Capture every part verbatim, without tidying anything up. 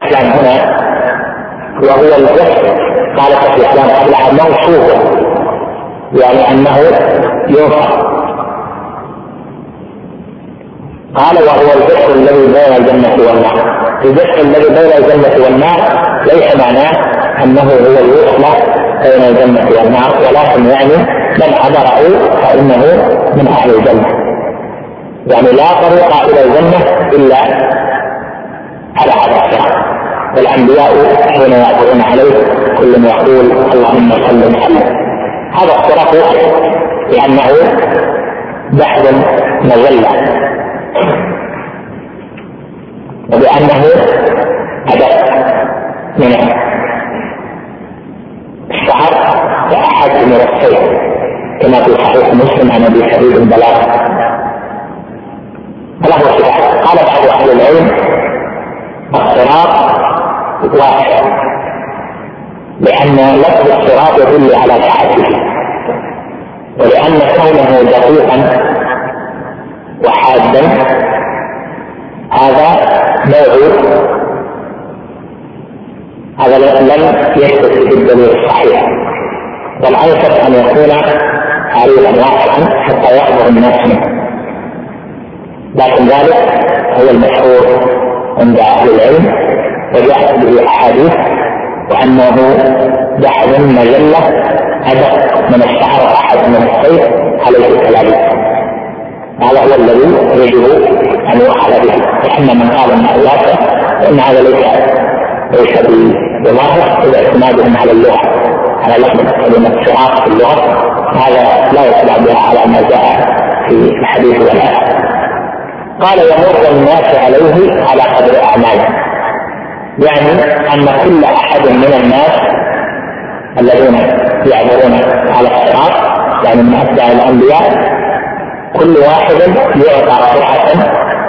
الإسلام هنا وهو الجسد، قال في الإسلام قبل أنه صوفه، يعني أنه ينفع. قال وهو الجسد الذي بين الجنة والنار. الجسد الذي بين الجنة والنار ليس معناه أنه هو الوصلة بين الجنة والنار، ولكن يعني من حضره فإنه من أهل الجنة، يعني لا طريق إلى الجنة إلا على هذا الصراط. والأنبياء حين يعبرون عليه كل يقول اللهم صل وسلم. هذا الصراط وصف لأنه بحر مظلة، وبأنه أدق من الشعر وأحد من السيف، كما في صحيح مسلم عن أبي سعيد البلاغ. فله صفات. قال بعض أهل العلم الصراط واحد، لأن لفظ الصراط يدل على سعته، ولأن كونه دقيقا وحادا هذا نوع هذا لم يثبت في الدليل الصحيح، والأنسب أن يكون عريضا واسعا حتى يحضر الناس منه، لكن ذلك هو المشهور عند أهل العلم وجاءت به أحاديث، وأنه بحر مجلة أدق من الشعر أحد من السيف عليه الكلام. هذا هو الذي يجب أن يوحل به. وإن من قال أنه واسع فإن هذا ليس ليس بظاهر إذا اعتمادهم على اللغة، على لفظ كلمة صراط في اللغة، هذا لا يتبع بها على ما جاء في الحديث والآية. قال يمر الناس عليه على قدر أعماله، يعني أن كل أحد من الناس الذين يعبرون على الصراط، يعني من أتباع الأنبياء، كل واحد يعطى فرحة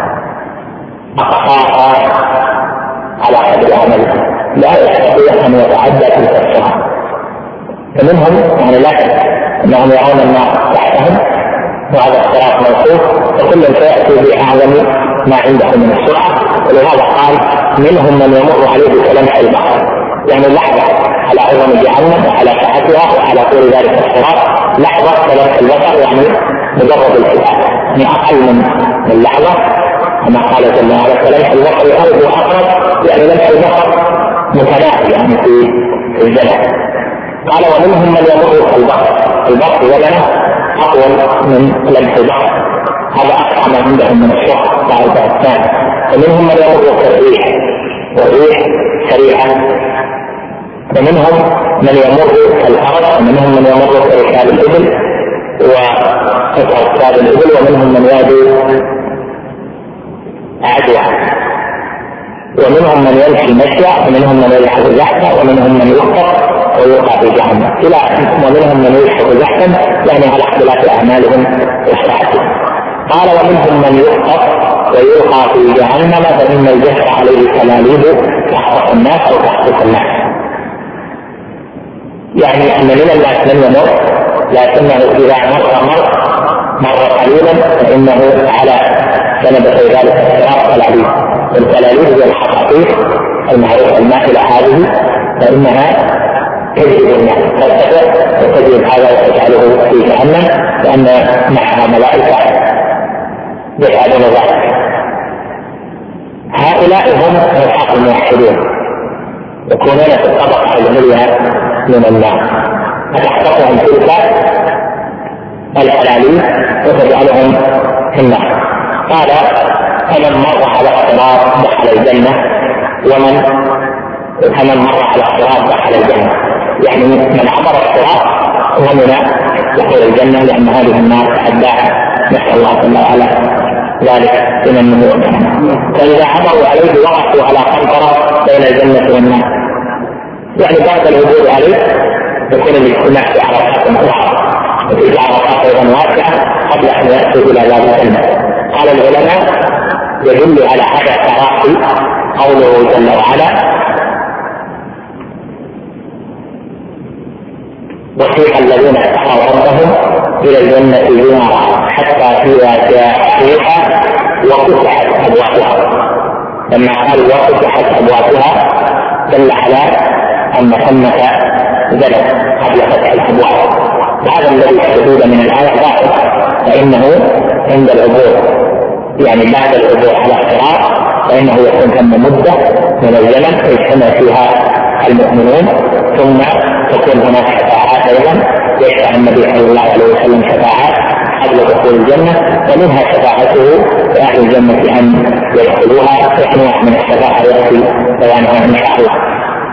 أقصاها على قدر عمله، لا يستطيع أن يتعدى تلك الصراط. فمنهم يعني لا أنهم يرون النار تحتهم وهذا الصراط موقوف، وكل سيأتي بأعظم ما عنده من السرعة. ولهذا قال منهم من يمر عليه كلمح البحر، يعني لحظة على عظم جهنم وعلى سعتها وعلى طول ذلك الصراط، لحظة كلمح البحر يعني مجرد الحساب، يعني أقل من اللحظة، كما قال جل وعلا كلمح البحر أرض وأقرب، يعني لمح البحر متناهي يعني في الزمن. قال ومنهم من يمر كالبحر، البحر زمنه أطول من لمح البحر، هذا أقصى ما عندهم من الشهر بعد الثاني. ومنهم من يمر كالريح، والريح سريعة. ومنهم من يمر كالأرض، ومنهم من يمر كركاب الإبل وكركاب الإبل، ومنهم من يأتي عدوى، ومنهم من يمشي مشيا، ومنهم من يلحق زحفا، ومنهم من يخطف ويوقع في جهنم إلى ومنهم من يلحق زحفا، يعني على اختلاف أعمالهم وصحتهم. قال ومنهم من يخطف ويلقى في جهنم، فإن الجسر عليه كلاليب تحرق الناس أو تحرق الناس، يعني أن من الناس من يمر، لكنه إذا مر مر مر قليلا فإنه على سنبة ذلك الصراط كلاليب. والكلاليب هي الحقائق المعروفة المائلة هذه، فإنها تجد الناس ترتفع وتجد هذا وتجعله في جهنم، لأن معها ملائكة يفعلون ذلك. هؤلاء هم الحق الموحدون، يكونون في الطبقة العليا من النار، فتحتقهم تلك الكلاليب وتجعلهم في النار. قال فمن مر على الصراط دخل الجنة، ومن فمن مر على الصراط دخل الجنة، يعني من عبر الصراط ومن دخل الجنة، لأن هذه النار تعداها، نسأل الله جل وعلا ذلك من النبوة. فإذا عبروا عليه وقفوا على قنطرة بين الجنة والنار، يعني بعد العبور عليه يكون الاجتماع في عرفات أخرى، وفي عرفات أيضا واسعة قبل أن يأتوا إلى باب الجنة. قال العلماء يدل على هذا التراخي قوله جل وعلا وسيق الذين اتقوا ربهم إلى الجنة زمرا حتى إذا جاءوها وفتحت أبوابها. لما قال وفتحت ابوابها دل على ان ثمة زلل قبل فتح الابواب. هذا الذي يحدث من الايه ظاهر، فانه عند العبور يعني بعد العبور على الصراط فانه يكون ثم مده من الزمن يجتمع فيها المؤمنون، ثم تكون هناك شفاعات ايضا يشفع النبي صلى الله عليه وسلم شفاعات قبل دخول الجنه، ومنها شفاعته لاهل الجنه ان يدخلوها، نوع من الشفاعه ياتي بيانها ان شاء الله.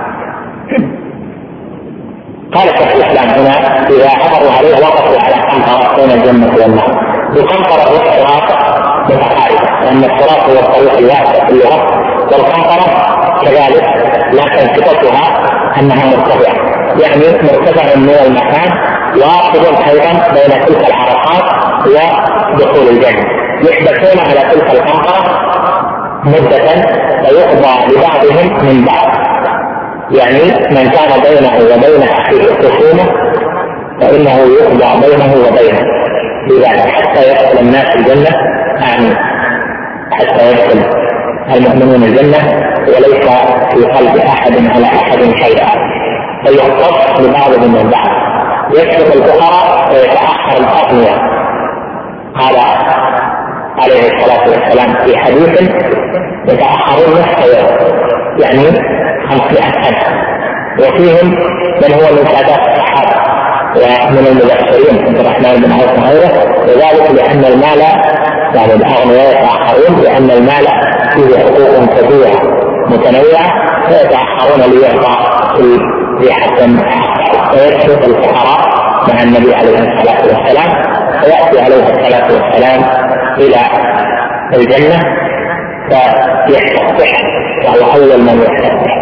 قال شيخ الاسلام هنا اذا عبروا عليه وقفوا على قنطره بين الجنه والنار. القنطره والصراط متقاربه، لان الصراط هو الطريق الواسع في اللغه، والقنطره كذلك لكن صفتها انها مرتفعه، يعني مرتفع من المكان واصل ايضا بين تلك العرقات ودخول الجنه. يحدثون على تلك القنطره مده فيقضى لبعضهم من بعض، يعني من كان بينه وبين اخيه خصومه فانه يقضى بينه وبينه بذلك حتى يدخل الناس الجنه امين، حتى يدخل المؤمنون الجنه وليس في قلب احد على احد شيئا، فيختص لبعضهم من بعض. يسبق الفقراء ويتاخر الاغنياء. قال عليه الصلاه والسلام في حديث يتاخرون نصف يوم يعني خمسمائة سنه، وفيهم من هو من سادات الصحابه ومن المبشرين عبد الرحمن بن عوف وغيره، وذلك لان المال يعني الاغنياء يتاخرون لان المال فيه حقوق كثيره متنوعه فيتاخرون ليعطى في حسن، ويسبق الفقراء مع النبي عليه الصلاه والسلام، فياتي عليه الصلاه والسلام الى الجنه فيستفتح، وهو اول من يستفتح،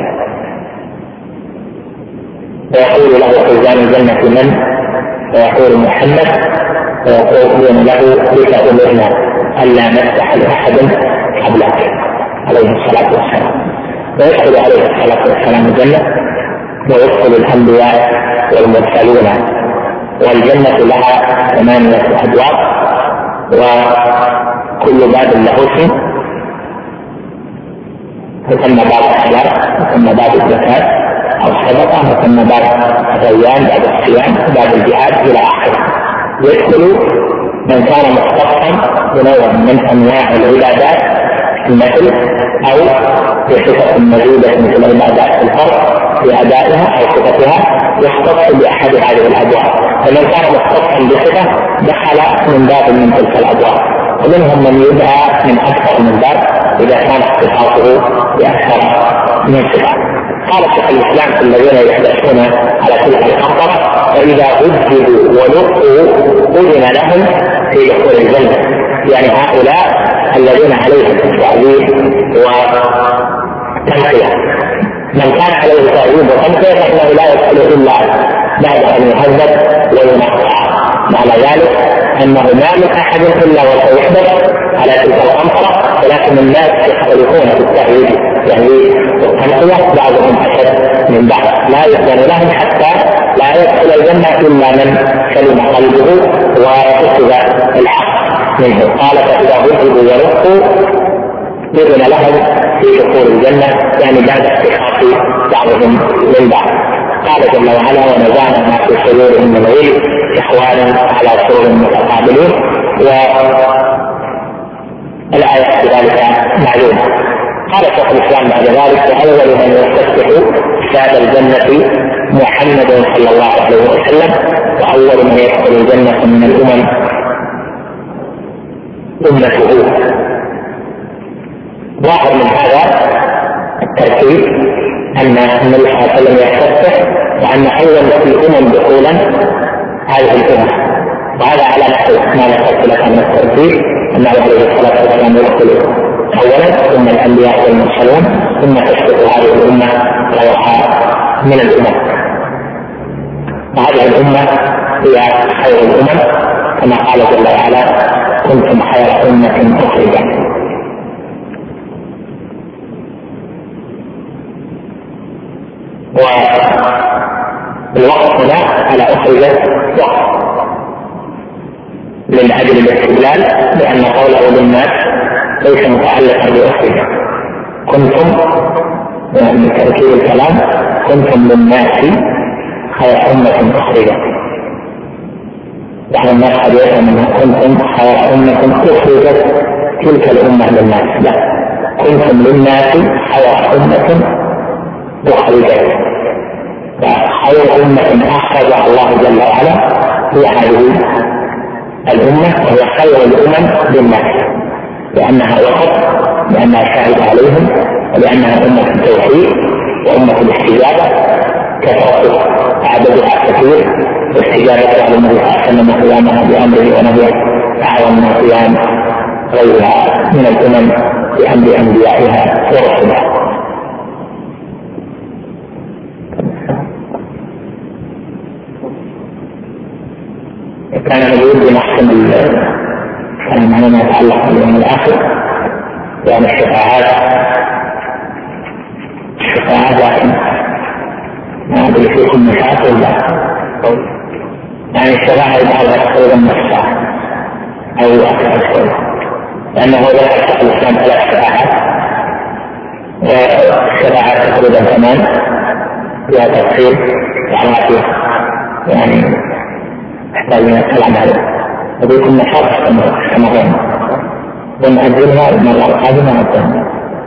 فيقول له خزان الجنه من؟ فيقول محمد، فيقول له لك امرنا الا نفتح لاحد قبلك عليه الصلاه والسلام. ويدخل عليه الصلاه والسلام الجنه، ويدخل الانبياء والمرسلون، والجنه لها ثمانيه ابواب وكل باب له اسم، يسمى باب الصلاه، يسمى باب الزكاه او الصدقه، يسمى باب الريان، باب الصيام، باب الجهاد الى اخره. يدخل من كان مختصا بنوع من انواع العبادات المثل او بصفه مزيده مثل عبادات الفرد بادائها او صفتها يختص باحد هذه الابواب، فمن كان مختصا بصفه دخل من باب من تلك الابواب، ومنهم من يدعى من اكثر من باب اذا كان اختصاصه باكثر من صفه. قال شيخ الاسلام في الذين يحدثون على تلك القنطره فاذا عذبوا ونقوا اذن لهم في دخول الجنه، يعني هؤلاء الذين عليهم التعذيب وتنقيه، من كان عليه تعذيب وتنقيه فانه لا يدخل الا بعد ان يهذب وينقى. معنى ذلك انه ما من احد الا وسيحدث على تلك القنطره، ولكن الناس يختلفون في التعذيب يعني والتنقيه، بعضهم اشد من بعض، لا يؤذن لهم حتى لا يدخل الجنه الا من سلم قلبه وكتب الحق منه. قال فاذا عذبوا ونقوا اذن لهم في دخول الجنه، يعني بعد استخلاص بعضهم من بعض. قال جل وعلا ونزعنا ما في صدورهم من غل اخوانا على سرر متقابلين، والآيات بذلك معلومه. قال شيخ الاسلام بعد ذلك واول من يستفتح باب الجنه محمد صلى الله عليه وسلم، واول من يدخل الجنه من الامم امته. ظاهر من هذا الترتيب ان النبي صلى الله عليه وسلم يستفتح، وان اول الامم دخولا هذه الامه، وهذا على نحو ما ذكرت لك من الترتيب انه عليه الصلاه والسلام يدخل اولا ثم الانبياء والمرسلون ثم تسبق هذه الامه غيرها من الامم. وهذه الامه هي خير الامم كما قال جل وعلا كنتم خير امه اخرجت. والوقت هنا على اخرجت وقت من اجل الاستدلال، لان قوله للناس ليس متعلقا باخرجت، كنتم يعني تركيب الكلام كنتم للناس خير أمة أخرجت، يعني الناس قد يفهم أنها كنتم خير أمة أخرجت تلك الأمة للناس، لا، كنتم للناس خير أمة أخرجت، خير أمة أخرجها الله جل وعلا هي هذه الأمة، وهي خير الأمم للناس، لأنها وقت، لأنها شاهد عليهم، ولأنها أمة التوحيد وأمة الاستجابة، كثرة عددها كثير، واستجابة على النبي صلى الله عليه وسلم قيامها بأمره ونهيه أعظم من قيام غيرها من الأمم بأمر أنبيائها ورسلها. كان يريد بنحكم الكلام على ما يتعلق باليوم الآخر، يعني الشفاعات الشفاعات لكن ما أدري فيكم مشاكل ولا يعني الشفاعة يبقى تقريبا نصف ساعة أو أكثر شوية، لأنه ذكر شيخ الإسلام ثلاث شفاعات، والشفاعات تقريبا ثمان فيها تفصيل وعواتف، يعني يحتاج من الكلام عليه، وبيكون نشاط كما هو ونأجلها المرة القادمة والثانية.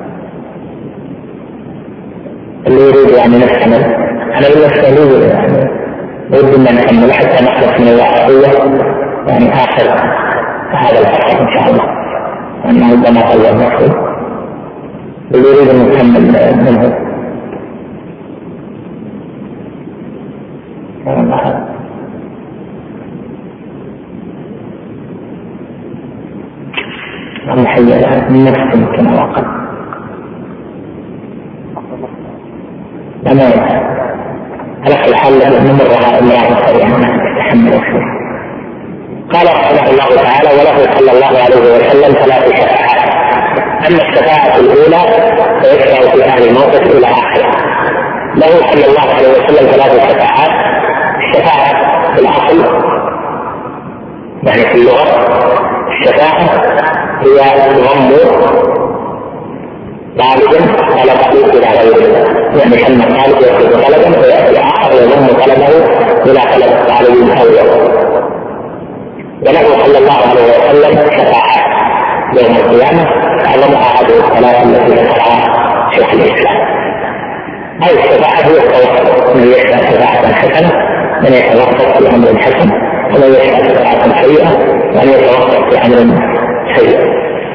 اللي يريد يعني نكمل، أنا بالنسبة لي يعني ودي أن نكمل حتى نخلص من الواقعية يعني آخر هذا الفصل إن شاء الله، لأنه ربما طول نفسه، اللي يريد أن نكمل منه الحية من نفس كما وقت لما على كل حال نمرها الله سريعا نتحمل شوي. قال رحمه الله تعالى: وله صلى الله عليه وسلم ثلاث شفاعات، أما الشفاعة الأولى فيشفع في أهل الموقف إلى آخره. له صلى الله عليه وسلم ثلاث شفاعات. الشفاعة في الأصل يعني في اللغة الشفاعة هي ضم طالب طلبه إلى غيره، يعني كلمة طالب يأخذ طلبا فيأتي آخر يضم طلبه إلى طلب الطالب الأول. وله صلى الله عليه وسلم شفاعات يوم القيامة أعظمها هذه الثلاث التي ذكرها شيخ الإسلام. هذه الشفاعة هي التوسط، من يشفع شفاعة حسنة من يتوسط في أمر حسن، ومن يشفع شفاعة سيئة ومن يتوسط في أمر سيء.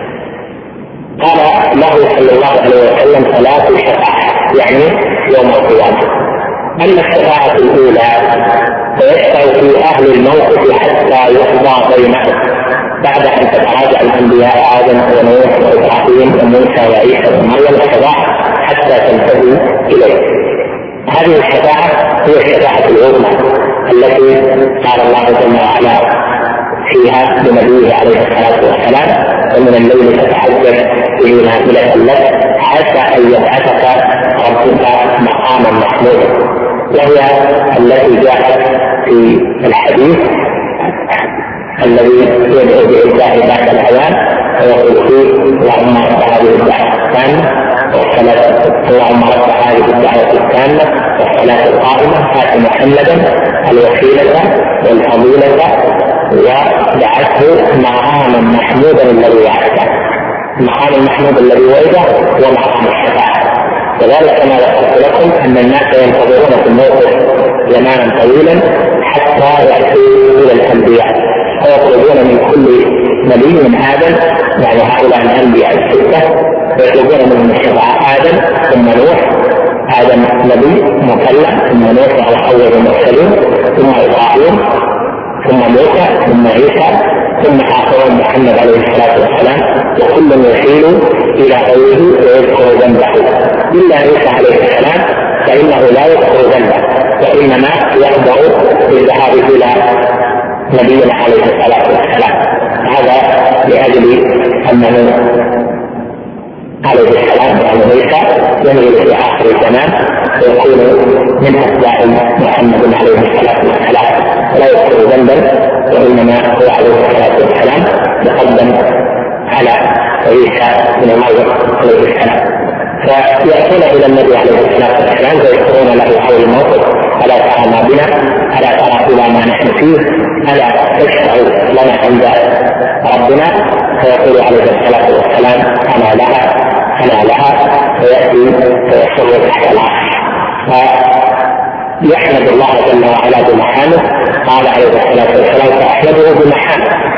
قال له صلى الله عليه وسلم ثلاث شفاعات يعني يوم القيامة. أما الشفاعة الأولى فيشفع في أهل الموقف حتى يقضى بينهم بعد أن تتراجع الأنبياء آدم ونوح وإبراهيم وموسى وعيسى ومريم الشفاعة حتى تنتهي إليه. هذه الشفاعة هي الشفاعة العظمى التي قال الله جل وعلا فيها لنبيه عليه الصلاة والسلام: ومن الليل فتهجد به نافلة لك حتى أن يبعثك ربك مقاما محمودا. وهي التي جاءت في الحديث الذي يدعو به الله بعد الأذان ويقول فيه: اللهم رب هذه الدعوة التامة والصلاة اللهم رب هذه الدعوة التامة والصلاة القائمة آت محمدا الوسيلة والفضيلة وبعثه مقاما محمودا الذي وعده. المقام المحمود الذي وعده هو مقام الشفاعة. وذلك كما ذكرت لكم أن الناس ينتظرون في الموقف زمانا طويلا حتى يأتوا إلى الأنبياء، ويطلبون من كل نبي من آدم، يعني هؤلاء الأنبياء الستة، ويطلبون منهم الشفاعة: آدم ثم نوح، آدم نبي مكلم، ثم نوح على أول المرسلين، ثم إبراهيم، ثم موسى، ثم عيسى، ثم آخر محمد عليه الصلاة والسلام، وكل يشير إلى غيره ويذكر ذنبه إلا عيسى عليه السلام فإنه لا يذكر ذنبه، وإنما يخبر بالذهاب إلى نبينا عليه الصلاة والسلام. هذا لأجل أنه عليه السلام يعني عيسى ينزل في آخر الزمان ويكون من أتباع محمد عليه الصلاة والسلام ولا يذكر ذنبا، وإنما هو عليه الصلاة والسلام يقدم على عيسى بن مريم عليه السلام. فيأتون إلى النبي عليه الصلاة والسلام فيذكرون له حول الموقف: ألا ترى ما بنا؟ ألا ترى إلى ما نحن فيه؟ ألا تشفع لنا عند ربنا؟ فيقول عليه الصلاة والسلام: أنا لها أنا لها. فيأتي فيصل تحت العرش فيحمد الله جل وعلا بمحامده. قال عليه الصلاة والسلام: فأحمده بمحامده.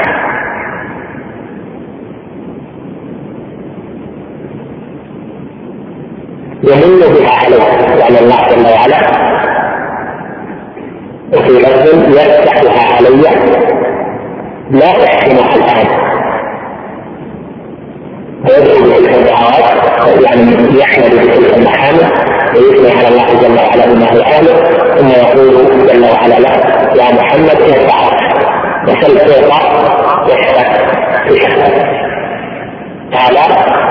يمن بها عليه يعني الله جل وعلا. وفي لفظ: يفتحها علي لا أحسنها الآن. ويدعو بتلك الدعوات يعني يحمد بتلك المحامد ويثني على الله جل وعلا بما هو أهله، ثم يقول جل وعلا له: يا محمد ارفع وسل تعطى واشفع تشفع. قال: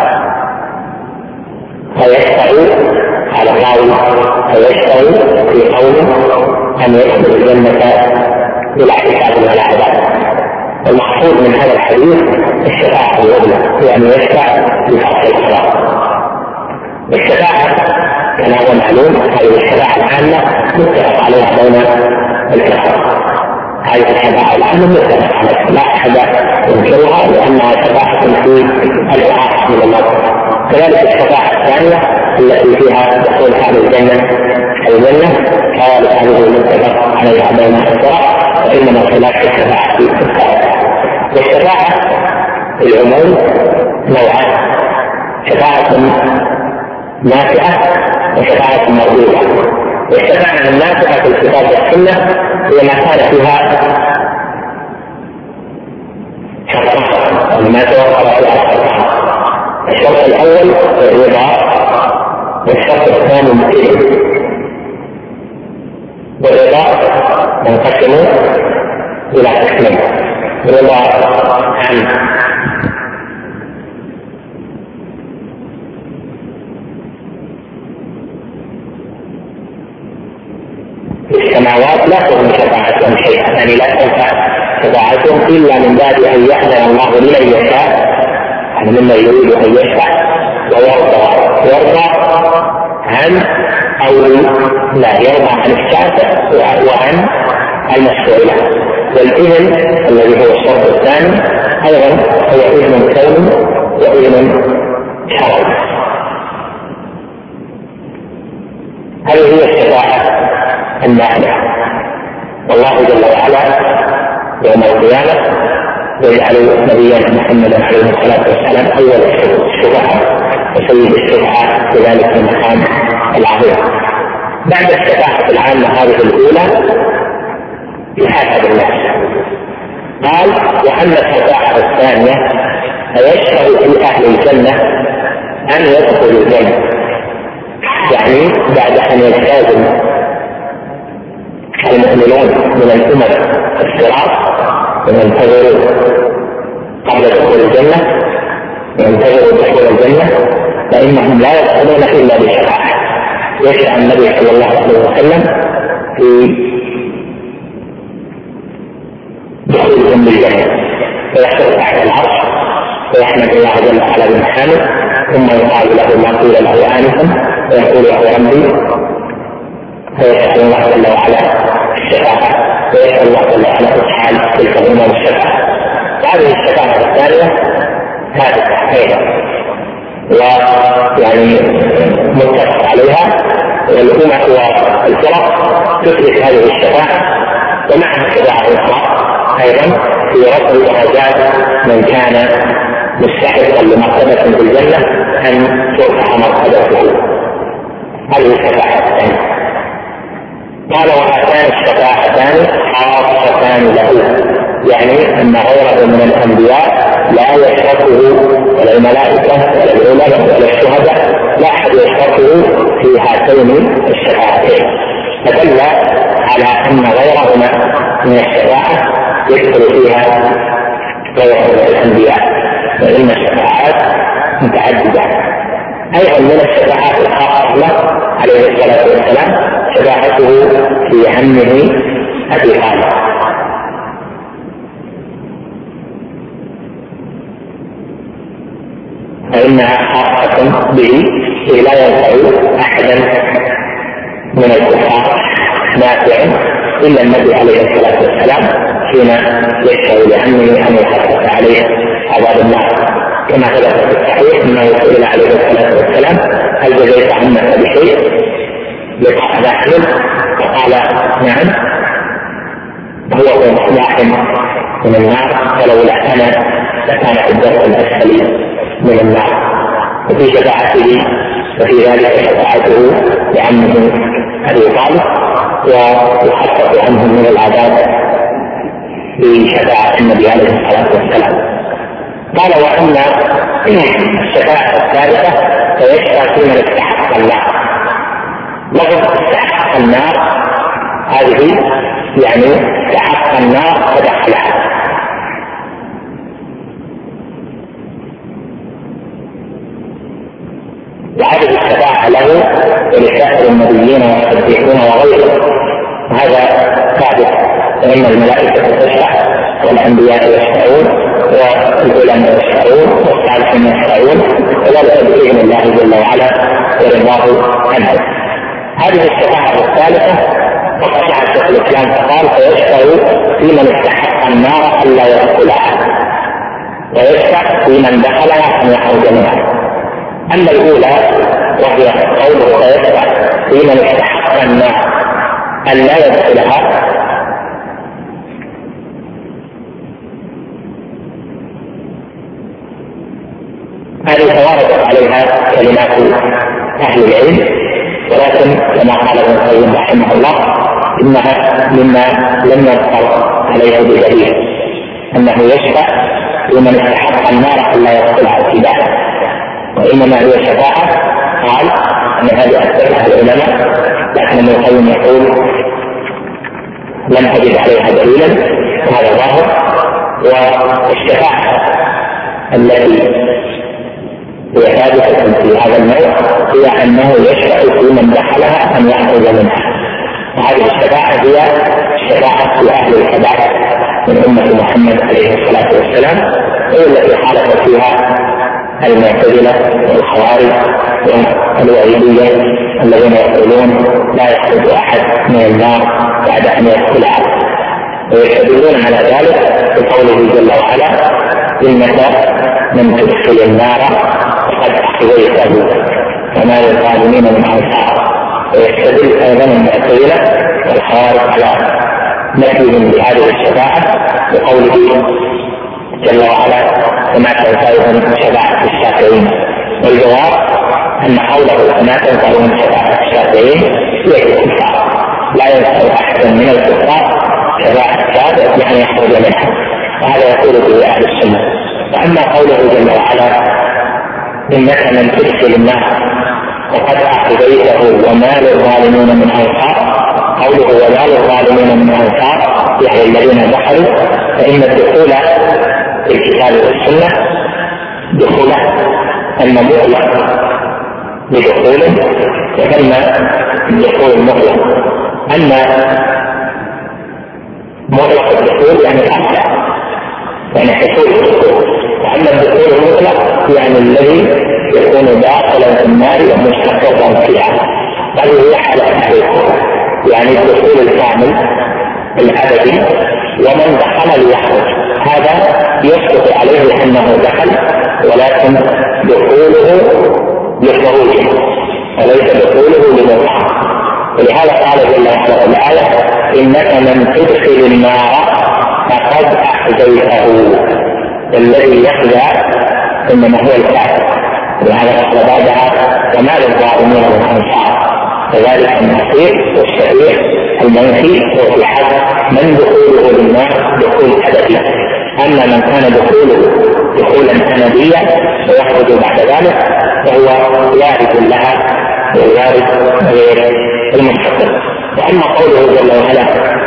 فيشفع على الراوي فيشفع في قوله أن يدخل الجنة بلا حساب ولا عذاب. المقصود من هذا الحديث الشفاعة العظمى، يعني يشفع بفضل الصلاة. الشفاعة كما هو معلوم هذه الشفاعة العامة متفق عليها بين الكفار. هذه الشفاعة العامة متفق عليها لا أحد ينكرها لأنها شفاعة في الإعاقة من الله. كذلك الشفاعة الثانية التي فيها دخول أهل الجنة الجنة كذلك هذه متفق عليها بين الكفار، وإنما خلاف الشفاعة في الكفار. والشفاعة العموم نوعان: شفاعة نافعة وشفاعة مرغوبة. والشفاعة النافعة في الكتاب والسنة هي ما كان فيها شرطان ما توفر فيها شرطان: الشرط الأول الرضا، والشرط الثاني الإذن. والرضا ينقسم إلى قسمين: رضا عن السماوات لا تغني شفاعتهم شيئا، يعني لا تنفع شفاعتهم إلا من باب أن يأذن الله لمن يشاء، يعني ممن يريد أن يشفع ويرضى يرضى عن أو لا يرضى عن الشافع وعن المشفوع له. والإذن الذي هو الشرط الثاني أيضا هو إذن كوني وإذن شرعي. هذه هي الشفاعة النافعة. والله جل وعلا يوم القيامة يجعل نبينا محمدا عليه الصلاة والسلام أول الشفعاء وسيد الشفعاء بذلك المقام العظيم. بعد الشفاعة العامة هذه الأولى يحاسب الناس. قال: وأما الشفاعة الثانية فيشفع في أهل الجنة أن يدخلوا الجنة، يعني بعد أن يجتاز المؤمنون من الأمم الصراط وينتظروا قبل دخول الجنة وينتظروا دخول الجنة، فإنهم لا يدخلون إلا بشفاعة. يشفع النبي صلى الله عليه وسلم في دخولهم بالجنة، فيحصل تحت العرش ويحمد الله جل وعلا بمحامده، ثم يقال له ما قيل له آنفا ويقول: يا ربي. فيسأل الله جل وعلا الشفاعة ويسأل الله جل وعلا إسحال تلك الأمم الشفاعة. هذه الشفاعة الثانية ثابتة أيضا ويعني متفق عليها، والأمة والفرق تثبت هذه الشفاعة، ومعها الشفاعة الأخرى أيضا في رفع درجات من كان مستحقا لمرتبة في الجنة أن ترفع مرتبته. هذه الشفاعة الثانية. قال: وهاتان الشفاعتان خاصتان له، يعني أن غيره من الأنبياء لا يشركه ولا الملائكة ولا العلماء ولا الشهداء، لا أحد يشركه في هاتين الشفاعتين، فدل على أن غيرهما من الشفاعة يدخل فيها غير الأنبياء، وإن الشفاعات متعددة. أيضا من الشفاعات الخاصة له عليه الصلاة والسلام شفاعته في عمه أبي طالب، فإنها خاصة به لا ينفع احدا من الكفار نافع الا النبي عليه الصلاه والسلام حين يشهد لعمه ان يخفف عليه عذاب النار، كما ثبت في الصحيح انه سئل عليه الصلاه والسلام هل جزيت عمك بشيء لقاء داخل؟ فقال نعم، هو في مصباح من النار ولولا انا لكان في الدرك الاسفل من النار. وفي شفاعته وفي ذلك شفاعته لعمه ابي طالب، ويخفف عنهم من العذاب بشفاعة النبي عليه الصلاة والسلام. قال وأما الشفاعة الثالثة فيشفع في من استحق النار. لفظ استحق النار هذه يعني استحق النار فدخلها، وهذه الشفاعة له ولسائر النبيين والصديقين وغيرهم، هذا ثابت، فإن الملائكة تشفع والأنبياء يشفعون والعلماء يشفعون والصالحين يشفعون، وذلك بإذن الله جل وعلا ورضاه عنه. هذه الشفاعة الثالثة فقد شرع شيخ الإسلام فقال فيشفع في من استحق النار ألا يدخلها، ويشفع في من دخلها أن يخرج منها. أما الأولى وهي قوله فيشفع في من استحق النار أن لا يدخلها، هذه تواردت عليها كلمات أهل العلم، ولكن كما قال ابن القيم رحمه الله إنها مما لم يذكر عليها بدليل أنه يشفع لمن استحق النار أن لا يدخلها ابتداء، وإنما هي شفاعة قال أن هذه أكثرها العلماء، لكن ابن القيم يقول لم أجد عليها دليلا، وهذا ظاهر. والشفاعة التي هي ثابتة في هذا النوع هي أنه يشفع في من دخلها أن يخرج منها، وهذه الشفاعة هي شفاعة أهل الكبائر من أمة محمد عليه الصلاة والسلام، هي التي خالف فيها المعتزلة والخوارج والوعيدية الذين يقولون لا يخرج أحد من النار بعد أن يدخلها، ويستدلون على ذلك بقوله جل وعلا إنك من تدخل النار فقد أخذيته وما للظالمين من أنصار. ويستدل أيضا المعتزلة والخوارج على نفيهم بهذه الشفاعة بقوله جل وعلا وما تنفعهم شفاعة الشافعين. والجواب أن قوله وما تنفعهم شفاعة الشافعين هي الكفار، لا ينفع أحد من الكفار شفاعة الشافع يعني يخرج منها، وهذا يقول به أهل السنة. وأما قوله جل وعلا إنك من تدخل النار وقد أخذيته وما للظالمين من أنصار، قوله وما للظالمين من أنصار يعني الذين دخلوا، فإن الدخول في الكتاب والسنة دخول أما مطلق بدخول وأما دخول مطلق. أما مطلق الدخول يعني الأحسن يعني حصول الدخول، وأما الدخول المطلق يعني الذي يكون داخلا في النار ومستقرا فيها، هذه هي حالة الدخول يعني الدخول الكامل الأبدي، ومن دخل ليخرج هذا يسقط عليه أنه دخل، ولكن دخوله لخروجه وليس دخوله لمطلق. ولهذا قال جل وعلا في الآية إنك من تدخل النار فقد أخذيته، الذي يخزى إنما هو الكافر. ولهذا قال بعدها وما للظالمين من أنصار، كذلك المصير والشريع المنفي هو في حد من دخوله للنار دخول أبدي. أما من كان دخوله دخولا أبديا ويخرج بعد ذلك فهو وارد لها ووارد غير المستقر. وأما قوله جل وعلا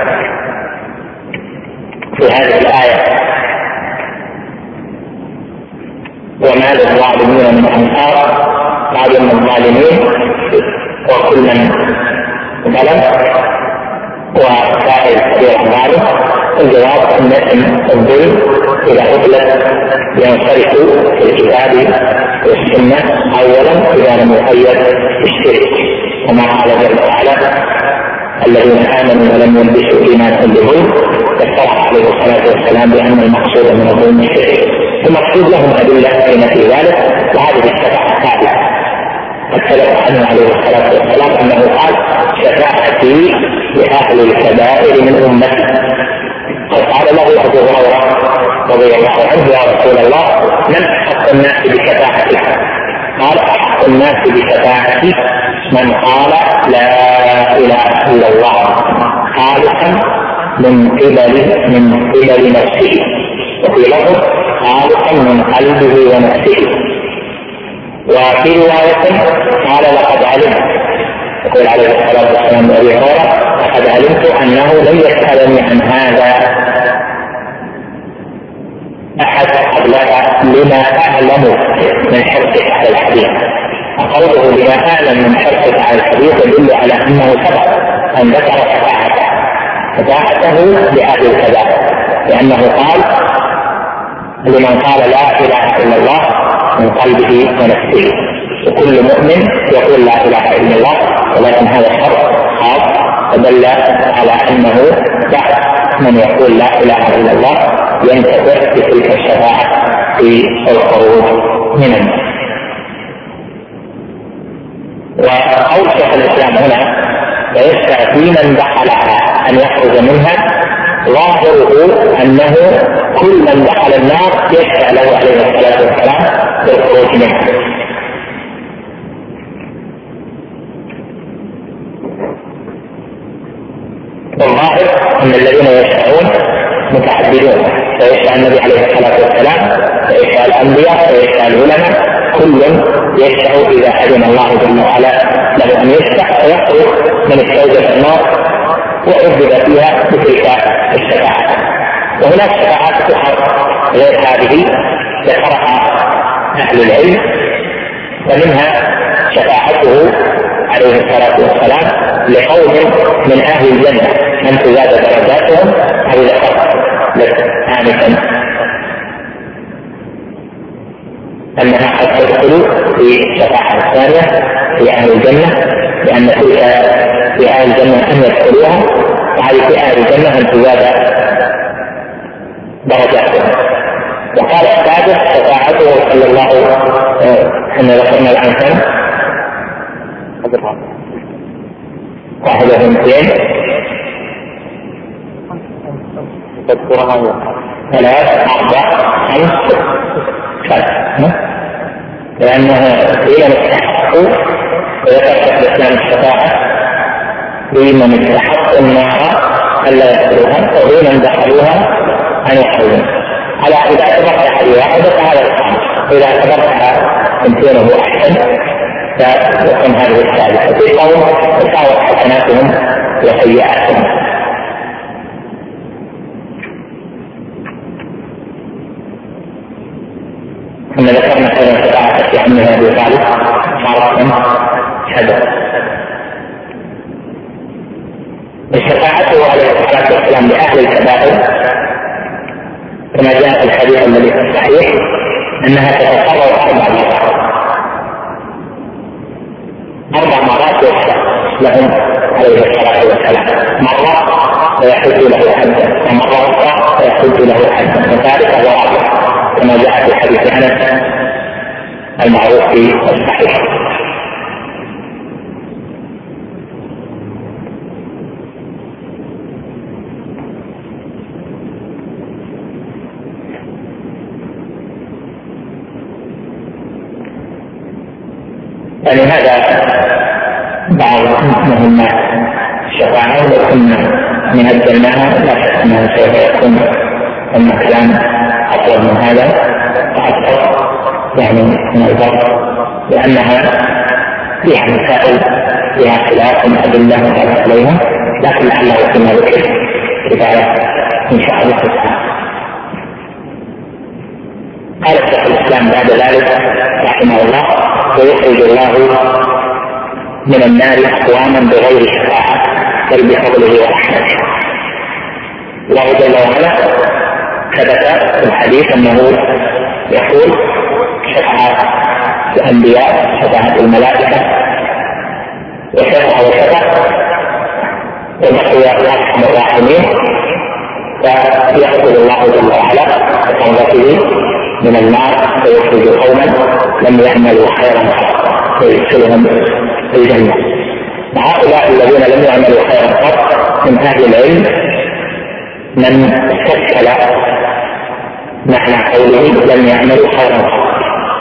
في هذه الآية وما للظالمين من أنصار، قال إن الظالمين وكل من ظلم وسائر كبير ظالم، الجواب أن الظلم إذا أطلق ينصرف في الكتاب والسنة أولا إذا لم يقيد بالشرك، كما قال جل وعلا: الذين آمنوا ولم يلبسوا إيمانهم بظلم فاصطلح عليه الصلاة والسلام بأن المقصود من الظلم الشرك، المقصود لهم أدلة بين في ذلك، وهذه الشفاعة الثابتة. قد ثبت عنه عليه الصلاة والسلام أنه قال: شفاعتي لأهل الكبائر من أمتي. قد قال له أبو هريرة رضي الله عنه: يا رسول الله، من أحق الناس بشفاعتك؟ قال: أحق الناس بشفاعتي من قال لا إله إلا الله خالصا من قبل من قبل نفسه، وفي لفظ خالصا من قلبه ونفسه. وفي رواية قال: لقد علمت، يقول عليه الصلاة والسلام لأبي هريرة: لقد علمت أنه لن يسألني عن هذا أحد قبلك لما أعلم من حرصك على الحديث. قوله لما أعلم من حرصك على الحديث يدل على أنه سبق أن ذكر شفاعته شفاعته لأهل الكبائر، لأنه قال: لمن قال لا إله إلا الله من قلبه ونفسه. وكل مؤمن يقول لا إله إلا الله، ولكن هذا الشرط خاص فدل على أنه بعد من يقول لا إله إلا الله ينتفع بتلك الشفاعة في الخروج من النار. وقول شيخ الإسلام هنا: فيشفع في من دخلها أن يخرج منها، ظاهره أنه كل من دخل النار يشفع له عليه الصلاة والسلام بالخروج منها. والظاهر أن الذين يشفعون متعددون، فيشفع النبي عليه الصلاة والسلام، فيشفع الأنبياء، فيشفع العلماء، كل يشفع إذا أذن الله جل وعلا له أن يشفع فيخرج من الشوكة النار وعذب فيها بتلك الشفاعة. وهناك شفاعات أخرى غير هذه ذكرها أهل العلم، ومنها شفاعته عليه الصلاة والسلام لقوم من أهل الجنة من تزاد درجاتهم، هذه ذكرت لك آنفا أنها قد تدخل في الشفاعة الثانية في أهل الجنة، لأن تلك في أهل الجنة أن يدخلوها، وهذه في أهل الجنة أن تزاد درجاتهم. وقال السادس شفاعته صلى الله أن ذكرنا الآن كم؟ واحدة اثنتين ثلاث أربع خمس ست، لأنها قيل استحقوا وذكر شيخ الإسلام الشفاعة لمن استحق النار ألا يدخلوها ومن دخلوها أن يدخلوها. على إذا اعتبرت هذه واحدة فهذا الخامس، وإذا اعتبرتها اثنتين هو أحسن فيكون هذه الثالثة. في قوم تساوت حسناتهم وسيئاتهم. ثم ذكرنا أيضا شفاعة في عمه أبي طالب صارت حدث. شفاعته عليه الصلاة والسلام لأهل الكبائر كما جاء في الحديث الذي في الصحيح أنها تتكرر أربع مرات أربع مرات يشفع لهم عليه الصلاة والسلام، مرة ويحج له حدا، ومرة أخرى ويحج له حدا، وثالثة ورابعة كما جاء في حديث أنس المعروف في الصحيح. يعني هذا بعض مهمات الشفاعة، ولو كنا نهجلناها لا شك أنه سوف يكون المكان أطول من هذا وأكثر يعني من البر، لأنها فيها مسائل فيها خلاف من أدلة متعلقة عليها، لكن لعله يكون ذكر كفاية إن شاء الله تعالى. قال شيخ الإسلام بعد ذلك رحمه الله: ويخرج الله من النار أقواما بغير شفاعة بل بفضله ورحمته. الله جل وعلا ثبت في الحديث أنه يقول شفعة الأنبياء، شفعة الملائكة، وشفعة وشفعة، وبقي أرحم الراحمين، فيأخذ الله جل وعلا بقوته من النار ويخرج قوما لم يعملوا خيرا ويدخلهم الجنة. وهؤلاء الذين لم يعملوا خيرا قط من أهل العلم من استشكل معنى قوله لم يعملوا خيرا قط،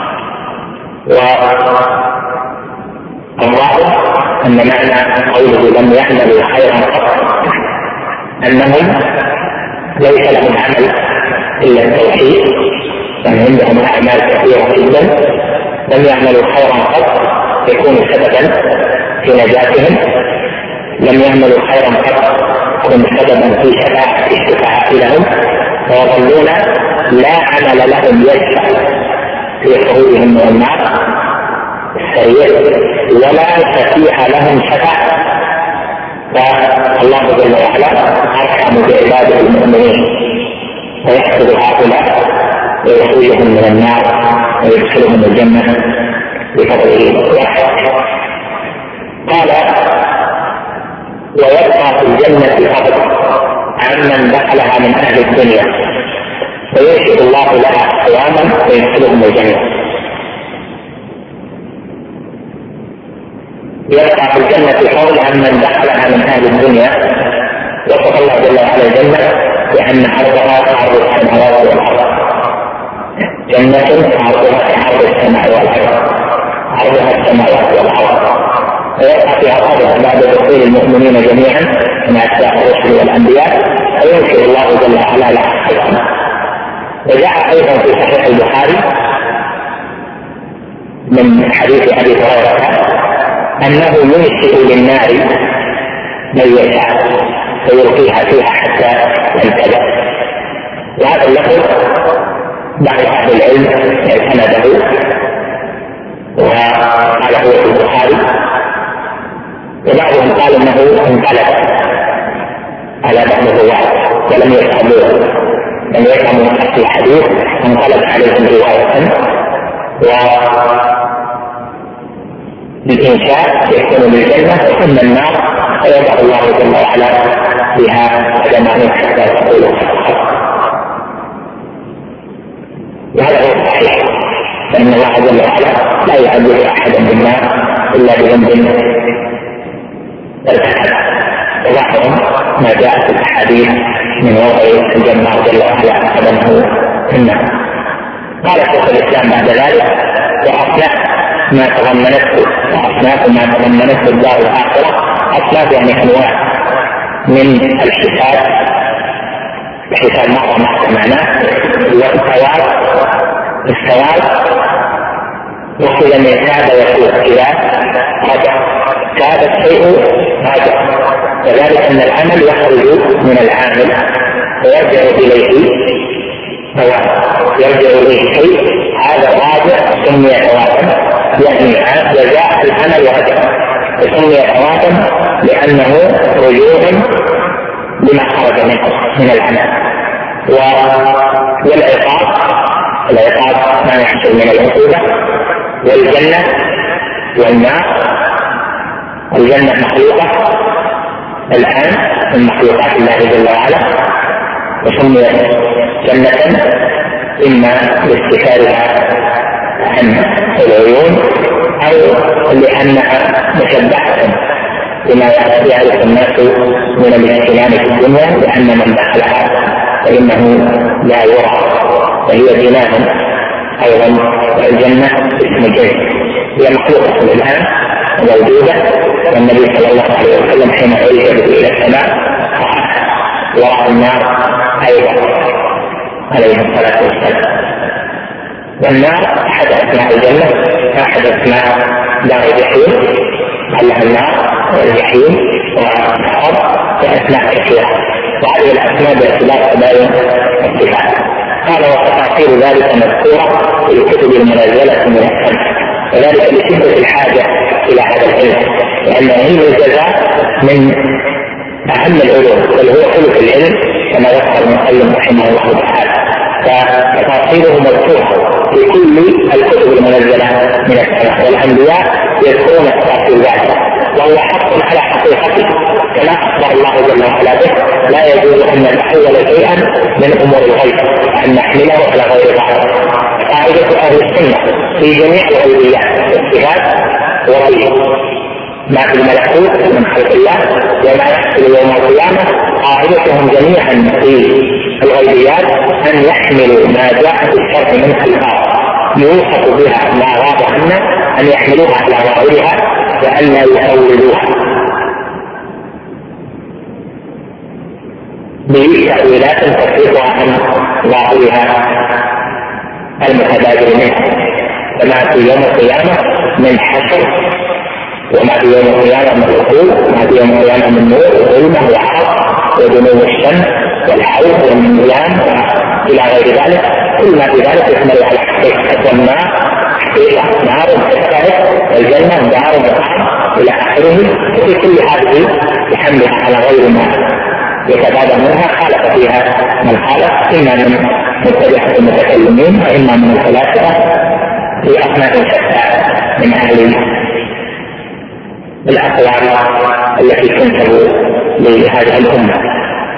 والظاهر أن معنى قوله لم يعملوا خيرا قط أنهم ليس لهم عمل إلا التوحيد، يعني عندهم أعمال كثيرة جدا، لم يعملوا خيرا قط يكون سببا في نجاتهم، لم يعملوا خيرا قط يكون سببا في شفاعة الشفاعة لهم، ويظلون لا عمل لهم يشفع في خروجهم من النار السريع ولا شفيع لهم شفاعة. فالله جل وعلا أرحم بعباده المؤمنين، ويحفظ هؤلاء ويخرجهم من النار ويدخلهم الجنة بفضله وحده. قال ويبقى في الجنة فضل عمن دخلها من أهل الدنيا، ويرشد الله لها أقواما ويدخلهم الجنة. يبقى في الجنة فضل عمن دخلها من أهل الدنيا، وصف الله جل وعلا الجنة لأن عرضها عرض السماوات والأرض، جنة عرضها كعرض السماء والأرض، عرضها السماوات والأرض، ويبقى فيها فضل بعد دخول المؤمنين جميعا من أتباع الرسل والأنبياء، وينشر الله جل وعلا لها حكمة. وجاء أيضا في صحيح البخاري من حديث أبي هريرة أنه ينشئ للنار من يشاء فيلقيها فيها حتى تنتهي. وهذا اللفظ بعض أهل العلم اعتمده وقال هو في البخاري، وبعضهم قال انه انقلب على بعض الرواة ولم يفهموه، لم يفهموا في الحديث، انقلب عليهم رواية. والإنشاء يكون بالجنة ثم النار، فيضع الله جل وعلا فيها قدمان حتى تقول. وهذا هو الصحيح، فإن الله جل وعلا لا يعذب أحدا بالنار إلا بذنب ارتكب. وظاهر ما جاء في الحديث من وضع الجنة جل وعلا قدمه في النار. قال شيخ الإسلام بعد ذلك وأصناف ما تضمنته وأصناف ما تضمنته الدار الآخرة، أصناف يعني أنواع من الحساب، الحساب مرة ما سمعناه، والثواب. الثواب وكل من كاد يكون إذا رجع، كاد الشيء رجع، وذلك أن العمل يخرج من العامل ويرجع إليه ثواب، يرجع إليه شيء، هذا الراجع سمي ثوابا، يعني جزاء العمل ورجع، سمي ثوابا لأنه رجوع لما خرج منه من العمل. والعقاب، العقاب ما يحصل من العقوبة. والجنة والنار، الجنة مخلوقة الآن من مخلوقات الله جل وعلا، وسميت جنة إما لاستكارها عن العيون أو لأنها مشبعة بما يعرف الناس من الاهتمام في الدنيا، لأن من دخلها فإنه لا يرى، وهي جنان أيضا. الجنة اسم جنة هي مخلوقة الآن موجودة، والنبي صلى الله عليه وسلم حين عرج إلى السماء ورأى النار أيضا عليه الصلاة والسلام. والنار أحد أسماء الجنة، أحد أسماء دار الجحيم، قال لها النار والجحيم والنار وأسماء كثيرة، وهذه الأسماء باعتبار تباين الصفات. قال وتفاصيل ذلك مذكورة في الكتب المنزلة من السماء، وذلك لشدة الحاجة إلى هذا العلم، لأن علم الجزاء من أهم العلوم، بل هو ثلث العلم كما ذكر المؤلف رحمه الله تعالى. فتفاصيله مذكورة في كل الكتب المنزلة من السماء، والأنبياء يذكرون تفاصيل ذلك، وهو حق على حقيقته كما أخبر الله جل وعلا به. لا يجوز أن نتحول شيئا من أمور الغيب أن نحمله على غير بعض. قاعدة أهل السنة في جميع الغيبيات الصفات وفي ما في الملكوت من خلق الله وما يحصل يوم القيامة، قاعدتهم جميعا في الغيبيات أن يحملوا ما جاء في الشرع من خلقات يوصف بها ما غاب عنا، أن يحملوها على ظاهرها وأن لا يؤولوها بتأويلات تصرفها عن ظاهرها المتبادر منها. فما في يوم القيامة من حشر، وما في يوم القيامة من رسول، ما في يوم القيامة من نور وظلمة وعرض ودنو الشمس والحوض والميزان إلى غير ذلك، كل ما في ذلك يحمل على حقيقة النار، حقيقة نار تستهد، والجنة دار مقام إلى آخره. وفي كل هذه يحملها على غير ما يتبادر منها خالف فيها من خالف، إما من متبعة المتكلمين وإما من الفلاسفة في أصناف شتى من أهل الأقوال التي تنسب لهذه الأمة.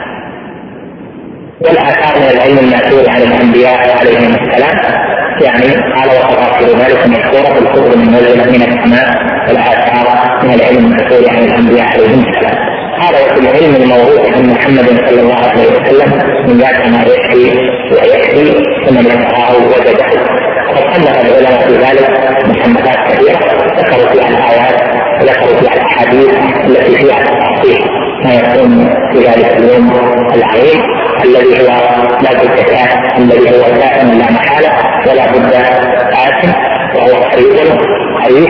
والآثار من العلم المأثور عن الأنبياء عليهم السلام يعني قال وتفاصيل ذلك مذكورة في الكتب المنزلة من السماء، والآثار من العلم المأثور عن الأنبياء عليهم السلام. هذا في العلم الموروث عن محمد صلى الله عليه وسلم من ذات ما يكفي ويكفي ثم يقرأه وجده. وقد صنف العلماء في ذلك مصنفات كثيرة، ذكروا فيها الآيات وذكروا فيها الأحاديث التي فيها تفاصيل ما يكون في ذلك اليوم العظيم الذي هو لا بد كائن، الذي هو كائن لا محالة ولا بد آت، وهو قريب قريب.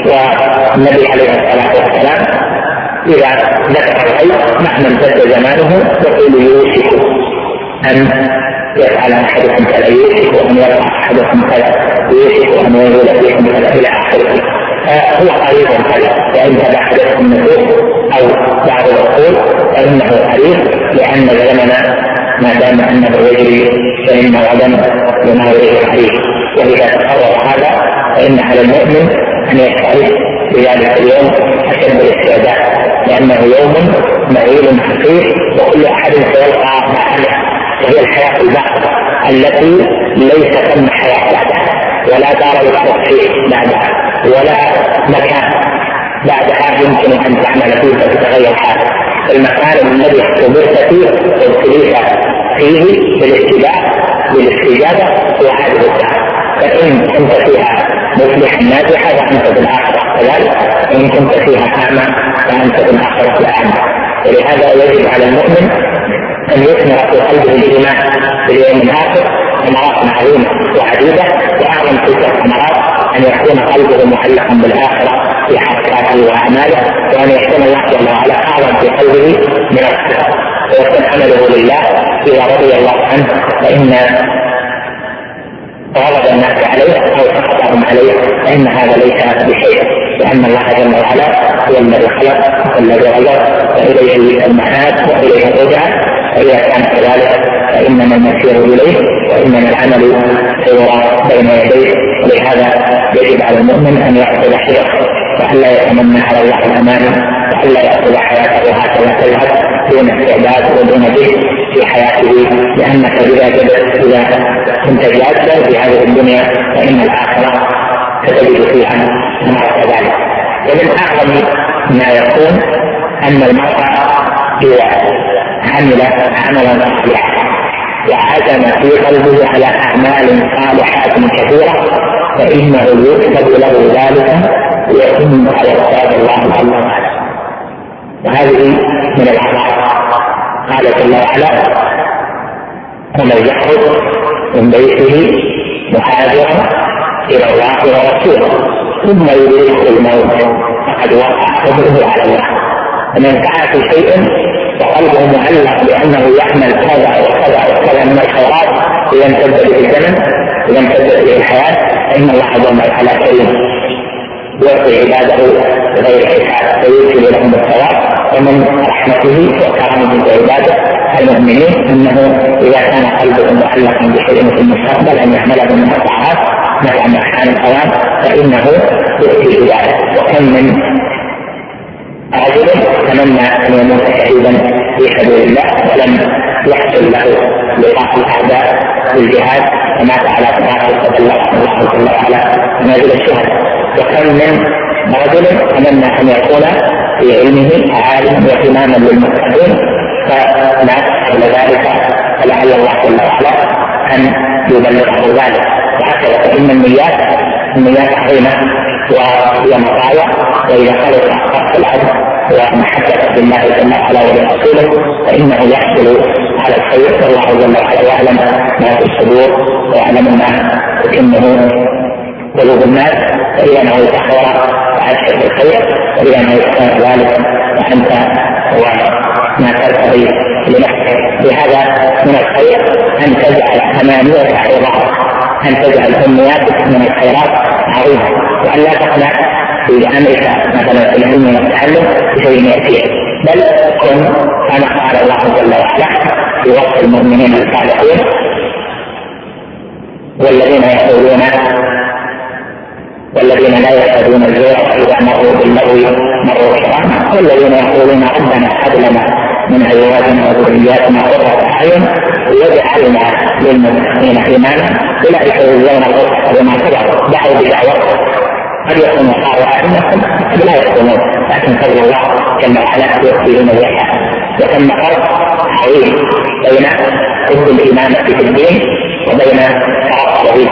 والنبي عليه الصلاة والسلام إذا ذكر الغيب مع من امتد زمانه يقول يوشك أن يفعل أحدكم كذا، يوشك أن يرفع أحدكم كذا، يوشك أن يولد فيكم كذا إلى آخره. هو قريب قريب، وإن تبعدته النفوس أو بعض العقول فإنه قريب، لأن زمنا ما دام أنه يجري فإن غدا يناوله قريب. وإذا تقرر هذا فإن على المؤمن أن يستعد في ذلك اليوم أشد الاستعداد، لأنه يوم معيل خفيف وكل أحد سيلقى معه، وهي الحياة الباقية التي ليس ثم حياة بعدها، ولا دار للتصحيح بعدها، ولا مكان بعدها يمكن أن تعمل فيه فتتغير حالك. المكان الذي اختبرت فيه وابتليت فيه بالاتباع بالاستجابة هو هذه الساعة، فإن كنت فيها مفلحا ناجحا فأنت في الآخرة كذلك، وإن كنت فيها أعمى فأنت في الآخرة أعمى. ولهذا يجب على المؤمن أن يثمر في قلبه الإيمان باليوم الآخر ثمرات عظيمة وعديدة، وأعظم تلك الثمرات أن يكون قلبه معلقا بالآخرة في حركاته وأعماله، وأن يكون الله جل وعلا أعظم في قلبه من الصدق، ويكون عمله لله. إذا رضي الله عنه فإن غضب الناس عليه أو سخطهم عليه فإن هذا ليس بشيء، لأن الله جل وعلا هو الذي خلق والذي غير، وإليه المعاد وإليه الرجعة. فإذا كان كذلك فإنما المسير إليه وإنما العمل سيرى بين يديه. ولهذا يجب على المؤمن أن يأخذ حذره وألا يتمنى على الله الأمان، وألا يأخذ حياته هكذا تذهب دون استعداد ودون ذكر في حياته، لأنك إذا جدت إذا كنت جادا في هذه الدنيا فإن الآخرة ستجد فيها ما كذلك. ومن أعظم ما يكون أن المرء إذا عمل عملا صالحا وعزم في قلبه على أعمال صالحات كثيرة فإنه يكتب له ذلك ويتم على كتاب الله جل وعلا. وهذه من الأعمال. قال جل وعلا: ومن يخرج من بيته مهاجرا إلى الله ورسوله ثم يدركه الموت فقد وقع حكمه على الله. ومن فعل في شيء وقلبه معلق بأنه يعمل كذا وكذا وكذا من الخيرات إذا امتد به الزمن إذا امتد به الحياة فإن الله جل وعلا كريم يعطي عباده بغير حساب ويرسل لهم الثواب. ومن رحمته وكرمه بعباده المؤمنين انه اذا كان قلبه معلقا بشيء في المستقبل ان يحمله من الطاعات مع ما كان الاوان فانه يؤتي ذلك. وكم من رجل تمنى ان يموت شهيدا في سبيل الله ولم يحصل له لقاء الاعداء بالجهاد ومات على فراشه فبلغه الله جل وعلا منازل الشهداء. وكم من رجل تمنى ان يكون في علمه عالم واماما للمتقين فمات قبل ذلك فلعل الله جل وعلا ان يبلغه ذلك. وهكذا فان النيات النيات عظيمه وهي مطايع، واذا خلص حق العبد ومحبه بالله جل وعلا ولرسوله فانه يحصل على الخير، والله جل وعلا يعلم ما في الصدور ويعلم ما تكنه قلوب الناس، فاذا انه تحور فابشر بالخير، واذا انه يكون ذلك فانت وما ترتضي لنفسك. لهذا من الخير ان تجعل ثمانيه عظات، ان تجعل امنياتك من الخيرات عظيمه، وان لا تقنع في امرك مثلا في العلم والتعلم بشيء ياتيك، بل كن كما قال الله جل وعلا في وصف المؤمنين الصالحين: والذين يقولون والذين لا يشهدون الزور واذا مروا باللغو مروا كراما، والذين يقولون ربنا هب لنا من ازواجنا وذرياتنا قرة اعين واجعلنا للمتقين اماما اولئك يجزون الغرفة بما كفروا. دعوا بدعوة قد يكونوا قالوا انكم قد لا يكونون، لكن فضل الله جل وعلا يؤتيه من يشاء. وثم فرق عظيم بين حب الامامة في الدين وبين تعصبه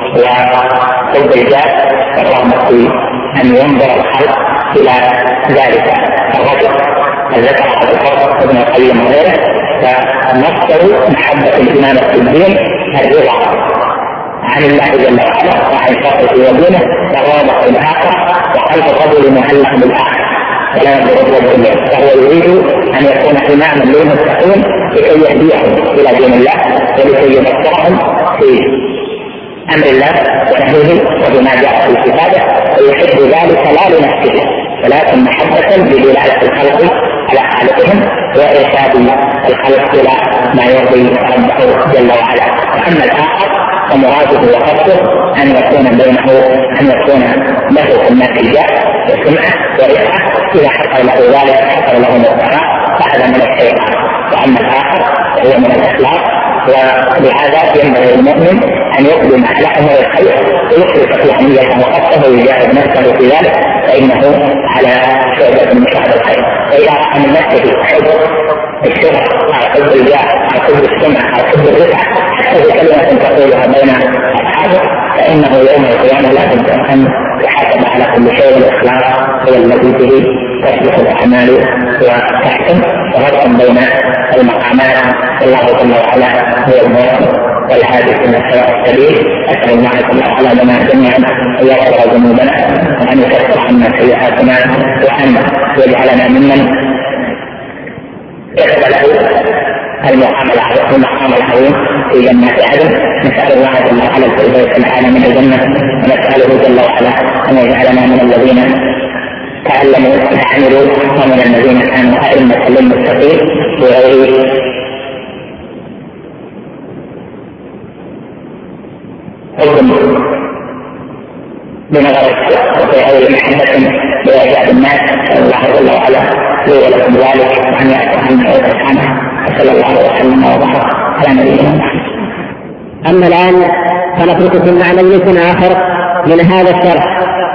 وحب الجاه والرغبة في ان ينظر الخلق الى ذلك. الرجل الذكر على الفرق ابن القيم وغيره فمصدر محبة الامامة في الدين الرضا عن الله جل وعلا وعن شرعه ودينه والرغبة في الآخرة وقلب الرجل معلق بالآخرة ولا ينظر الرجل إليه، فهو يريد أن يكون إماما للمتقين لكي يهديهم إلى دين الله ولكي يبصرهم في أمر الله ونهيه وبما جاء في كتابه، ويحب ذلك لا لنفسه ولكن محبة بدلالة الخلق على خالقهم وإرشاد الخلق إلى ما يرضي ربه جل وعلا. وأما الآخر ومراده وقصده أن يكون بينه أن يكون له في الناس الجاه وسمعه ورفعه، إذا حصل له ذلك حصل له الثراء فهذا من الشيطان. وأما الآخر هو من الأخلاق، ولهذا ينبغي المؤمن أن يقدم على أمر الخير ويخلص في نيته وقصده ويجاهد نفسه في ذلك، فإنه على شعبة من شعب الخير. وإذا رأى من نفسه حب الشرع أو حب الجاه أو حب السمع أو حب الرفعة حتى كلمة تقولها بين أصحابه فإنه يوم القيامة لا بد أن يحاسب على كل شيء. الإخلاص هو الذي به تصلح الأعمال وتحسن، وفرق بين المقامات. الله جل وعلا هو الموفق والهادي إلى سواء السبيل. أسأل الله جل وعلا لنا جميعا أن يغفر ذنوبنا وأن يكفر عنا سيئاتنا وأن يجعلنا ممن يقبل المقام العظيم في جنات عدن. نسأل الله جل وعلا الفردوس الأعلى من الجنة، ونسأله جل وعلا أن يجعلنا من الذين تعلموا وعملوا ومن الذين كانوا أئمة للمتقين وغيره. حكم بنظر الخلق وفي أول محبة بإعجاب الناس. الله جل وعلا لي ولكم ذلك وأن يأتي عنه ويتسامح. صلى الله وسلم وبارك على نبينا محمد. أما الآن فنترككم مع مجلس آخر من هذا الشرح.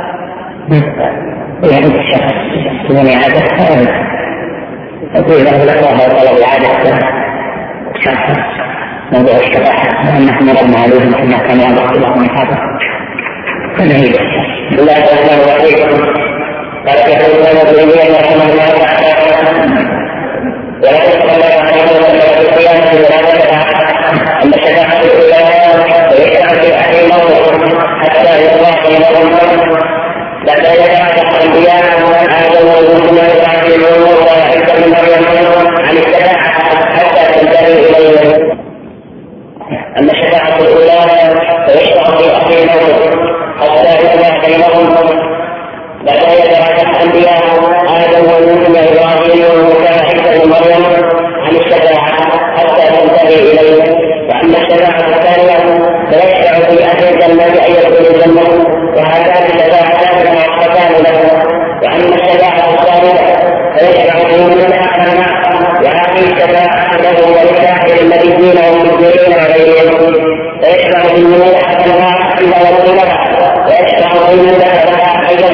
يعني الشرح من إعادة أقول له لك وهو طلب إعادة شرح موضوع الشفاعة ونحن ردنا عليه كما كان واضح الله من هذا فنهيب بسم الله الرحمن الرحيم. قال يقول الذين رحمه الله تعالى ولا يصلى عليهم ولا القيامة ولا يدفع أن شفاعة الأولى ويشفع في أهل الموت حتى يطلع بينهم حتى يدفع الأنبياء آدم وهم يعلمون وعيسى بن مريم عن الشفاعة حتى تنتهي إليهم. أما الشفاعة الأولى ويشفع في أهل الموت حتى يطلع بينهم حتى يدفع الأنبياء آدم وهم إبراهيم وعيسى بن مريم عن الشفاعة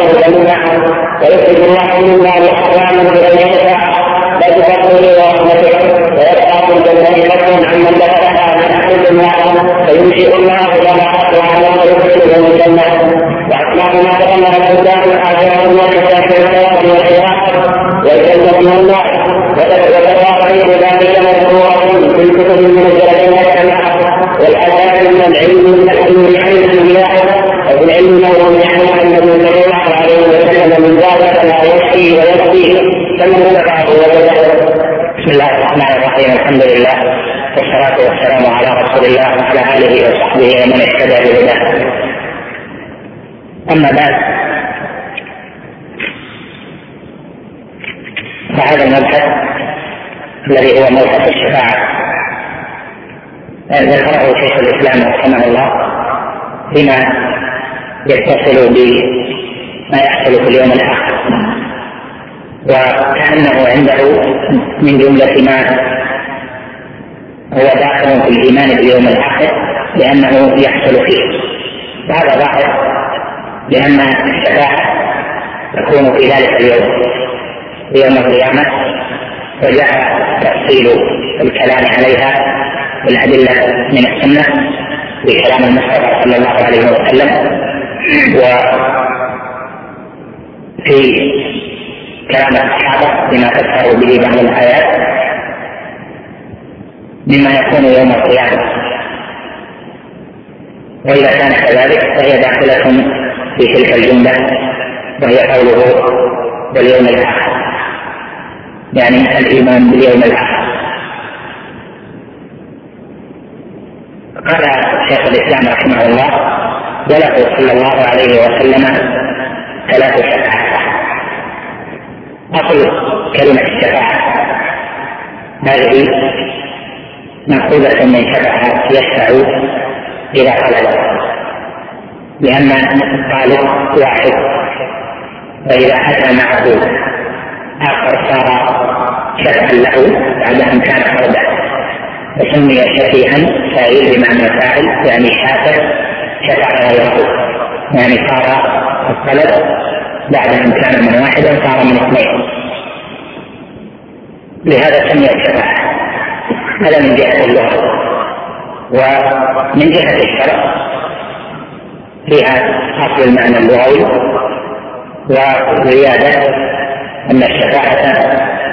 الجنة ويخرج الله من النار أقواما بغير شفاعة بل بفضله ورحمته ويبقى الجنة فضلا عمن دخلها من أهل النار فينشئ الله لنا أقواما ويدخلهم الجنة وأسماء ما تضمن الإنسان الآخرة من الكتاب والخيرات والجنة والنار وتواصيل ذلك مذكورة في الكتب المنزلة من السماء والآثار من العلم من العلم عن الأنبياء وفي العلم نور يعلم أن النبي صلى الله عليه وسلم من ذلك لا يكفي ويكفي فمن اتبعه وجده. بسم الله الرحمن الرحيم. الحمد لله والصلاة والسلام على رسول الله وعلى آله وصحبه ومن اهتدى بهداه. أما بعد، فهذا المبحث الذي هو مبحث الشفاعة ذكره شيخ الإسلام رحمه الله فيما يتصل بما يحصل في اليوم الآخر، وكأنه عنده من جملة ما هو داخل في الإيمان باليوم الآخر لأنه يحصل فيه. وهذا ظاهر لأن الشفاعة تكون في ذلك اليوم في يوم القيامة، وجاء تفصيل الكلام عليها بالأدلة من السنة بكلام المصطفى صلى الله عليه وسلم، وفي كلام الصحابة بما فسروا به بعض الآيات مما يكون يوم القيامة. وإذا كان كذلك فهي داخلة في تلك الجملة، وهي قوله باليوم الآخر، يعني الإيمان باليوم الآخر. قال شيخ الإسلام رحمه الله: وله صلى الله عليه وسلم ثلاث شفاعات. أصل كلمة الشفاعة هذه مأخوذة من شفاعة يشفع إذا طلب، لأن طالب واحد، فإذا أتى معه آخر صار شفعا له بعد أن كان فردا، وسمي شفيعا فاعل بمعنى فاعل، يعني شافع شفع غيره، يعني صار الطلب بعد أن كان من واحد صار من اثنين، لهذا سمي الشفاعة. هذا من جهة اللغة. ومن جهة الشرع فيها أصل المعنى اللغوي، وزيادة أن الشفاعة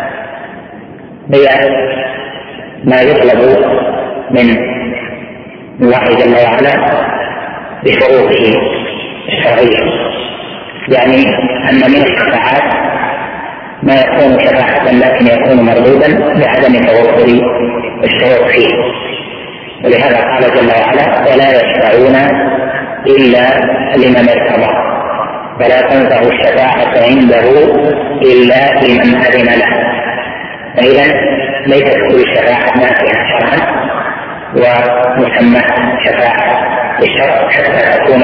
هي ما يطلب من الله جل وعلا بشروطه الشرعية، يعني أن من الشفاعات ما يكون شفاعة لكن يكون مردودا بعدم توفر الشروط فيه. ولهذا قال جل وعلا: ولا يشفعون إلا لمن ارتضى ولا تنفع الشفاعة عنده إلا لمن أذن له. فإذا ليست كل شفاعة نافعة شرعا ومسمى شفاعة الشرع حتى تكون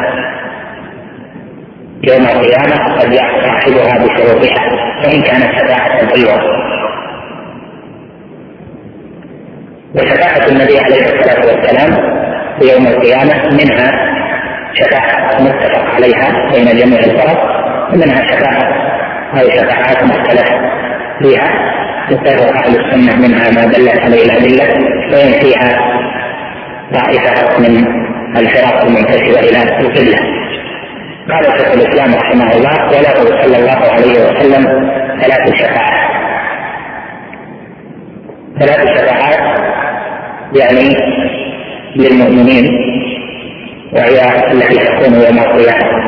يوم القيامة قد يحصل صاحبها بشروطها، وإن كانت شفاعة غيرها. وشفاعة النبي عليه الصلاة والسلام في يوم القيامة منها شفاعة متفق عليها بين جميع الفرق، ومنها شفاعة أو شفاعات مختلفة فيها يتفق أهل السنة منها ما دلت عليه الأدلة، وإن فيها طائفة من الفرق المنتسبة إلى القبلة. قال شيخ الإسلام رحمه الله: وله صلى الله عليه وسلم ثلاث شفاعات. ثلاث شفاعات يعني للمؤمنين، وهي التي تكون يوم القيامة.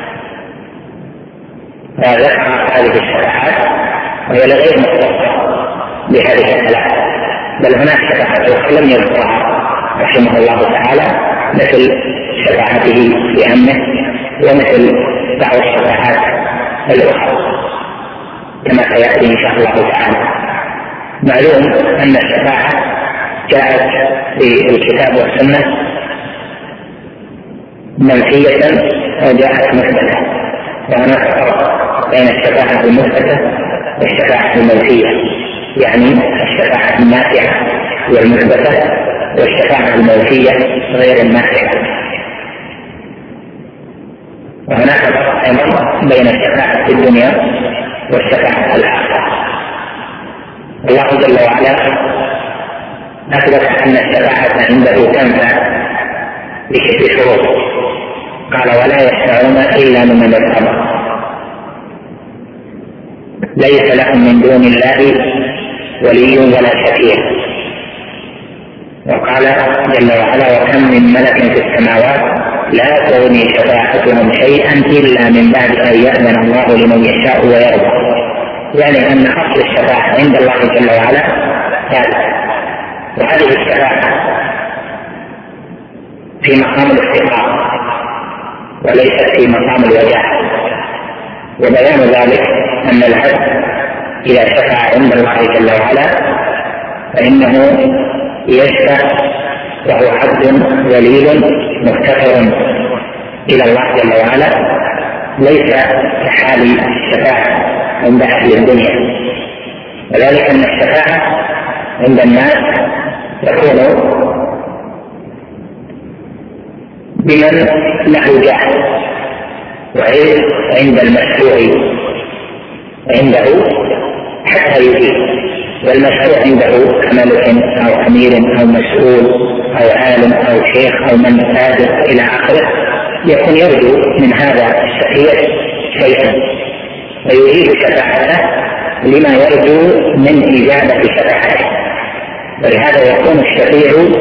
فذكر هذه الشفاعات وهي لغير مختصة بهذه الثلاث، بل هناك شفاعات أخرى لم يذكرها رحمه الله تعالى، مثل شفاعته بأمنه، ومثل بعض الشفاعات الأخرى كما سيأتي إن شاء الله تعالى. معلوم أن الشفاعة جاءت في الكتاب والسنة منفية وجاءت مثبتة، وهناك فرق بين الشفاعة المثبتة والشفاعة المنفية، يعني الشفاعة النافعة والمثبتة والشفاعة المنفية غير النافعة. وهناك فرق أيضا بين الشفاعة في الدنيا والشفاعة في الآخرة. الله جل وعلا أثبت أن الشفاعة عنده تنفع بست شروط، قال: ولا يشفعون إلا لمن ارتضى، ليس لهم من دون الله ولي ولا شفيع. وقال جل وعلا: وكم من ملك في السماوات لا تغني شفاعتهم شيئا إلا من بعد أن يأذن الله لمن يشاء ويرضى. يعني أن أصل الشفاعة عند الله جل وعلا ثابت، وهذه الشفاعة في مقام الافتقار وليست في مقام الوجاهة. وبيان ذلك أن العبد إذا شفع عند الله جل وعلا فإنه يشفع وهو عبد ذليل مفتقر إلى الله جل وعلا، ليس كحال الشفاعة عند أهل الدنيا. وذلك أن الشفاعة عند الناس تكون بمن له جاه، وعند المشفوع عنده حتى يجيب، والمشفوع عنده كملك أو أمير أو مسؤول أو عالم أو شيخ أو من سابق إلى آخره، يكون يرجو من هذا الشفيع شيئا ويجيب شفاعته لما يرجو من إجابة شفاعته، ولهذا يكون الشفيع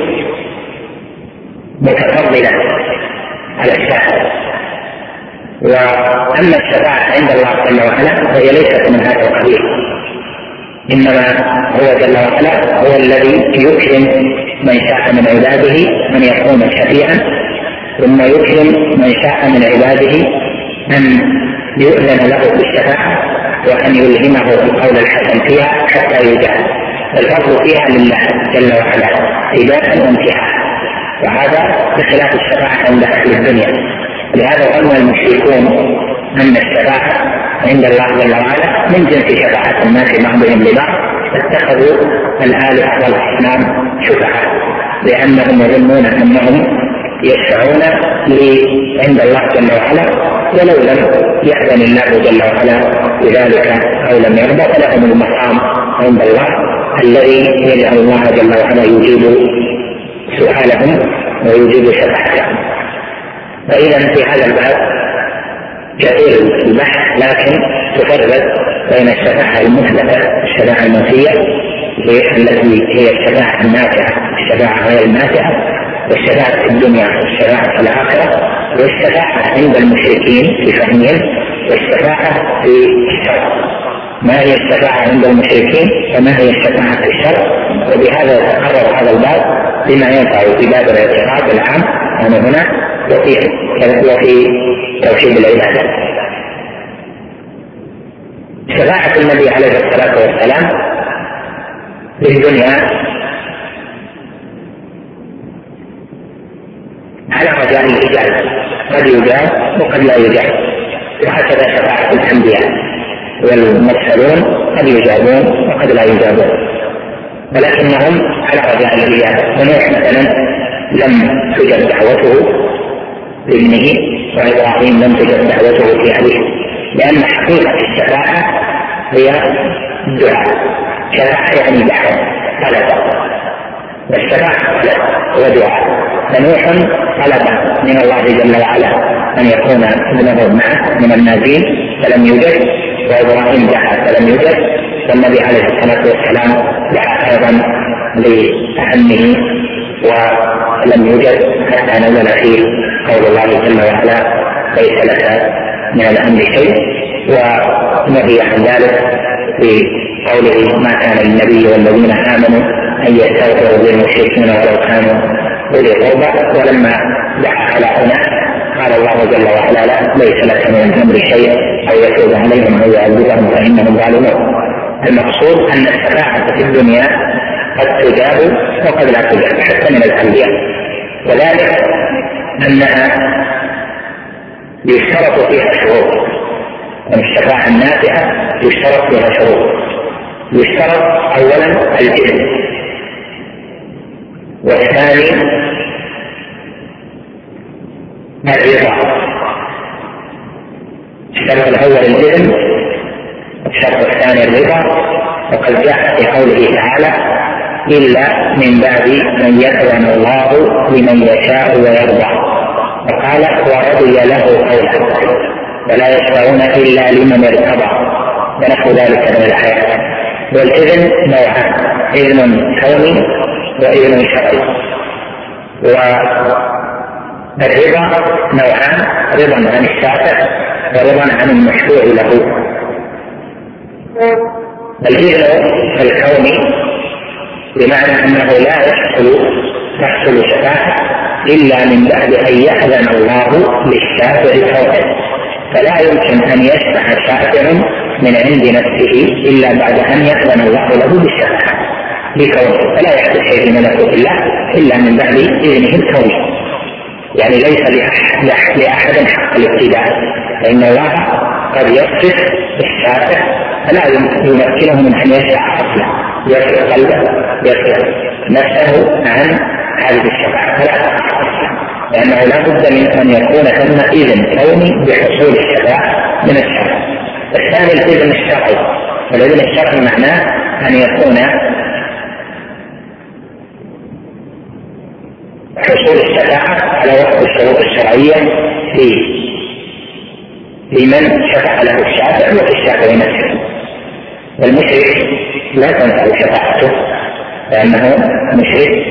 متفضلا على الشافع. وأما الشفاعة عند الله جل وعلا فهي ليست من هذا القبيل، إنما هو جل وعلا هو الذي يكرم من شاء من عباده أن يكون شفيعا، ثم يكرم من شاء من عباده أن يؤذن له بالشفاعة وأن يلهمه القول الحسن فيها حتى يجعل. الفضل فيها لله جل وعلا إباء وامتحان، وهذا بخلاف الشفاعة عند أهل الدنيا. لهذا ظن المشركون أن الشفاعة عند الله جل وعلا من جنس شفاعة الناس بعضهم لبعض، فاتخذوا الآلهة والأصنام شفعاء لأنهم يظنون أنهم يشفعون عند الله جل وعلا، ولو لم يأذن الله جل وعلا بذلك أو لم يرضى فلهم المقام عند الله الذي يجعل الله جل وعلا يجيب سؤالهم ويجيب شفاعتهم. فإذا في هذا الباب كثير البحث، لكن تفرق بين الشفاعة المثبتة الشفاعة المنفية التي هي الشفاعة النافعة الشفاعة غير النافعة، والشفاعة في الدنيا والشفاعة في الآخرة، والشفاعة عند المشركين في فهمهم، والشفاعة في الشرع. ما هي الشفاعة عند المشركين وما هي الشفاعة في الشرع؟ وبهذا يتقرر هذا الباب بما ينفع في باب الاعتقاد العام عن هنا وفي وفي توحيد العبادة. شفاعة النبي عليه الصلاة والسلام في الدنيا على رجاء الإجابة، قد يجاب وقد لا يجاب، وهكذا شفاعة الأنبياء والمرسلون قد يجابون وقد لا يجابون، ولكنهم على رجاء الإجابة. ونوح مثلا لم تجب دعوته لابنه، وإبراهيم لم تجب دعوته في أبيه، لأن حقيقة الشفاعة هي الدعاء. شفاعة يعني دعوة طلب، والشفاعة طلب ودعاء. فنوح طلب من الله جل وعلا أن يكون ابنه معه من الناجين فلم يوجد، وإبراهيم دعا فلم يوجد، والنبي عليه الصلاة والسلام دعا أيضا لأهله ولم يوجد، حتى نزل فيه قول الله جل وعلا: ليس لك من الأمر شيء، ونهي عن ذلك في قوله: ما كان للنبي والذين آمنوا أن يستغفروا للمشركين ولو كانوا أولي قربى. ولما دعا على أناس قال الله جل وعلا: لا، ليس لك من الأمر شيء، أو يتوب عليهم أو يعذبهم فإنهم ظالمون. المقصود أن الشفاعة في الدنيا قد تجاب وقد لا تجاب حتى من الأنبياء، وذلك أنها يشترط فيها شروط. الشفاعة النافعة يشترط فيها شروط. يشترط أولا الإذن، والثاني الرضا، الشرط الأول الإذن، الشرط الثاني الرضا، وقد جاء في قوله تعالى إلا من بعد أن يأذن الله لمن يشاء ويرضى، وقال ورضي له قولا ولا يشفعون إلا لمن ارتضى، ونحو ذلك من الآيات. والإذن نوعان، إذن كوني وإذن شرعي. والرضا نوعان، رضا عن الشافع ورضا عن المشفوع له. الإذن الكوني بمعنى أنه لا يحصل تحصل شفاعة إلا من بعد أن يأذن الله للشافع كونه، فلا يمكن أن يشفع شافع من عند نفسه إلا بعد أن يأذن الله له بالشفاعة بكونه، فلا يحدث شيء من ملكوت الله إلا من بعد إذنه الكوني. يعني ليس لأحد حق الابتداء، فإن الله قد يصرف الشافع فلا يمكنه من أن يشفع أصلا، يصرف قلبه يصرف نفسه عن هذه الشفاعة فلا تقع أصلا، لأنه لا بد من أن يكون ثم إذن كوني بحصول الشفاعة من الشرع. الثاني الإذن الشرعي، والإذن الشرعي معناه أن يكون حصول الشفاعة على وفق الشروط الشرعية في لمن شفع له الشافع وفي الشافع نفسه. والمشرك لا تنفع شفاعته لأنه مشرك،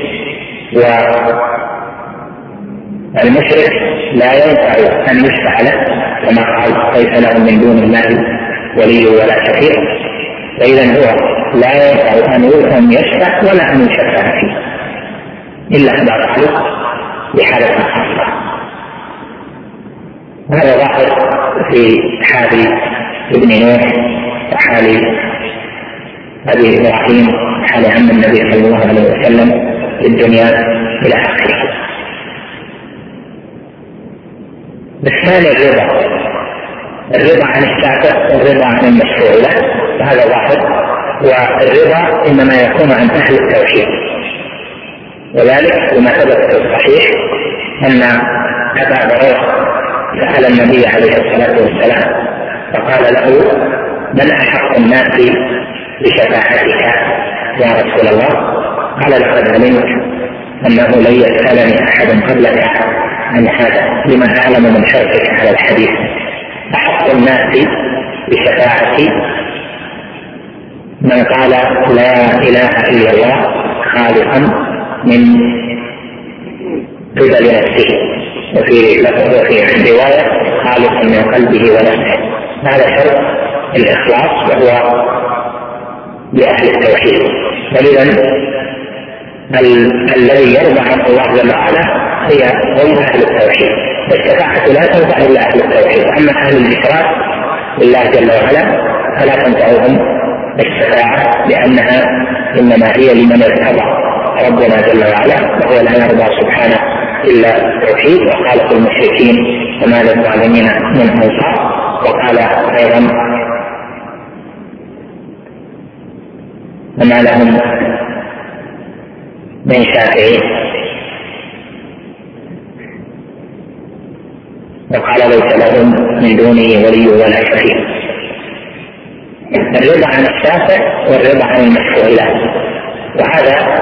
والمشرك لا ينفع أن يشفع له كما قال ليس له من دون الله ولي ولا شفيع، فإذا هو لا ينفع أن يشفع ولا أن يشفع فيه إلا إذا فعله بحالة خاصة. هذا ظاهر في حال ابن نوح وحال أبي إبراهيم وحال عم النبي صلى الله عليه وسلم في الدنيا إلى آخره. الثاني الرضا، الرضا عن الشافع والرضا عن المشفوع له، وهذا ظاهر. والرضا إنما يكون عن أهل التوحيد، وذلك بما ثبت في الصحيح أن أبا هريرة سأل النبي عليه الصلاة والسلام فقال له من أحق الناس بشفاعتك يا رسول الله؟ قال لقد علمت أنه لن يسألني أحد قبلك عن هذا لما أعلم من شرطك على الحديث. أحق الناس بشفاعتي من قال لا إله إلا الله خالقا من قبل نفسه، وفي وفي رواية خالقا من قلبه ونفسه. هذا شرط الإخلاص وهو لأهل التوحيد. فإذا الذي يرضى عن الله جل وعلا هي هم أهل التوحيد، والشفاعة لا تنفع إلا أهل التوحيد. أما أهل الإشراك بالله جل وعلا فلا تنفعهم الشفاعة، لأنها إنما هي لمن ارتضى ربنا جل وعلا، وهو لا يرضى سبحانه إلا التوحيد. وقال في المشركين وما للظالمين من أنصار. وقال أيضا وما لهم من شافعين. وقال ليس لهم من دونه ولي ولا شفيع. الرضا عن الشافع والرضا عن المشفوع له، وهذا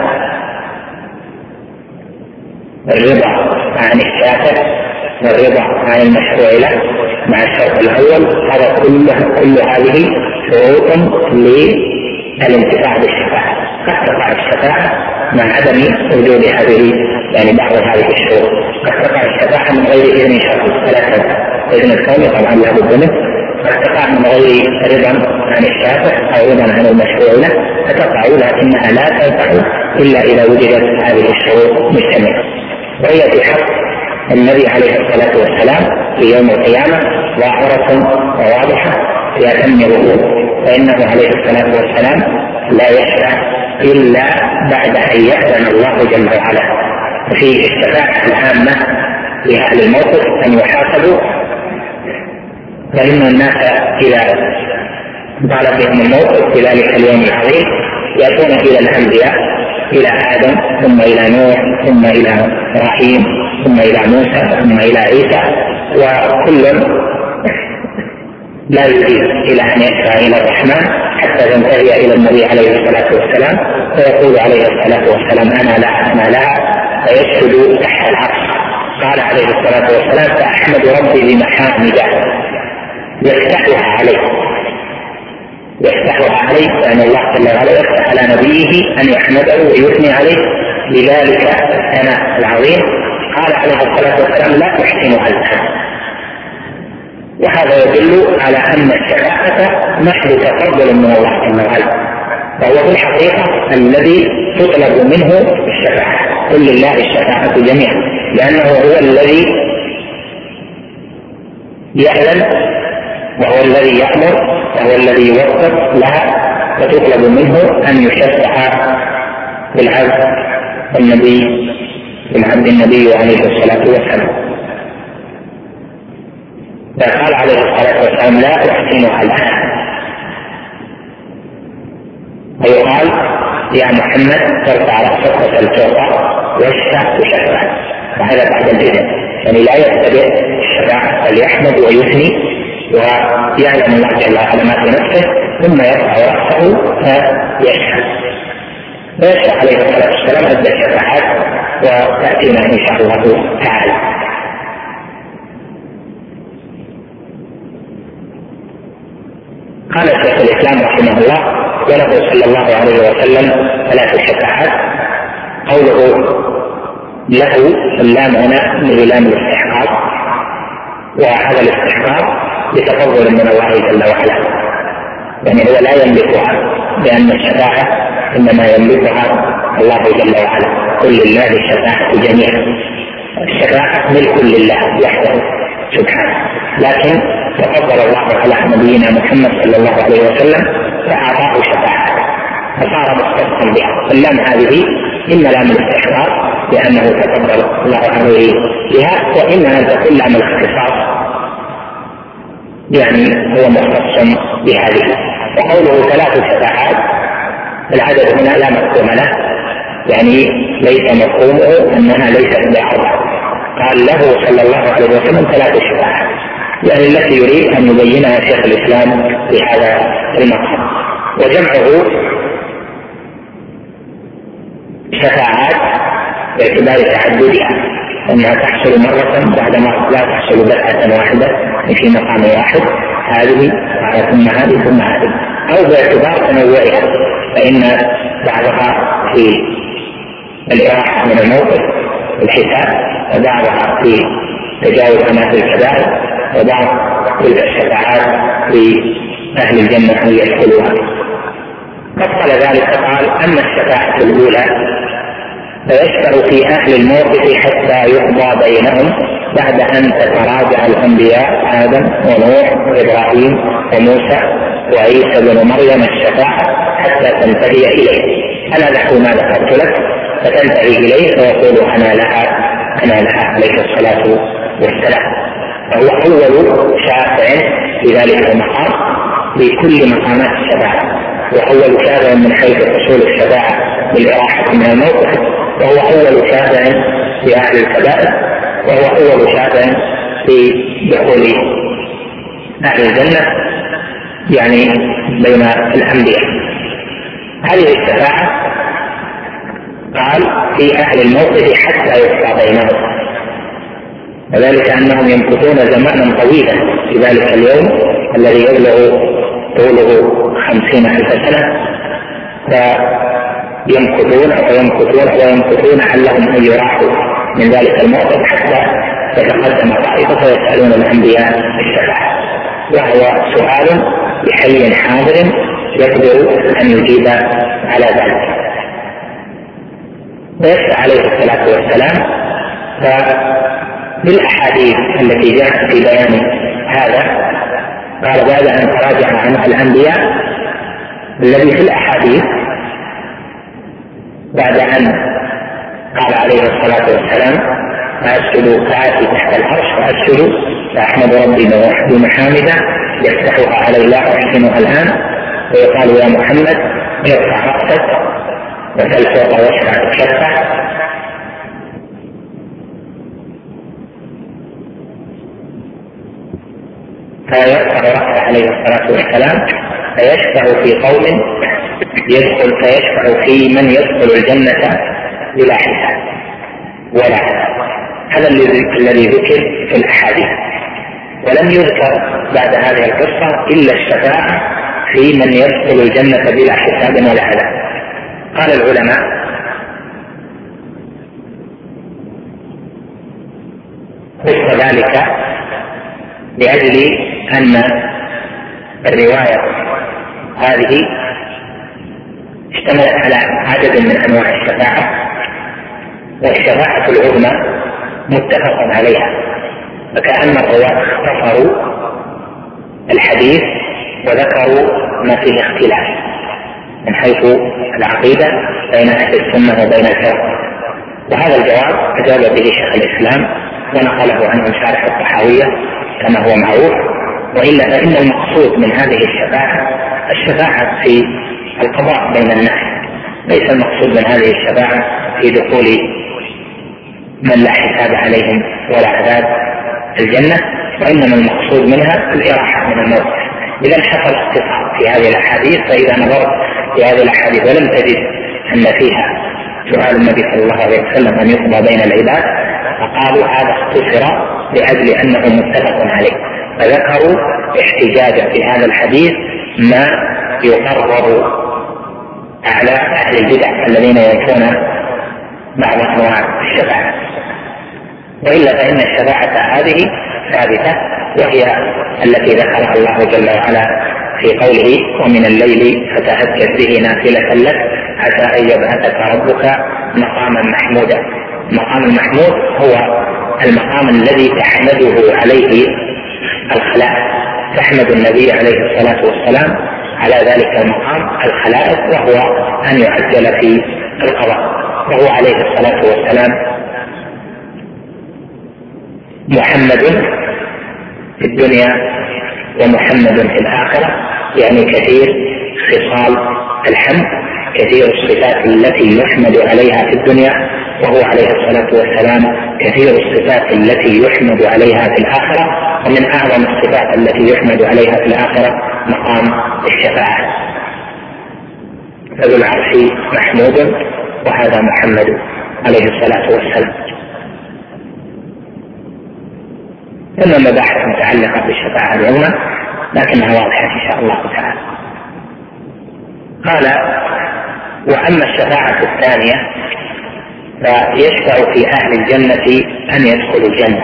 الرضا عن الشافع والرضا عن المشفوع له مع الشرط الأول، هذا كله كل هذه شروط للانتفاع بالشفاعة. قد تقع الشفاعة مع عدم وجود هذه يعني بعض هذه الشروط. قد تقع الشفاعة من غير إذن شرعي فلا تنفع، إذن الكون طبعا لا بد منه. قد تقع من غير رضا عن الشافع أو رضا عن المشفوع له فتقع، لكنها لا تنفع إلا إذا وجدت هذه الشروط مجتمعة. وهي في حق النبي عليه الصلاة والسلام في يوم القيامة ظاهرة وواضحة في أتم الوجود، فإنه عليه الصلاة والسلام لا يشفع إلا بعد أن يأذن الله جل وعلا. وفي الشفاعة العامة لأهل الموقف أن يحاسبوا، فإن الناس إذا ضال بهم الموقف في ذلك اليوم العظيم يأتون إلى الأنبياء، إلى آدم ثم إلى نوح ثم إلى إبراهيم ثم إلى موسى ثم إلى عيسى، وكل لا يريد إلى أن يشفع إلى الرحمن حتى تنتهي إلى النبي عليه الصلاة والسلام، فيقول عليه الصلاة والسلام أنا لا أنا لها، فيسجد تحت العرش. قال عليه الصلاة والسلام فأحمد ربي بمحامده يفتحها عليه يفتحها عليه لأن الله جل وعلا يفتح على نبيه أن يحمده ويثني عليه بذلك الثناء العظيم. قال عليه الصلاة والسلام لا تحسن الآن، وهذا يدل على أن الشفاعة محض تفضل من الله جل وعلا، وهو في الحقيقة الذي تطلب منه الشفاعة. قل لله الشفاعة جميعا، لأنه هو الذي يعلم وهو الذي يأمر وهو الذي يوفق لها، فتطلب منه أن يشفع بالعبد النبي بالعبد النبي عليه الصلاة والسلام. فقال عليه الصلاة والسلام لا أحسنها الآن، ويقال يا محمد ترفع رأسك وتلتوطى واشفع تشفع، وهذا بعد الإذن، يعني لا يبتدئ الشفاعة بل يحمد ويثني ويعلم الله جل وعلا ما في نفسه، ثم يرفع رأسه فيشفع فيشفع عليه الصلاة والسلام عدة شفاعات وتأتينا إن شاء الله تعالى. قال شيخ الإسلام رحمه الله وله صلى الله عليه وسلم ثلاث شفاعات. قوله له اللام هنا من لام الاستحقاق، وهذا الاستحقاق بتفضل من الله جل وعلا، يعني هو لا يملكها، لأن الشفاعة إنما يملكها الله جل وعلا. قل لله الشفاعة جميعا، الشفاعة ملك لله وحده سبحانه، لكن تفضل الله على نبينا محمد صلى الله عليه وسلم فأعطاه شفاعة فصار مختصا بها. اللام هذه إما لام الاستحقاق لأنه تفضل الله عليه بها، وإما أن تكون لام الاختصاص يعني هو مختص بهذه. وقوله ثلاث شفاعات العدد هنا لا مفهوم له، يعني ليس مفهومه أنها ليست بأربعة. قال له صلى الله عليه وسلم ثلاث شفاعات، يعني التي يريد أن يبينها شيخ الإسلام في هذا المقام. وجمعه شفاعات باعتبار تعددها، أنها تحصل مرة بعد مرة، لا تحصل دفعة واحدة في مقام واحد، هذه ثم هذه ثم هذه، أو باعتبار تنوعها، فإن بعضها في الإراحة من الموقف الحساب، وبعضها في تجاوز أماكن الكبائر، وبعض تلك الشفاعات لأهل الجنة أن يدخلوها. فصل ذلك قال أما الشفاعة الأولى فيشفع في أهل الموقف حتى يقضى بينهم بعد أن تتراجع الأنبياء آدم ونوح وإبراهيم وموسى وعيسى بن مريم الشفاعة حتى تنتهي إليه. أنا ذكر ما ذكرت لك، فتنتهي إليه فيقول أنا لها أنا لها عليه الصلاة والسلام. فهو أول شافع في ذلك المقام بكل مقامات الشفاعة، وأول شافع من حيث حصول الشفاعة بالإراحة من الموقف، وهو أول شافع في أهل الكبائر، وهو أول شافع في دخول أهل الجنة يعني بين الأنبياء. هذه الشفاعة قال في أهل الموقف حتى يقضى بينهم، وذلك أنهم يمكثون زمانا طويلا في ذلك اليوم الذي يبلغ طوله خمسين ألف سنة، فيمكثون ويمكثون ويمكثون علهم أن يراحوا من ذلك الموقف حتى يتقدم طائفة ويسألون الأنبياء الشفاعة، وهو سؤال بحي حاضر يقدر أن يجيب على ذلك. ويسأل عليه الصلاة والسلام فبالأحاديث التي جاءت في بيان هذا قال بعد أن تراجع عنه الأنبياء الذي في الأحاديث بعد أن قال عليه الصلاة والسلام فأسجد فآتي تحت العرش فأسجد فأحمد ربي بمحامده يفتحها علي لا أحسنها الآن، ويقال يا محمد ارفع رأسك وسل فوق واشفع تشفع. فيرفع رأسه عليه الصلاة والسلام فيشفع في قوم يدخل فيشفع في من يدخل الجنة بلا حساب ولا عذاب. هذا الذي ذكر في الأحاديث، ولم يذكر بعد هذه القصة إلا الشفاعة في من يدخل الجنة بلا حساب ولا عذاب. قال العلماء خص ذلك لأجل أن الرواية هذه اشتملت على عدد من أنواع الشفاعة، والشفاعة العظمى متفق عليها، فكأن الرواة اختصروا الحديث وذكروا ما فيه اختلاف من حيث العقيدة بين أهل السنة وبين الفرق. وهذا الجواب أجاب به شيخ الإسلام ونقله عنه شارح الطحاوية كما هو معروف. وإلا فإن المقصود من هذه الشفاعة الشفاعة في القضاء بين الناس، ليس المقصود من هذه الشفاعة في دخول من لا حساب عليهم ولا عذاب الجنة، وإنما المقصود منها الإراحة من الموت. إذا حصل اختصار في هذه الأحاديث، فإذا نظرت في هذه الأحاديث ولم تجد أن فيها سؤال النبي صلى الله عليه وسلم أن يقضى بين العباد، فقالوا هذا اختصر لأجل أنه متفق عليه، فذكروا احتجاجا في هذا الحديث ما يقرر على أهل البدع الذين ينفون بعض أنواع الشفاعة. وإلا فإن الشفاعة هذه ثابتة، وهي التي ذكرها الله جل وعلا في قوله ومن الليل فتهجد به نافلة لك عسى أن يبعثك ربك مقاما محمودا. المقام المحمود هو المقام الذي تحمده عليه الخلائق، تحمد النبي عليه الصلاة والسلام على ذلك المقام الخلائق، وهو أن يعجل في القضاء. وهو عليه الصلاة والسلام محمد في الدنيا ومحمد في الآخرة، يعني كثير خصال الحمد، كثير الصفات التي يحمد عليها في الدنيا، وهو عليه الصلاة والسلام كثير الصفات التي يحمد عليها في الآخرة. ومن أعظم الصفات التي يحمد عليها في الآخرة مقام الشفاعة، فذو العرش محمود وهذا محمد عليه الصلاة والسلام. ثم مباحث متعلقة بالشفاعة العظمى لكنها واضحة إن شاء الله تعالى. قال وأما الشفاعة الثانية فيشفع في أهل الجنة أن يدخلوا الجنة.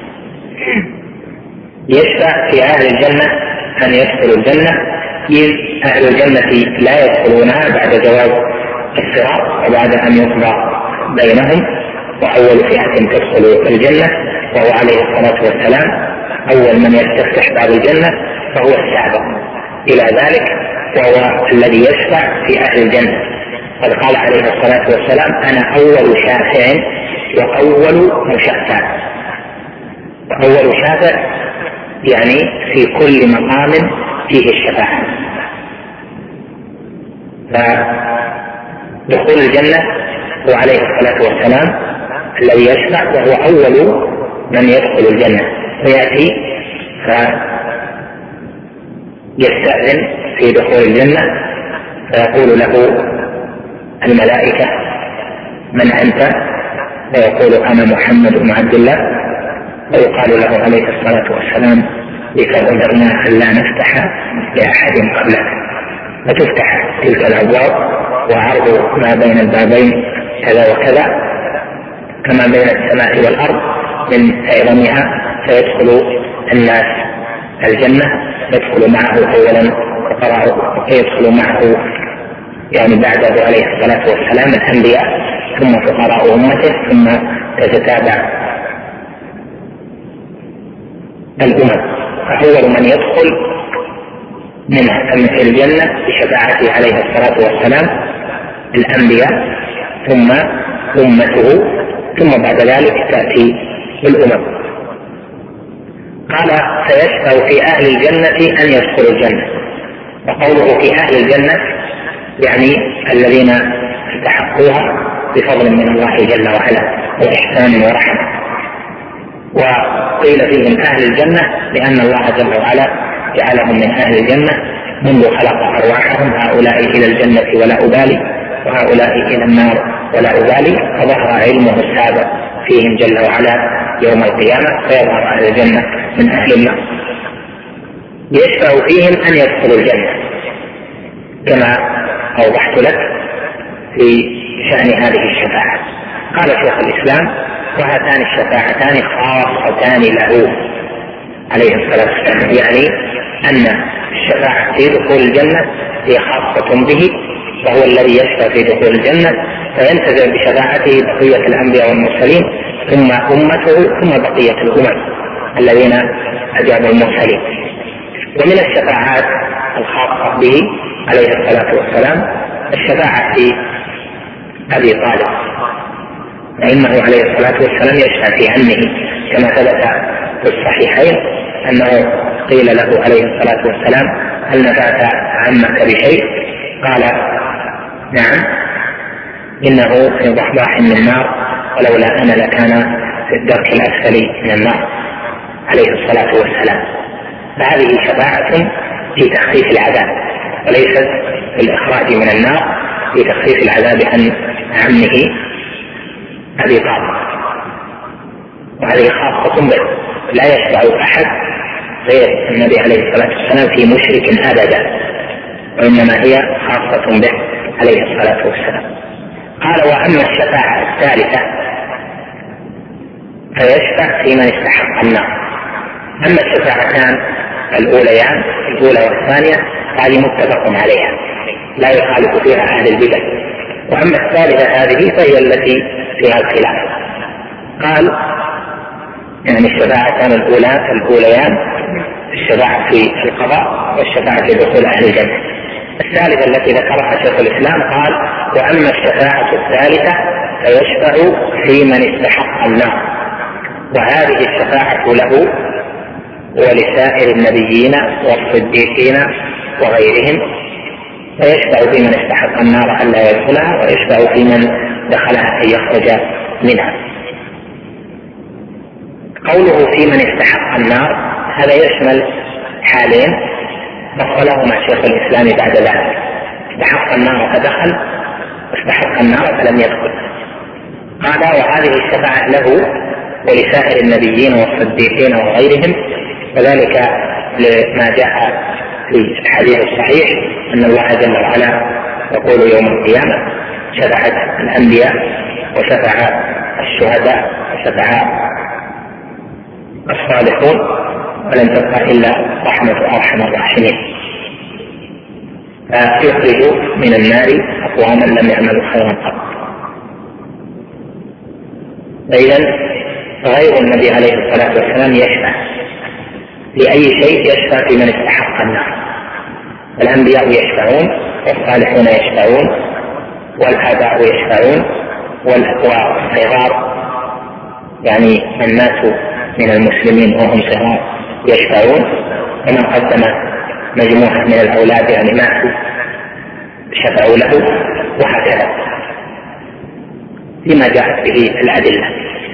يشفع في أهل الجنة أن يدخلوا الجنة، إذ أهل الجنة لا يدخلونها بعد جواز الصراط وبعد أن يقضى بينهم، وأول فئة تدخل الجنة وهو عليه الصلاة والسلام أول من يستفتح باب الجنة، فهو السابق إلى ذلك وهو الذي يشفع في أهل الجنة. قد قال عليه الصلاة والسلام أنا أول شافع وأول مشفع. وأول شافع يعني في كل مقام فيه الشفاعة. فدخول الجنة هو عليه الصلاة والسلام الذي يشفع، وهو أول من يدخل الجنة، ويأتي فيستأذن في دخول الجنة فيقول له الملائكة من أنت؟ فيقول أنا محمد بن عبد الله، ويقال له عليه الصلاة والسلام لك أمرنا أن لا نفتح لأحد قبلك، فتفتح تلك الأبواب وعرض ما بين البابين كذا وكذا كما بين السماء والأرض من عظمها، فيدخل الناس الجنة، يدخل معه أولا فقراء، يدخل معه يعني بعده عليه الصلاة والسلام الأنبياء ثم فقراء أمته، ثم تتتابع الأمم. فأول من يدخل منها في الجنة بشفاعته عليه الصلاة والسلام الأنبياء ثم أمته، ثم بعد ذلك تأتي الأمم. قال سيشفع في أهل الجنة أن يدخلوا الجنة. وقوله في أهل الجنة يعني الذين استحقوها بفضل من الله جل وعلا وإحسان ورحمة. وقيل فيهم أهل الجنة لأن الله جل وعلا جعلهم من أهل الجنة منذ خلق أرواحهم، هؤلاء إلى الجنة ولا أبالي وهؤلاء إلى النار ولا أبالي، فظهر علمه السابق فيهم جل وعلا يوم القيامة فيظهر أهل الجنة من أهل النار. يشفع فيهم أن يدخلوا الجنة كما أوضحت لك في شأن هذه الشفاعة. قال شيخ الإسلام: وهاتان الشفاعتان خاصتان له عليه الصلاة والسلام، يعني أن الشفاعة في دخول الجنة هي خاصة به، وهو الذي يشفع في دخول الجنة، فينتزع بشفاعته بقية الأنبياء والمرسلين ثم أمته ثم بقية الأمم الذين أجابوا المرسلين. ومن الشفاعات الخاصة به عليه الصلاة والسلام الشفاعة في أبي طالب، فإنه عليه الصلاة والسلام يشفع في عمه كما ثبت في الصحيحين أنه قيل له عليه الصلاة والسلام: هل نفعت عمك بشيء؟ قال: نعم، إنه في ضحضاح من النار ولولا أنا لكان في الدرك الأسفل من النار عليه الصلاة والسلام. فهذه شفاعة في تخفيف العذاب وليست في الإخراج من النار، في تخفيف العذاب عن عمه أبي طالب، وهذه خاصة به، لا يشفع أحد غير النبي عليه الصلاة والسلام في مشرك أبدا، وإنما هي خاصة به عليه الصلاة والسلام. قال: وأما الشفاعة الثالثة فيشفع في من استحق النار. أما الشفاعتان الأوليان الأولى والثانية هذه متفق عليها لا يخالف فيها أهل البدع، وأما الثالثة هذه فهي التي فيها الخلاف. قال: يعني الشفاعتان الأولى الأوليان الشفاعة في القضاء والشفاعة في دخول أهل الجنة. الثالثة التي ذكرها شيخ الإسلام قال: وأما الشفاعة الثالثة فيشفع في من استحق النار، وهذه الشفاعة له ولسائر النبيين والصديقين وغيرهم، فيشفع في من استحق النار ألا يدخلها، ويشفع في من دخلها أن يخرج منها. قوله في من استحق النار هذا يشمل حالين فصلهما شيخ الإسلام بعد ذلك: استحق النار فدخل، واستحق النار فلم يدخل. قال: وهذه الشفاعة له ولسائر النبيين والصديقين وغيرهم، وذلك لما جاء في الحديث الصحيح أن الله جل وعلا يقول يوم القيامة: شفعت الأنبياء وشفع الشهداء وشفع الصالحون ولن تبقى إلا رحمة أرحم الراحمين، فيخرج من النار أقواما لم يعملوا خيرا قط. فإذا غير النبي عليه الصلاة والسلام يشفع لأي شيء، يشفع في من استحق النار. الأنبياء يشفعون، والصالحون يشفعون، والآباء يشفعون، والصغار يعني الناس من المسلمين وهم صغار يشفعون، ومن قدم مجموعة من الأولاد يعني ماتوا شفعوا له، وهكذا لما جاءت به الأدلة.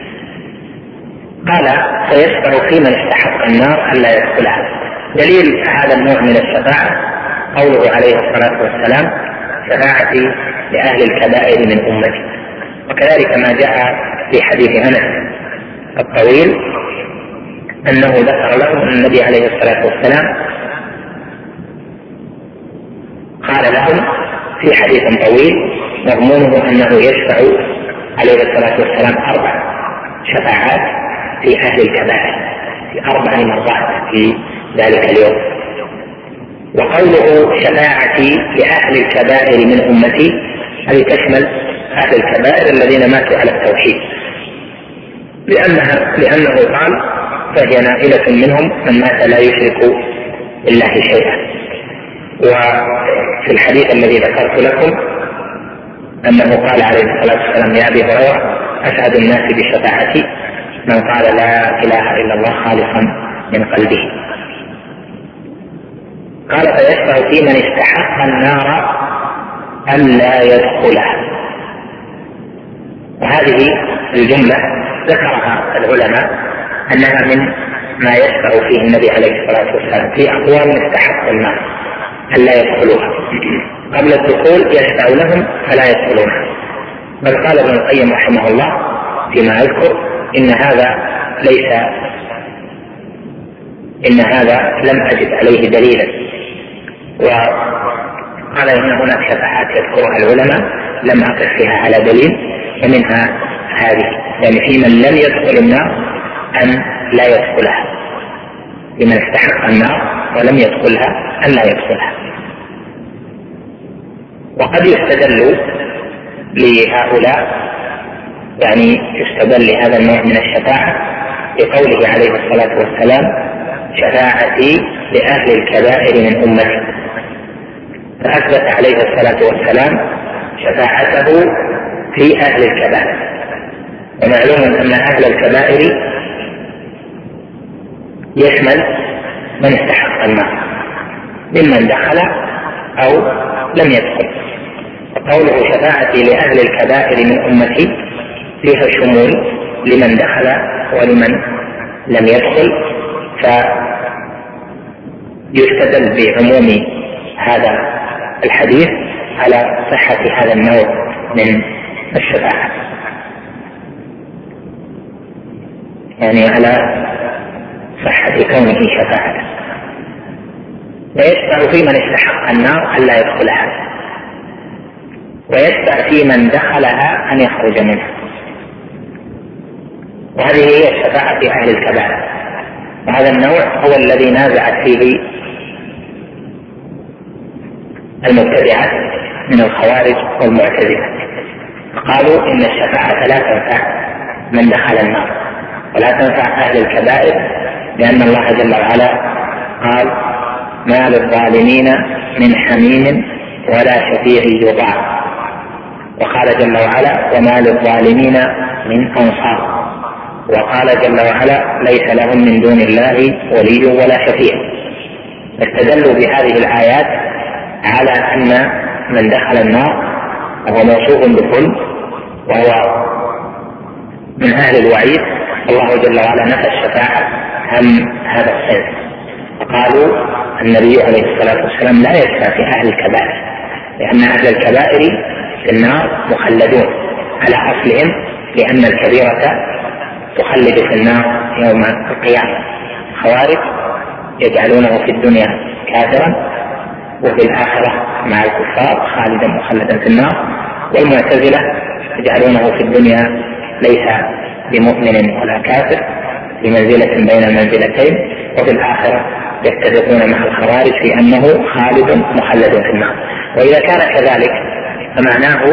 قال: فيشفع في من استحق النار ألا يدخلها. دليل هذا النوع من الشفاعة قوله عليه الصلاة والسلام: شفاعتي لأهل الكبائر من أمتي. وكذلك ما جاء في حديث أنس الطويل أنه ذكر له النبي عليه الصلاة والسلام قال لهم في حديث طويل مضمونه أنه يشفع عليه الصلاة والسلام أربع شفاعات في أهل الكبائر في أربع مرات في ذلك اليوم. وقوله شفاعتي لأهل الكبائر من أمتي هذه تشمل أهل الكبائر الذين ماتوا على التوحيد، لأنها لأنه قال: فهي نائلة منهم من مات لا يشرك بالله شيئا. وفي الحديث الذي ذكرت لكم أنه قال عليه الصلاة والسلام: يا أبي هريرة أسعد الناس بشفاعتي من قال لا إله إلا الله خالصا من قلبه. قال: فيشفع في من استحق النار ألا يدخلها. وهذه الجملة ذكرها العلماء أنها من ما يشفع فيه النبي عليه الصلاة والسلام في أقوام استحق النار ألا يدخلوها، قبل الدخول يشفع لهم فلا يدخلونها. بل قال ابن القيم رحمه الله فيما أذكر إن هذا ليس إن هذا لم أجد عليه دليلا، وقال إن هناك شفاعات يذكرها العلماء لم أقف فيها على دليل، ومنها هذه يعني في من لم يدخل النار أن لا يدخلها، لمن استحق النار ولم يدخلها أن لا يدخلها. وقد يستدل لهؤلاء يعني يستدل لهذا النوع من الشفاعة بقوله عليه الصلاة والسلام شفاعتي لأهل الكبائر من أمتي، فأثبت عليه الصلاة والسلام شفاعته في أهل الكبائر. ومعلوم أن أهل الكبائر يشمل من استحق النار ممن دخل أو لم يدخل. قوله شفاعتي لأهل الكبائر من أمتي فيها شمول لمن دخل ولمن لم يدخل، فيستدل بعموم هذا الحديث على صحة هذا النوع من الشفاعة، يعني على صحة كونه شفاعة. ويشفع في من استحق النار ألا يدخلها، ويشفع في من دخلها أن يخرج منها. وهذه هي الشفاعة في أهل الكبائر، وهذا النوع هو الذي نازعت فيه المبتدعة من الخوارج والمعتزلة، قالوا إن الشفاعة لا تنفع من دخل النار ولا تنفع أهل الكبائر، لأن الله جل وعلا قال ما للظالمين من حميم ولا شفيع يطاع، وقال جل وعلا وما للظالمين من أنصار، وقال جل وعلا ليس لهم من دون الله ولي ولا شفيع. استدلوا بهذه الآيات على أن من دخل النار وهو موصوف بالظلم وهو من أهل الوعيد، الله جل وعلا نفى الشفاعة عن هذا الصنف، وقالوا النبي عليه الصلاة والسلام لا يشفع في أهل الكبائر، لأن أهل الكبائر في النار مخلدون على أصلهم، لأن الكبيرة تخلد في النار يوم القيامة. خوارج يجعلونه في الدنيا كافرا وفي الآخرة مع الكفار خالدا مخلدا في النار، والمعتزلة يجعلونه في الدنيا ليس بمؤمن ولا كافر بمنزلة بين المنزلتين، وفي الآخرة يتفقون مع الخوارج في أنه خالد مخلد في النار. وإذا كان كذلك فمعناه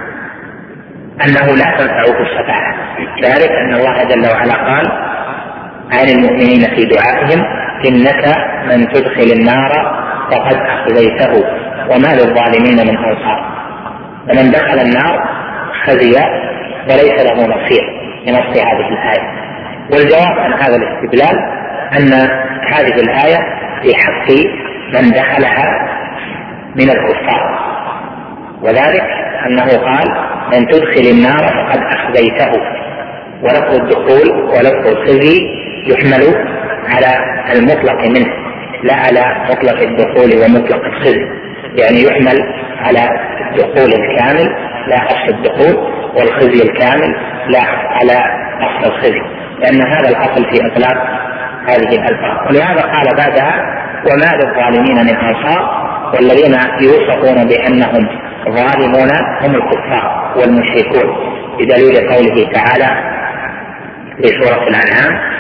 أنه لا تنفعه الشفاعة، ذلك أن الله جل وعلا قال عن المؤمنين في دعائهم إنك من تدخل النار فقد أخزيته وما للظالمين من أنصار. فمن دخل النار خزي وليس له نصير بنص هذه الآية. والجواب عن هذا الاستدلال أن هذه الآية في حق من دخلها من الكفار، وذلك أنه قال من تدخل النار فقد أخزيته، ولفظ الدخول ولفظ الخزي يحمل على المطلق منه لا على مطلق الدخول ومطلق الخزي، يعني يحمل على الدخول الكامل لا أصل الدخول، والخزي الكامل لا على أصل الخزي، لأن هذا الأصل في إطلاق هذه الألفاظ. ولهذا قال بعدها وما للظالمين من أنصار، والذين يوصفون بأنهم ظالمون هم الكفار والمشركون، بدليل قوله تعالى في سورة الأنعام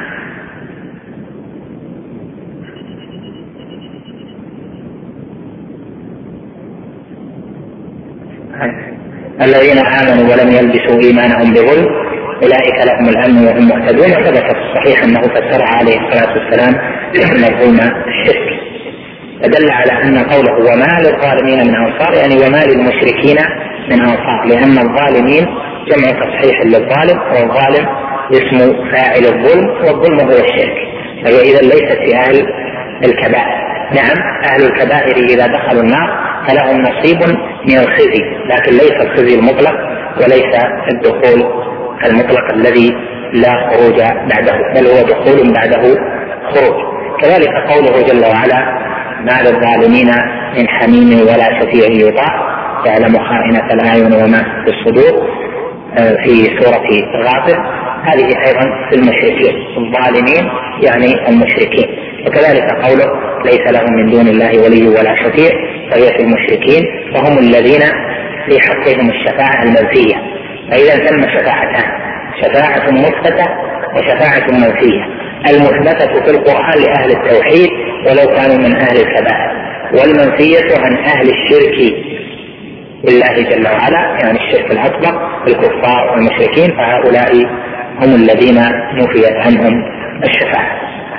الذين آمنوا ولم يلبسوا إيمانهم بظلم أولئك لهم الأمن وهم مهتدون. وثبت في الصحيح أنه فسرها عليه الصلاة والسلام مفهوم الشرك، فدل على أن قوله وما للظالمين من أنصار يعني وما للمشركين من أنصار، لأن الظالمين جمع تصحيح للظالم، والظالم اسم فاعل الظلم، والظلم هو الشرك، فهي إذا ليست في أهل الكبائر. نعم أهل الكبائر إذا دخلوا النار فلهم نصيب من الخزي، لكن ليس الخزي المطلق وليس الدخول المطلق الذي لا خروج بعده، بل هو دخول بعده خروج. كذلك قوله جل وعلا: ما للظالمين من حميم ولا شفيع يطاع يعلم خائنة الأعين وما في الصدور في سورة غافر. هذه أيضا في المشركين، الظالمين يعني المشركين. وكذلك قوله: ليس لهم من دون الله ولي ولا شفيع، فهي في المشركين، فهم الذين في حقهم الشفاعة المنفية. فإذا ثم شفاعتان: شفاعة مثبتة وشفاعة منفية. المثبتة في القرآن لأهل التوحيد ولو كانوا من أهل الكبائر، والمنفية عن أهل الشرك بالله جل وعلا، يعني الشرك الأكبر الكفار والمشركين، فهؤلاء هم الذين نفيت عنهم الشفاعة.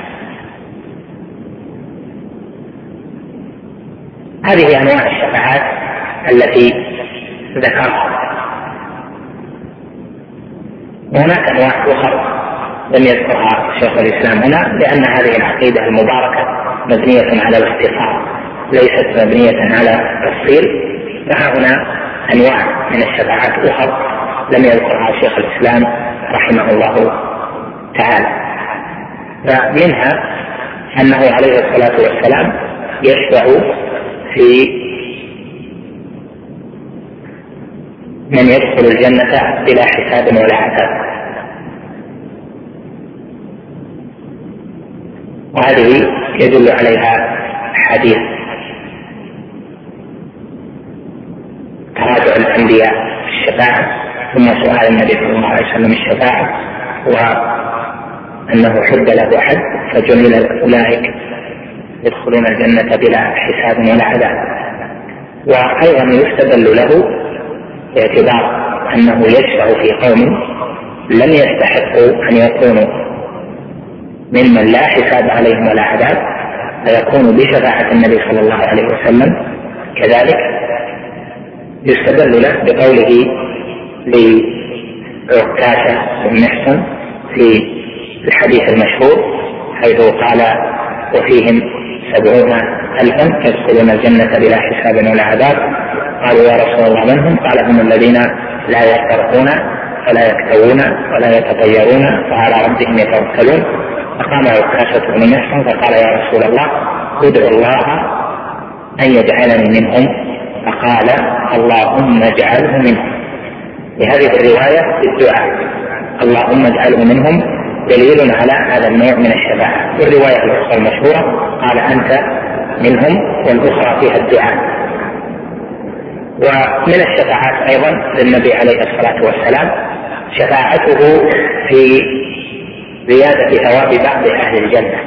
هذه أنواع الشفاعات التي ذكرها. وهناك أنواع أخرى لم يذكرها شيخ الإسلام هنا، لأن هذه العقيدة المباركة مبنية على الاختصار ليست مبنية على التفصيل. فهنا أنواع من الشفاعات أخرى لم يذكرها شيخ الإسلام رحمه الله تعالى. فمنها أنه عليه الصلاة والسلام يشفع في من يدخل الجنة بلا حساب ولا عذاب، وهذه يدل عليها حديث تراجع الأنبياء في الشفاعة، ثم سؤال النبي صلى الله عليه وسلم الشفاعة، وأنه حد له حد فجمل أولئك يدخلون الجنة بلا حساب ولا عذاب. وأيضا يستدل له باعتبار أنه يشفع في قوم لم يستحقوا أن يكونوا ممن لا حساب عليهم ولا عذاب، فيكون بشفاعة النبي صلى الله عليه وسلم. كذلك يستدل له بقوله لعكاشة بن محصن في الحديث المشهور حيث قال: وفيهم سبعون ألفا يدخلون الجنة بلا حساب ولا عذاب. قالوا: يا رسول الله من هم؟ قال: هم الذين لا يسترقون ولا يكتوون ولا يتطيرون وعلى ربهم يتوكلون. فقام عكاشة بن محصن فقال: يا رسول الله ادعو الله أن يجعلني منهم. فقال: اللهم اجعله منهم. لهذه الرواية الدعاء اللهم اجعله منهم دليل على هذا النوع من الشفاعة. والرواية الأخرى المشهورة قال: أنت منهم، والأخرى فيها الدعاء. ومن الشفاعات أيضا للنبي عليه الصلاة والسلام شفاعته في زيادة ثواب بعض أهل الجنة،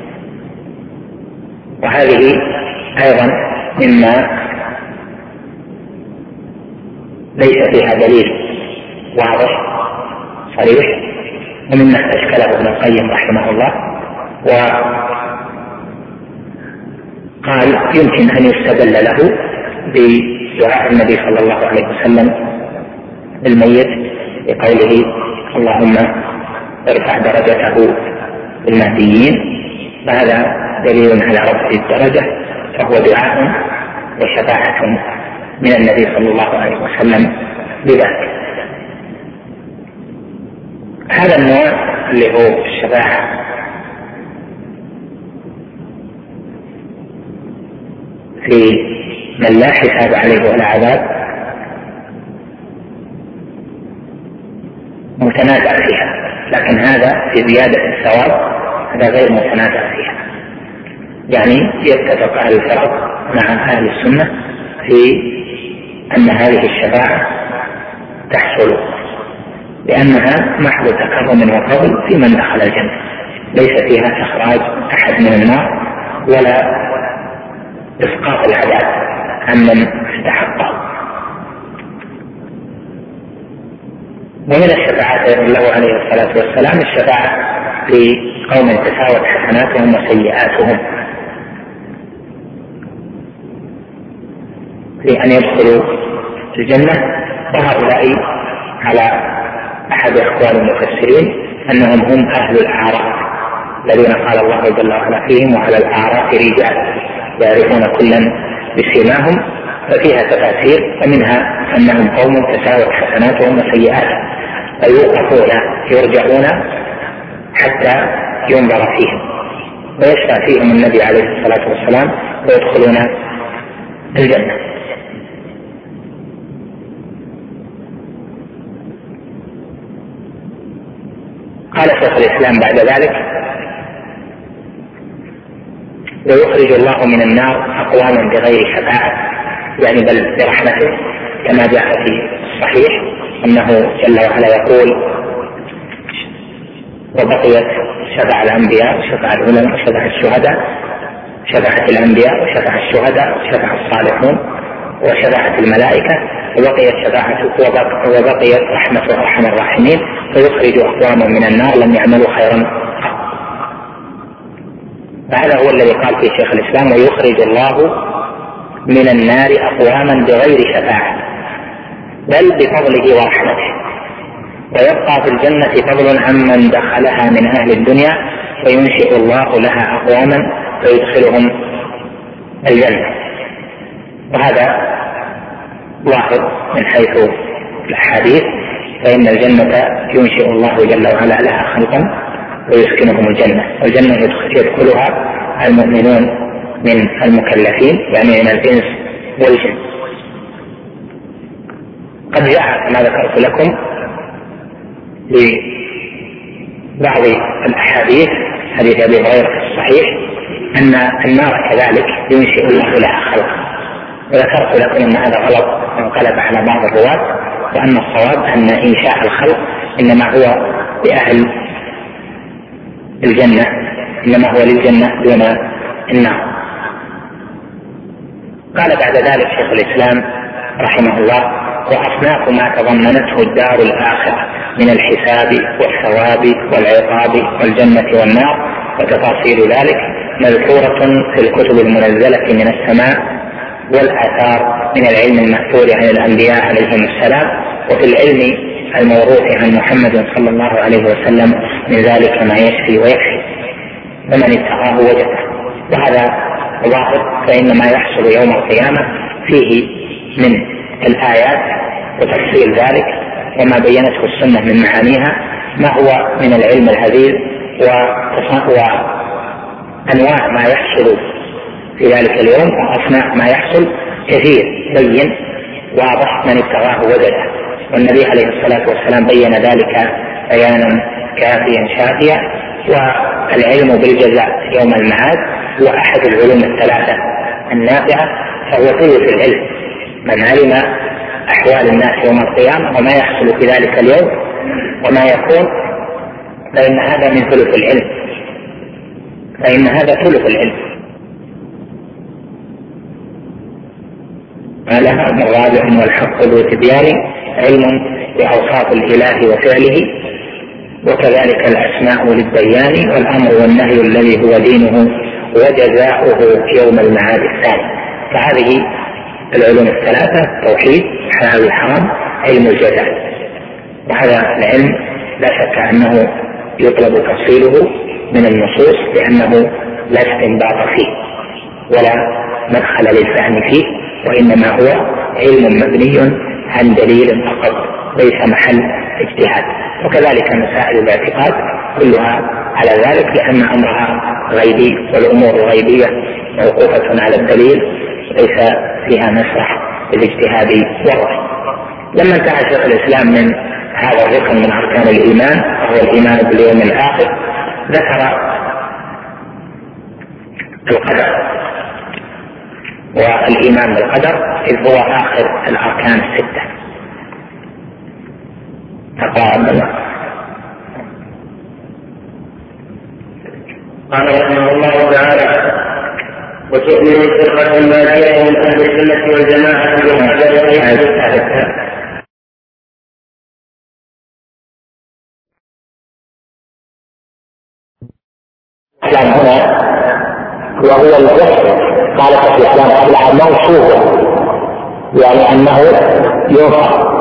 وهذه أيضا مما ليس فيها دليل واضح صريح، ومما استشكله ابن القيم رحمه الله، وقال يمكن أن يستدل له بدعاء النبي صلى الله عليه وسلم الميت بقوله: اللهم ارفع درجته المهديين. فهذا دليل على رفع الدرجة، فهو دعاء وشفاعة من النبي صلى الله عليه وسلم بذلك. هذا النوع اللي هو الشفاعة في من لا حساب عليه ولا عذاب متنازع فيها، لكن هذا في زيادة الثواب هذا غير متنازع فيها. يعني يتفق أهل الفرق مع أهل السنة في أن هذه الشفاعة تحصل، لأنها محض تكرم وفضل في من دخل الجنة، ليس فيها إخراج أحد من النار ولا إسقاط العذاب عن من استحقه. ومن الشفاعات له عليه الصلاة والسلام الشفاعة في قوم تساوت حسناتهم وسيئاتهم، لأن يدخلوا الجنة. وهؤلاء على أحد أقوال المفسرين أنهم هم أهل الأعراف الذين قال الله جل وعلا فيهم: وعلى الأعراف رجال يعرفون كلا بسيماهم. ففيها تفاسير، ومنها أنهم قوم تساوت حسناتهم وسيئاتهم، فيوقفون يرجعون حتى ينظر فيهم، ويشفع فيهم النبي عليه الصلاة والسلام ويدخلون الجنة. قال شيخ الإسلام بعد ذلك: ويخرج الله من النار أقواما بغير شفاعة، يعني بل برحمته، كما جاء في الصحيح أنه جل وعلا يقول: وبقيت شفع الأنبياء وشفع العلماء وشفع الشهداء، شفعت الأنبياء وشفع الشهداء وشفع الصالحون وشفعت الملائكة، وبقيت شفاعة وبقيت رحمة أرحم الراحمين، فيخرج أقواما من النار لم يعملوا خيرا. فهذا هو الذي قال فيه شيخ الإسلام: ويخرج الله من النار أقواما بغير شفاعة بل بفضله ورحمته، ويبقى في الجنة فضل عمن دخلها من أهل الدنيا، وينشئ الله لها أقواما فيدخلهم الجنة. وهذا ظاهر من حيث الأحاديث، فإن الجنة ينشئ الله جل وعلا لها خلقا ويسكنهم الجنة، والجنة يدخلها المؤمنون من المكلفين، يعني من الإنس والجن. قد جاء كما ذكرت لكم ببعض الأحاديث، حديث أبي هريرة الصحيح، أن النار كذلك ينشئ الله لها خلقا، وذكرت لكم أن هذا غلط انقلب على بعض الرواة، وأن الصواب أن إنشاء الخلق إنما هو لأهل الجنة، إنما هو للجنة دون النار. قال بعد ذلك شيخ الإسلام رحمه الله: وأصناف ما تضمنته الدار الآخرة من الحساب والثواب والعقاب والجنة والنار وتفاصيل ذلك مذكورة في الكتب المنزلة من السماء والآثار من العلم المأثور عن الأنبياء عليهم السلام، وفي العلم الموروث عن محمد صلى الله عليه وسلم من ذلك ما يشفي ويكفي، فمن اتقاه وجده. وهذا ظاهر، فإن ما يحصل يوم القيامة فيه من الآيات وتفصيل ذلك وما بينته السنة من معانيها ما هو من العلم الهزيل، وأنواع ما يحصل في ذلك اليوم وأصناف ما يحصل كثير بين واضح، من اتقاه وجده. والنبي عليه الصلاة والسلام بين ذلك بيانا كافيا شافيا. والعلم بالجزاء يوم المعاد هو أحد العلوم الثلاثة النافعة، فهو ثلث العلم. من علم أحوال الناس يوم القيامة وما يحصل في ذلك اليوم وما يكون، فإن هذا من ثلث العلم، فإن هذا ثلث العلم. ما لها من رابع والحق ذو تبيان علم بأوصاف الإله وفعله، وكذلك الأسماء للبيان، والأمر والنهي الذي هو دينه، وجزاؤه يوم المعاد الثاني. فهذه العلوم الثلاثة: توحيد، حلال الحرام، علم الجزاء. وهذا العلم لا شك أنه يطلب تفصيله من النصوص، لأنه لا استنباط فيه ولا مدخل للفهم فيه، وإنما هو علم مبني عن دليل فقط، ليس محل اجتهاد. وكذلك مسائل الاعتقاد كلها على ذلك، لأن أمرها غيبي، والأمور الغيبية موقوفة على الدليل، ليس فيها مسرح الاجتهاد والرأي. لما انتهى شيخ الإسلام من هذا الركن من أركان الإيمان وهو الإيمان باليوم الآخر، ذكر القدر والإيمان بالقدر، إذ هو آخر الأركان الستة. تقابل. قال رحمه الله تعالى: وتؤمن الفرقة الناجية من أهل السنة والجماعة بالقدر غير هنا وهو الجسد. قال في الإسلام قبلها موصوف، يعني أنه يوصف.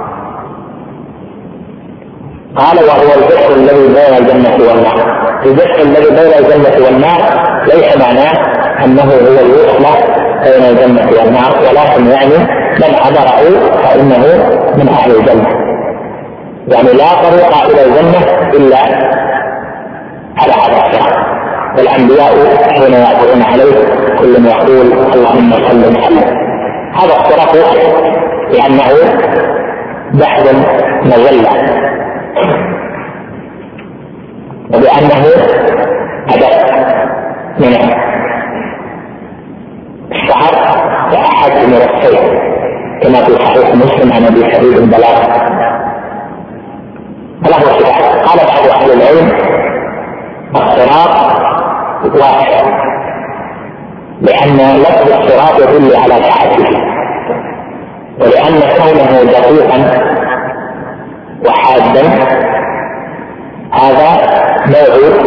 قال: وهو الجسد الذي بين الجنة والنار. الجسد الذي بين الجنة والنار ليس معناه أنه هو الوصلة بين الجنة والنار، ولكن يعني من حضره فإنه من أهل الجنة. يعني لا طريق الى الجنه الا على هذا الصراط. والانبياء حين يعبرون عليه كل يقول اللهم صل وسلم. هذا الصراط يخرج لانه بحر مظله وبانه ادق من الشعر واحد من السيف كما في صحيح مسلم عن ابي سعيد البلاغ. فله صفات. قال بعض اهل العلم الصراط واحد لان لفظ الصراط يدل على سعته، ولان كونه دقيقا وحادا هذا نوع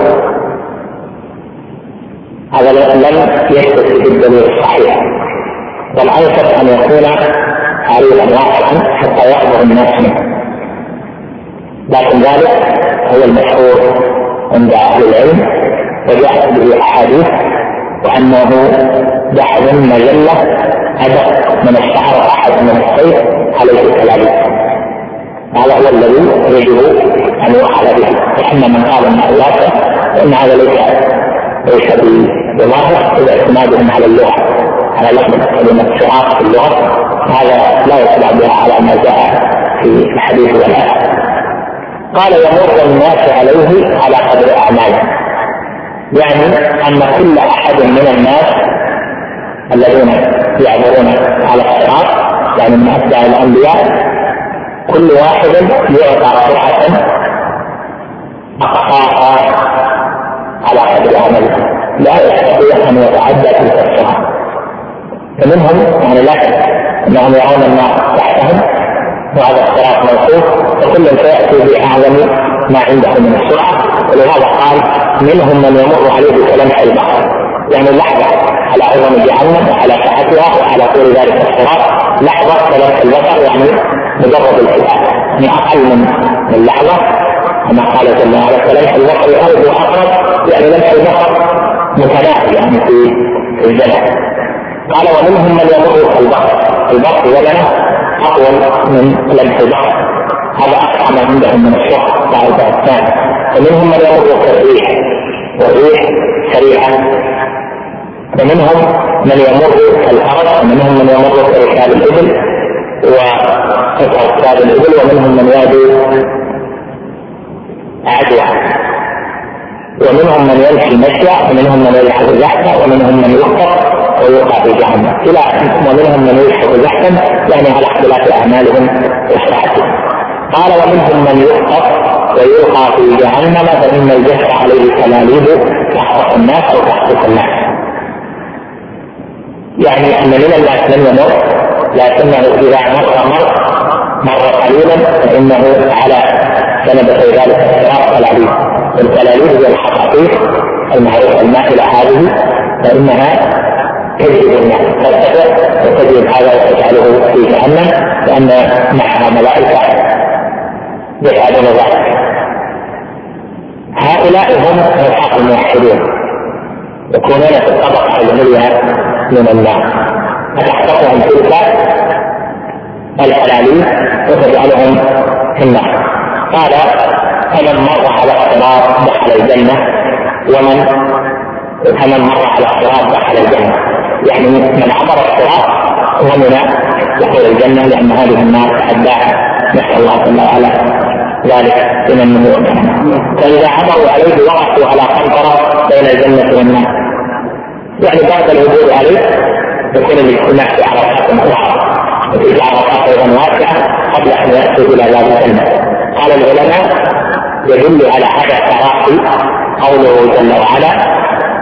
هذا لم يثبت في الدليل الصحيح، والأنسب أن يكون عريضا واسعا حتى يحضر الناس منه، لكن ذلك هو المشهور عند أهل العلم وجاءت به أحاديث، وأنه بحر مجلة أدق من الشعر أحد من السيف عليه الكلاليب. هذا هو الذي يجب أن يؤخذ به. وإن من قال أنه واسع فإن هذا ليس ليس بظاهر إذا اعتمادهم على اللغة، على لفظ كلمة صراط في اللغة، هذا لا يتبع بها على ما جاء في الحديث والآية. قال يمر الناس عليه على قدر أعمالهم، يعني أن كل أحد من الناس الذين يعبرون على الصراط يعني من أتباع الأنبياء كل واحد يعطى فرحة أقصاها على قدر عمله، لا يستطيع أن يتعدى تلك الصراط. فمنهم يعني لا أنهم يرون الناس تحتهم وهذا الصراط موقوف، وكل سيأتي بأعظم ما عنده من السرعة. ولهذا قال منهم من يمر عليه كلمح البحر، يعني لحظة على عظم جهنم وعلى سعتها وعلى طول ذلك الصراط، لحظة كلمح البحر يعني مجرد الحساب، يعني أقل من اللحظة، كما قال جل وعلا كلمح البحر أرض وأقرب، يعني لمح البحر متناهي يعني في الزمن. قال ومنهم من يمر كالبحر، البحر زمنه أطول من لمح البحر، هذا أقصى ما عندهم من الشهر بعد الثاني. ومنهم من يمر كالريح، والريح سريعة. ومنهم من يمر كالفرس، ومنهم من يمر كركاب الإبل وكركاب الإبل، ومنهم من يأتي عدوى، ومنهم من يمشي مشيا، ومنهم من يلحق زحفا، ومنهم من يخطف ويوقع في جهنم إلى ومنهم من يلحق زحفا، يعني على اختلاف أعمالهم وصحتهم. قال ومنهم من يخطف ويلقى في جهنم فإن الجسر عليه كلاليب تحرق الناس أو تحرق الناس، يعني أن من الناس لم يمر، لكنه إذا مر مر مر قليلا فإنه على سنبة ذلك الصراط كلاليب. والكلاليب هي الحقائق المعروفة المائلة هذه، فإنها تجد الناس ترتفع وتجد هذا وتجعله في جهنم، لأن معها ملائكة يفعلون ذلك. هؤلاء هم أصحاب الموحدين، يكونون في الطبقة العليا من الناس، فتحتقهم تلك الكلاليب وتجعلهم في النار. قال فمن مر على الصراط دخل الجنة، ومن فمن مر على الصراط دخل الجنة، يعني من عبر الصراط ومن دخل الجنة، لأن هذه النار تعداها، نسأل الله جل وعلا ذلك من النبوة. فإذا عبروا عليه وقفوا على قنطرة بين الجنة والنار، يعني بعد العبور عليه يكون الاجتماع في عرفات أخرى، وفي عرفات أيضا واسعة قبل أن يأتوا إلى باب الجنة. قال العلماء يدل على هذا التراخي قوله جل وعلا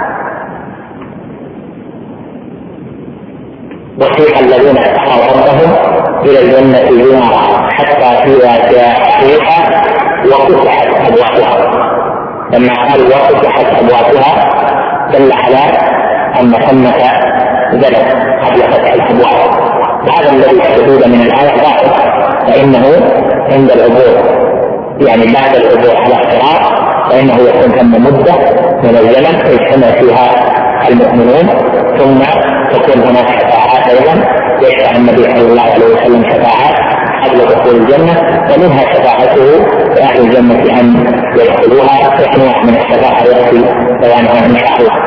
وسيق الذين اتقوا ربهم الى الجنه زمرا حتى اذا جاءوها وفتحت ابوابها. لما قال وفتحت ابوابها دل على ان ثمه زلل قبل فتح الابواب. هذا الذي حدود من الايه ظاهر، فانه عند العبور يعني بعد العبور على الصراط فانه يكون ثم مده من الزمن يجتمع فيها المؤمنون، ثم تكون هناك شفاعات ايضا يشفع النبي صلى الله عليه وسلم شفاعات قبل قبل دخول الجنة، ومنها شفاعته لأهل الجنة أن يدخلوها، أنواع من الشفاعة يأتي بيانها إن شاء الله.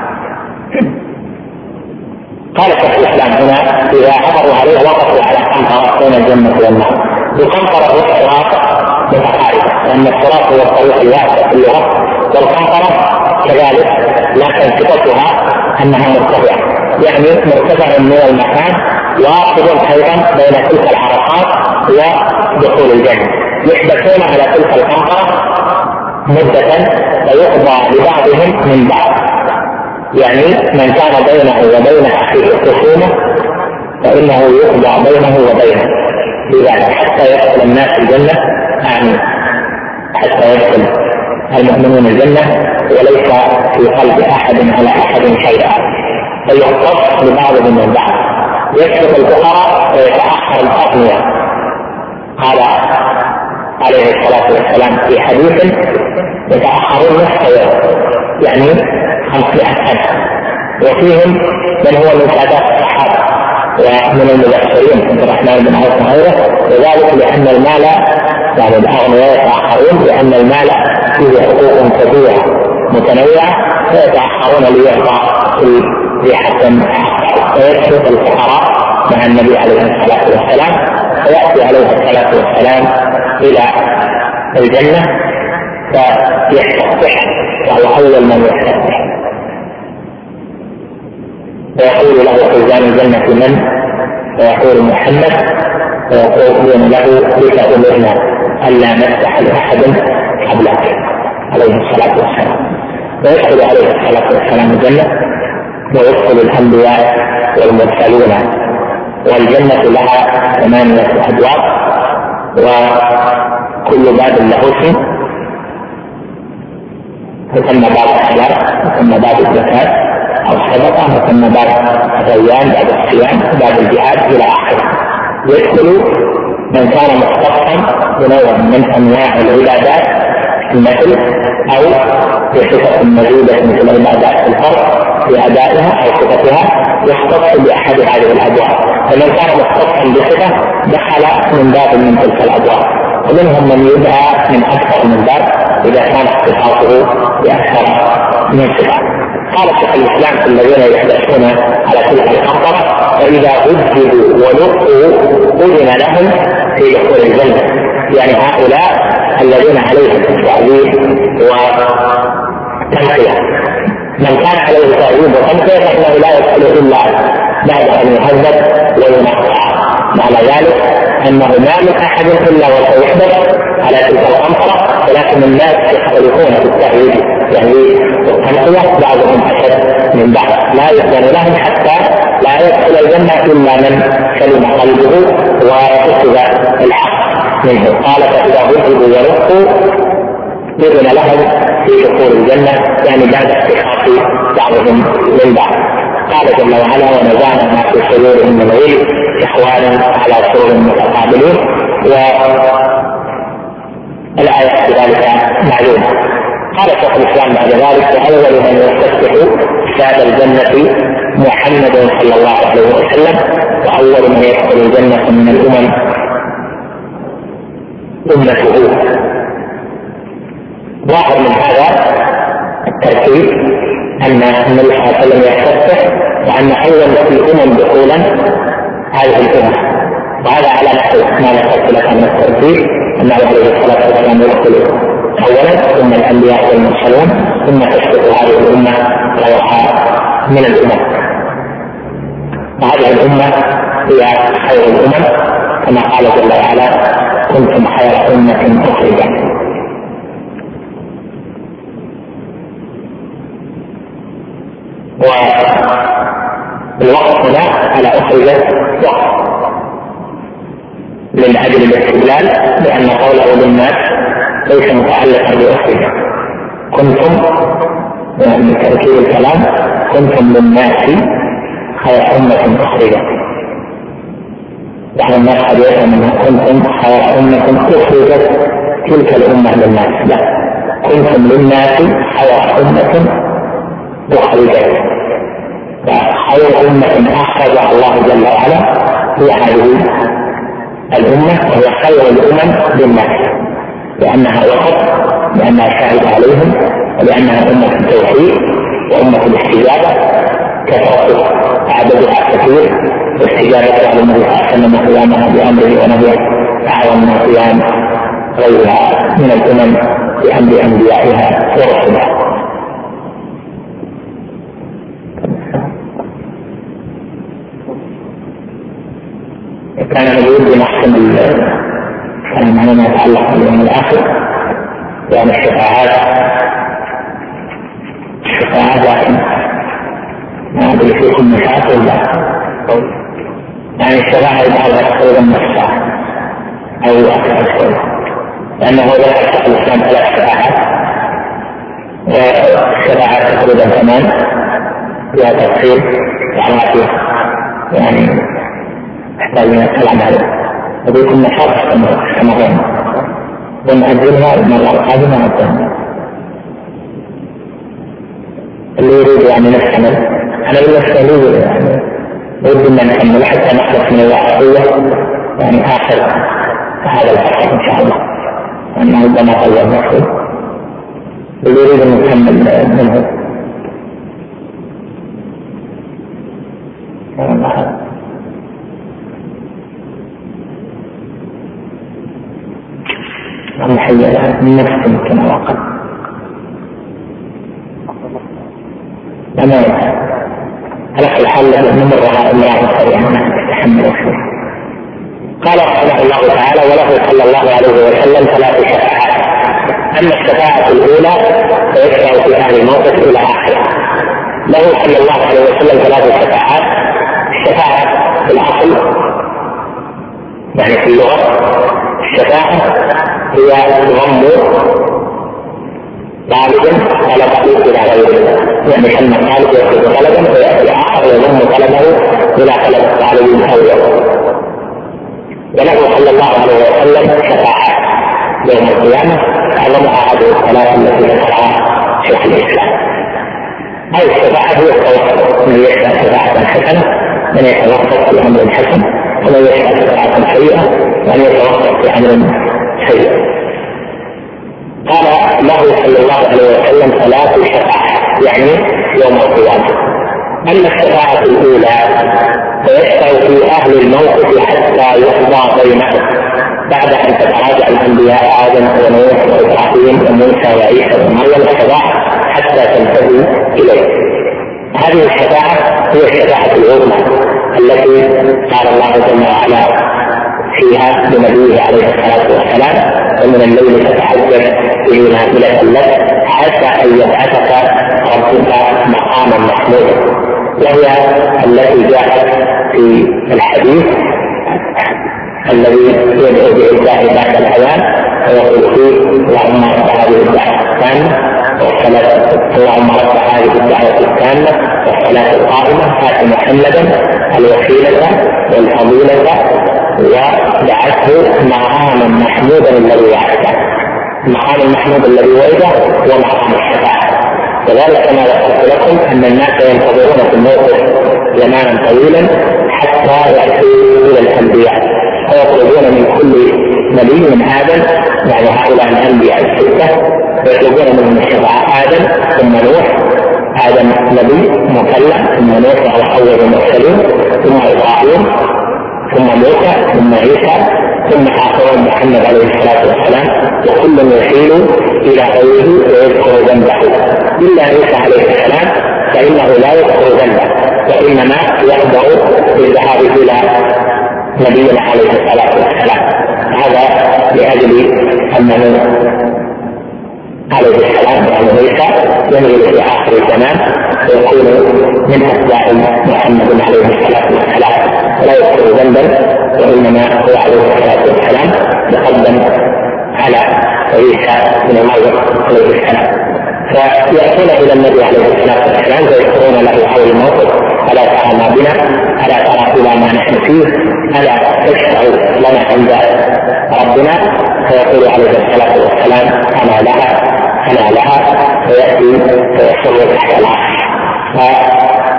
قال شيخ الإسلام هنا إذا عبروا عليه وقفوا على قنطرة بين الجنة والنار. القنطرة والصراط متقاربة، لأن الصراط هو الطريق الواسع في اللغة، والقنطرة كذلك، لكن صفتها أنها مرتفعة، يعني مرتفع من المكان واصل أيضا بين تلك العرقات ودخول الجنة. يحدثون على تلك القنطرة مدة فيقضى لبعضهم من بعض، يعني من كان بينه وبين أخيه خصومة فإنه يقضى بينه وبينه بذلك حتى يدخل الناس الجنة آمين، حتى يدخل المؤمنون الجنة وليس في قلب أحد على أحد شيئا، فيختص لبعضهم من بعض. يسبق الفقراء ويتأخر الأغنياء. قال عليه الصلاة والسلام في حديث يتأخرون نصف يوم، يعني خمسمائة سنة، وفيهم من هو من سادات الصحابة ومن المبشرين عبد الرحمن بن عوف وغيره، وذلك لأن المال يعني الأغنياء يتأخرون لأن المال فيه حقوق كثيرة متنوعة فيتأخرون ليعطى في حسن، ويسبق الفقراء مع النبي عليه الصلاة والسلام، فيأتي عليه الصلاة والسلام إلى الجنة فيستفتح، وهو أول من يستفتح، فيقول له خزان الجنة من؟ فيقول محمد، فيقول له لك أمرنا ألا نفتح لأحد قبلك عليه الصلاة والسلام. ويدخل عليه الصلاة والسلام الجنة، ويدخل الأنبياء والمرسلون، والجنة لها ثمانية أبواب، وكل باب له اسم، يسمى باب الصلاة، يسمى باب الزكاة أو الصدقة، يسمى باب الريان، باب الصيام، باب الجهاد إلى آخره. يدخل من كان مختصا بنوع من أنواع العبادات المثل أو بصفة مزيدة مثل عبادات الفرد بأدائها أو صفتها، يختص بأحد هذه الأبواب. فمن كان مختصا بصفة دخل من باب من تلك الأبواب، ومنهم من يدعى من أكثر من باب إذا كان اختصاصه بأكثر من صفة. قال شيخ الإسلام في الذين يحدثون على تلك القنطرة فإذا عذبوا ونقوا أذن لهم في دخول الجنة، يعني هؤلاء الذين عليهم التعذيب وتنقية. من كان عليه تعذيب وتنقية فإنه لا يدخل إلا بعد أن يهذب وينقى. معنى ذلك أنه ما من أحد إلا وسيحدث على تلك القنطرة، ولكن الناس يختلفون في التعذيب يعني التنقية، بعضهم أشد من بعض، لا يؤذن لهم حتى لا يدخل الجنة إلا من سلم قلبه وكتب الحق منه. قال فإذا عذبوا ونقوا أذن لهم في دخول الجنة، يعني بعد استخلاص بعضهم من بعض. قال جل وعلا ونزعنا ما في صدورهم من غل إخوانا على سرر متقابلين، والآية بذلك معلومة. قال شيخ الإسلام بعد ذلك وأول من يستفتح باب الجنة محمد صلى الله عليه وسلم، وأول من يدخل الجنة من الأمم أمته. ظاهر من هذا الترتيب أن النبي صلى الله عليه وسلم يستفتح، وأن أول الأمم دخولا هذه الأمة، وهذا على نحو ما ذكرت لك من الترتيب أنه عليه الصلاة والسلام يدخل أولا ثم الأنبياء والمرسلون ثم تسبق هذه الأمة غيرها من الأمم. وهذه الأمة هي خير الأمم كما قال جل وعلا كنتم خير أمة أخرجت. والوقت هنا على أخرجت وقت من أجل الاستدلال، لأن قوله للناس ليس متعلقا بأخرجت. كنتم من تركيب الكلام كنتم للناس خير أمة أخرجت، يعني الناس قد يفهم أنه كنتم خير أمة أخرجت تلك الأمة للناس، لا، كنتم للناس خير أمة أخرجت. فخير أمة أخرجها الله جل وعلا هي هذه الأمة وهي خير الأمم للناس، لأنها وسط، لأنها شاهد عليهم، ولأنها أمة التوحيد وأمة الاستجابة، كثرة عددها كثير، واستجابة على النبي صلى الله عليه وسلم قيامها بأمره ونهيه أعظم من قيام غيرها من الأمم بأمر أنبيائها ورسلها. كان يريد بنحكم الكلام على ما يتعلق باليوم الآخر، يعني الشفاعات الشفاعات لكن ما أدري فيكم نشاط ولا يعني الشفاعة يبقى تقريبا نص ساعة أو أكثر شوية، لأنه لا يشتغل الإسلام ثلاث شفاعات، والشفاعات تقريبا ثمان فيها تفصيل وعواتف، يعني يحتاج من الكلام عليه، وبيكون نشاط كمرين ونأجلها المرة القادمة والثانية. اللي يريد يعني نكمل، أنا بالنسبة لي يعني ودي أن نكمل حتى نخلص من الواقعية يعني آخر هذا الفصل إن شاء الله، لأنه ربما طول نفسه، اللي يريد أن نكمل منه الحية من نفس كما وقت لما على كل حال نمرها الله سريعا نتحمل شوي. قال رحمه الله تعالى: وله صلى الله عليه وسلم ثلاث شفاعات. أما الشفاعة الأولى فيشفع في أهل الموقف إلى آخره. له صلى الله عليه وسلم ثلاث شفاعات. الشفاعة في الأصل يعني في اللغة الشفاعة هي ضم طالب طلبه إلى غيره، يعني كان الطالب يأخذ طلبا فيأتي آخر يضم طلبه إلى طلب الطالب الأول. وله صلى الله عليه وسلم شفاعات يوم القيامة أعظمها هذه الثلاث التي ذكرها شيخ الإسلام. هذه الشفاعة هي التوسط، من يشفع شفاعة حسنة من يتوسط في أمر حسن، ومن يشفع شفاعة سيئة ومن يتوسط في أمر سيء. قال له صلى الله عليه وسلم ثلاث شفاعات يعني يوم القيامة. أما الشفاعة الأولى فيشفع في أهل الموقف حتى يقضى بينهم بعد أن تتراجع الأنبياء آدم ونوح وإبراهيم وموسى وعيسى ومريم الشفاعة حتى تنتهي إليه. هذه الشفاعة هي الشفاعة العظمى التي قال الله جل وعلا فيها لنبيه عليه الصلاة والسلام: ومن الليل فتهجد به نافلة لك حتى أن يبعثك ربك مقاما محمودا. وهي التي جاءت في الحديث الذي يدعو به الله بعد الأذان ويقول فيه: اللهم رب هذه الدعوة التامة والصلاة اللهم رب هذه الدعوة التامة والصلاة القائمة آت محمدا الوسيلة والفضيلة وبعثه مقاما محمودا الذي وعده. المقام المحمود الذي وعده هو مقام الشفاعة. وذلك كما ذكرت لكم أن الناس ينتظرون في الموقف زمانا طويلا حتى يأتوا إلى الأنبياء، ويطلبون من كل نبي من آدم، يعني هؤلاء الأنبياء الستة، ويطلبون منهم الشفاعة: آدم ثم نوح، آدم نبي مكلم، ثم نوح على أول المرسلين، ثم إبراهيم، ثم موسى، ثم عيسى، ثم آخر محمد عليه الصلاة والسلام، وكل يشير إلى غيره ويذكر ذنبه إلا عيسى عليه السلام فإنه لا يذكر ذنبه، وإنما يخبر بالذهاب إلى نبينا عليه الصلاة والسلام. هذا لأجل أنه عليه السلام يعني عيسى ينزل في آخر الزمان ويكون من أتباع محمد عليه الصلاة والسلام ولا يذكر ذنبا، وإنما هو عليه الصلاة والسلام يقدم على عيسى بن مريم عليه السلام. فيأتون إلى النبي عليه الصلاة والسلام ويذكرون له حول الموقف: ألا ترى ما بنا؟ ألا ترى إلى ما نحن فيه؟ ألا تشفع لنا عند ربنا؟ فيقول عليه الصلاة والسلام: أنا لها أنا لها، فيأتي فيصر تحت العرش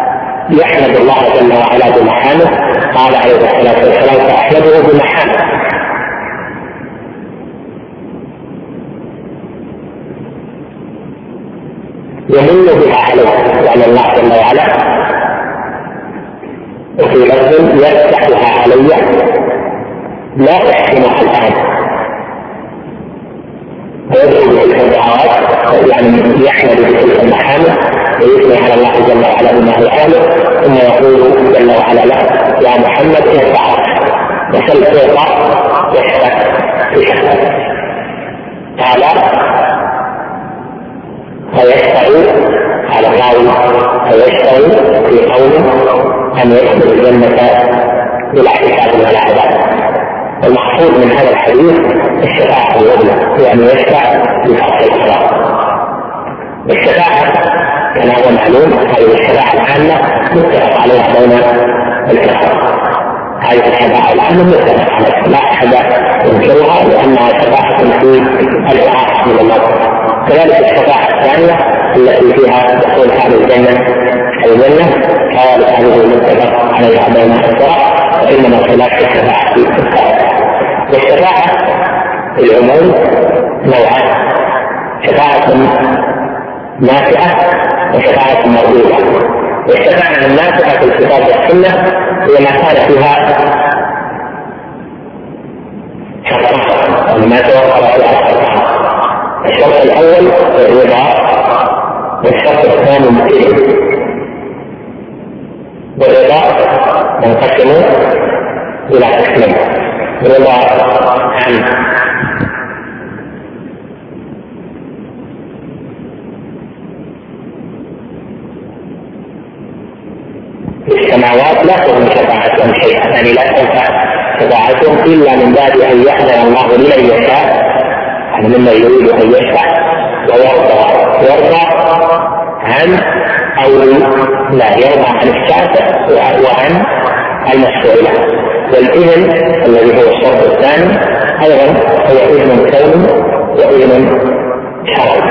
فيحمد الله جل وعلا بمحامه. قال عليه الصلاة والسلام: فأحمده بمحامه يمن بها عليه وعلى الله جل وعلا، وفي لفظ يفتحها علي لا أحسنها الآن، ويدعو بتلك الدعوات يعني يحمد بتلك المحامد ويثني على الله جل وعلا بما هو أهله، ثم يقول جل وعلا له يا محمد ارفع وسل تعطى واشفع تشفع. قال فيشفع على الراوي فيشفع في قوله أن يدخل الجنة بلا حساب ولا عذاب. المقصود من هذا الحديث الشفاعة العظمى، يعني يشفع بفضل الصلاة. الشفاعة كما هو معلوم هذه الشفاعة العامة متفق عليها بين الكفار. هذه الشفاعة العامة متفق عليها لا أحد ينكرها لأنها شفاعة في الإعاقة من الله. كذلك الشفاعة الثانية التي فيها دخول أهل الجنة الجنة كذلك هذه متفق عليها بين الكفار، وإنما خلاف الشفاعة في الكفار. والشفاعة العموم نوعان: شفاعة نافعة وشفاعة مرغوبة. والشفاعة النافعة في الكتاب والسنة هي ما كان فيها شرطان ما توفر فيها شرطان: الشرط الأول الرضا، والشرط الثاني الإذن. والرضا ينقسم إلى قسمين: رضا عن السماوات لا تغني شفاعتهم شيئا، يعني لا تنفع شفاعتهم إلا من باب أن يأذن الله لمن يشاء، يعني ممن يريد أن يشفع ويرضى يرضى عن أو لا يرضى عن الشافع وعن المشفوع له. والإذن الذي هو الشرط الثاني أيضا هو إذن كوني وإذن شرعي.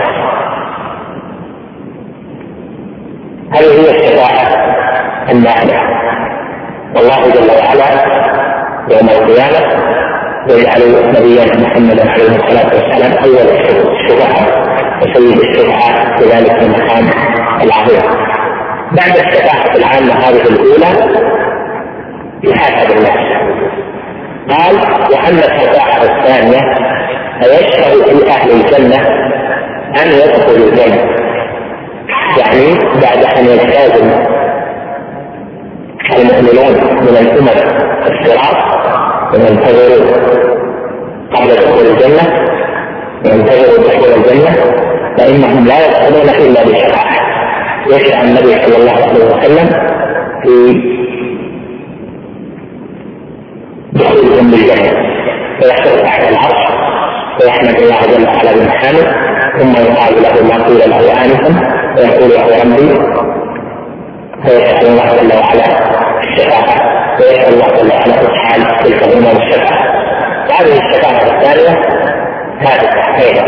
هذه هي الشفاعة النافعة. والله جل وعلا يوم القيامة يجعل نبينا محمدا عليه الصلاة والسلام أول الشفعاء وسيد الشفعاء بذلك المقام العظيم. بعد الشفاعة العامة هذه الأولى يحاسب الناس. قال: وأما الشفاعة الثانية فيشفع في أهل الجنة أن يدخلوا الجنة، يعني بعد أن يجتازوا المؤمنون من الأمم الصراط وينتظروا قبل دخول الجنة وينتظروا دخول الجنة، فإنهم لا يدخلون إلا بشفاعة. يشفع النبي صلى الله عليه وسلم في دخولهم بالجنة، فيحصل تحت العرش ويحمد الله جل وعلا بمحامد، ثم يقال له ما قيل له آنفا ويقول يا ربي، فيسأل الله جل وعلا الشفاعة ويسأل الله جل وعلا إسحال تلك الأمم الشفاعة. هذه الشفاعة الثانية ثابتة أيضا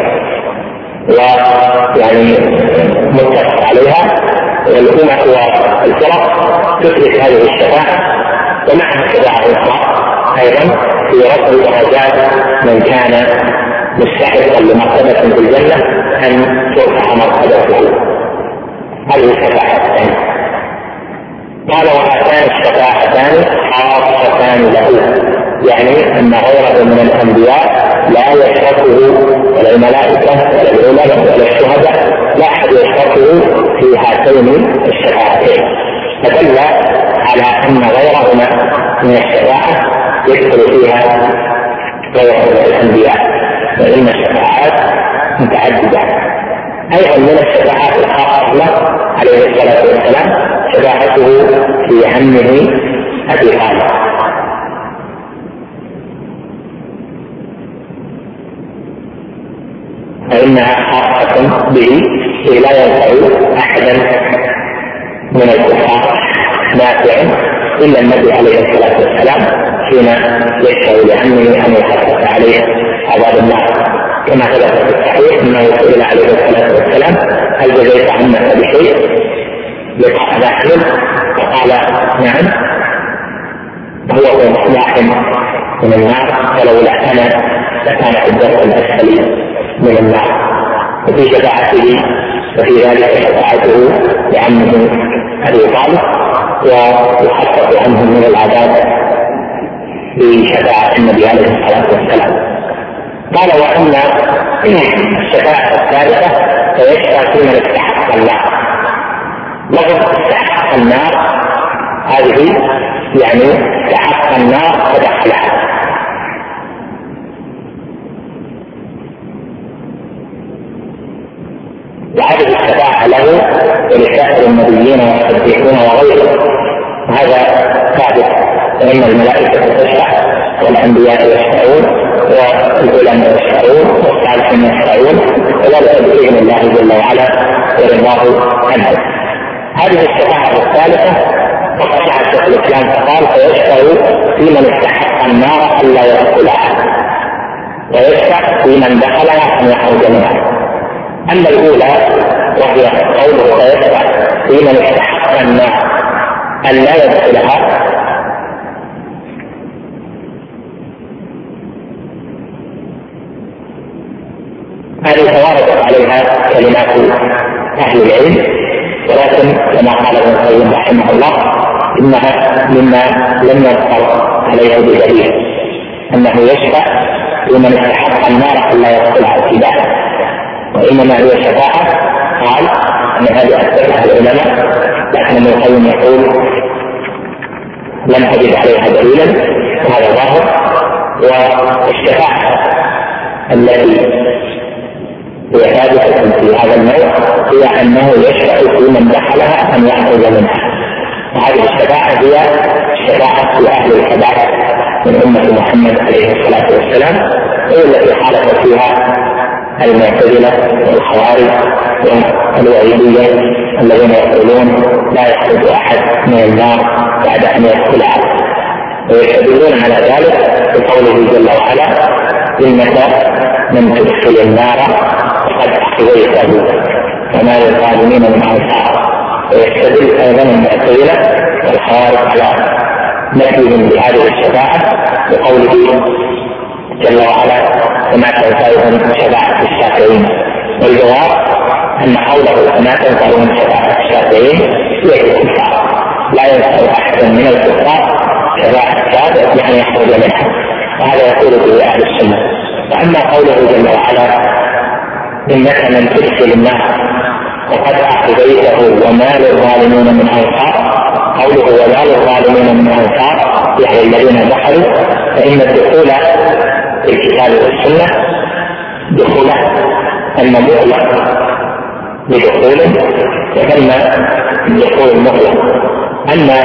ويعني متفق عليها، والأمة والفرق تثبت هذه الشفاعة، ومعها الشفاعة الأخرى أيضا في رفع درجات من كان مستحقا لمرتبة في الجنة أن ترفع مرتبته. هذه الشفاعة الثانية. قال: وهاتان الشفاعتان خاصتان له، يعني أن غيره من الأنبياء لا يشركه ولا الملائكة ولا العلماء ولا الشهداء، لا أحد يشركه في هاتين الشفاعتين، فدل على أن غيرهما من الشفاعة يدخل فيها غير الأنبياء، وإن الشفاعات متعددة. أيضا من الشفاعات الخاصة له عليه الصلاة والسلام شفاعته في عمه أبي طالب، فإنها خاصة به لا ينفع أحدا من الكفار نافع إلا النبي عليه الصلاة والسلام حين يشفع لعمه أن يخفف عليه عذاب النار، كما ثبت في الصحيح أنه سئل عليه الصلاة والسلام: هل جزيت عمك بشيء؟ لقاء داخل فقال: نعم، هو في مصباح من النار، ولولا أنا لكان في الدرك الأسفل من النار. وفي شفاعته وفي ذلك شفاعته لعمه ابي طالب، ويخفف عنهم من العذاب بشفاعة النبي عليه الصلاة والسلام. قال وأما الشفاعة الثالثة فيشفع في من استحق النار. لفظ استحق النار هذه يعني استحق النار فدخلها، وهذه الشفاعة له ولسائر النبيين والصديقين وغيرهم، وهذا ثابت، فإن الملائكة تشفع والأنبياء يشفعون والعلماء يشفعون والصالحين يشفعون، وذلك بإذن الله جل وعلا ورضاه عنه. هذه الشفاعة الثالثة وقطع شيخ الإسلام فقال فيشفع في من استحق النار ألا يدخلها، ويشفع في من دخلها أن يخرج منها. أما الأولى وهي قوله فيشفع في من استحق النار ألا يدخلها، هذه تواردت عليها كلمات أهل العلم، ولكن كما قال ابن القيم رحمه الله إنها مما لم يذكر عليها بدليل، أنه يشفع لمن استحق النار ألا يدخلها ابتداء، وإنما هي شفاعة قال أن هذه أكثرها العلماء، لكن ابن القيم يقول لم أجد عليها دليلا، وهذا ظاهر. والشفاعة التي هي ثابتة في هذا النوع هي أنه يشفع في من دخلها أن يخرج منها، وهذه الشفاعة هي شفاعة أهل الكبائر من أمة محمد عليه الصلاة والسلام، هي التي خالف فيها المعتزلة والخوارج والوعيدية الذين يقولون لا يخرج أحد من النار بعد أن يدخلها، ويستدلون على ذلك بقوله جل وعلا إنك من تدخل النار فقد أخذيته وما للظالمين من أنصار. ويستدل أيضا المعتزلة والخوارج على نفيهم بهذه الشفاعة بقوله جل وعلا وما تنفعهم شفاعة الشافعين. والجواب أن قوله وما تنفعهم شفاعة الشافعين هي الكفار، لا ينفع أحد من الكفار شفاعة الشافع يعني يخرج منها، وهذا يقول به أهل السنة. وأما قوله جل وعلا إنك من تدخل النار وقد أخذيته وما للظالمين من أنصار، قوله وما للظالمين من أنصار يعني الذين دخلوا، فإن الدخول في الكتاب والسنة دخول أما مطلق بدخول وأما دخول مطلق. أما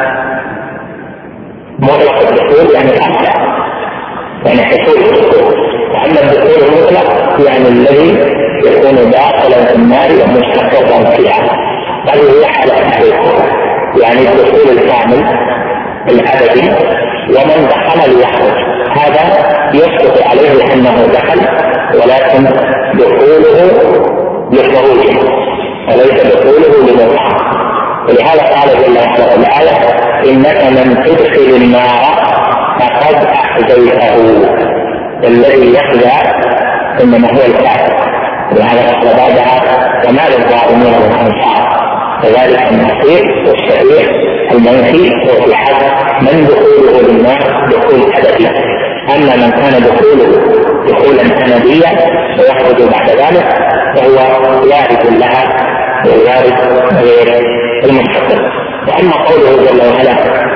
مطلق الدخول يعني الأحسن يعني حصول الدخول، وأما الدخول المطلق يعني الذي يكون داخلا في النار ومستقرا فيها، هذه هي حالة الدخول يعني الدخول الكامل الأبدي، ومن دخل ليخرج هذا يسقط عليه أنه دخل، ولكن دخوله لخروجه وليس دخوله لمطلق. ولهذا قال جل وعلا في الآية إنك من تدخل النار فقد أخذيته، الذي يخزى إنما هو الكافر. ولهذا قال بعدها وما للظالمين من أنصار، كذلك المصير والشريع المنفي هو في حد من دخوله للنار دخول أبدي. أما من كان دخوله دخولا أبديا ويخرج بعد ذلك فهو وارد لها ووارد غير المستقر. وأما قوله جل وعلا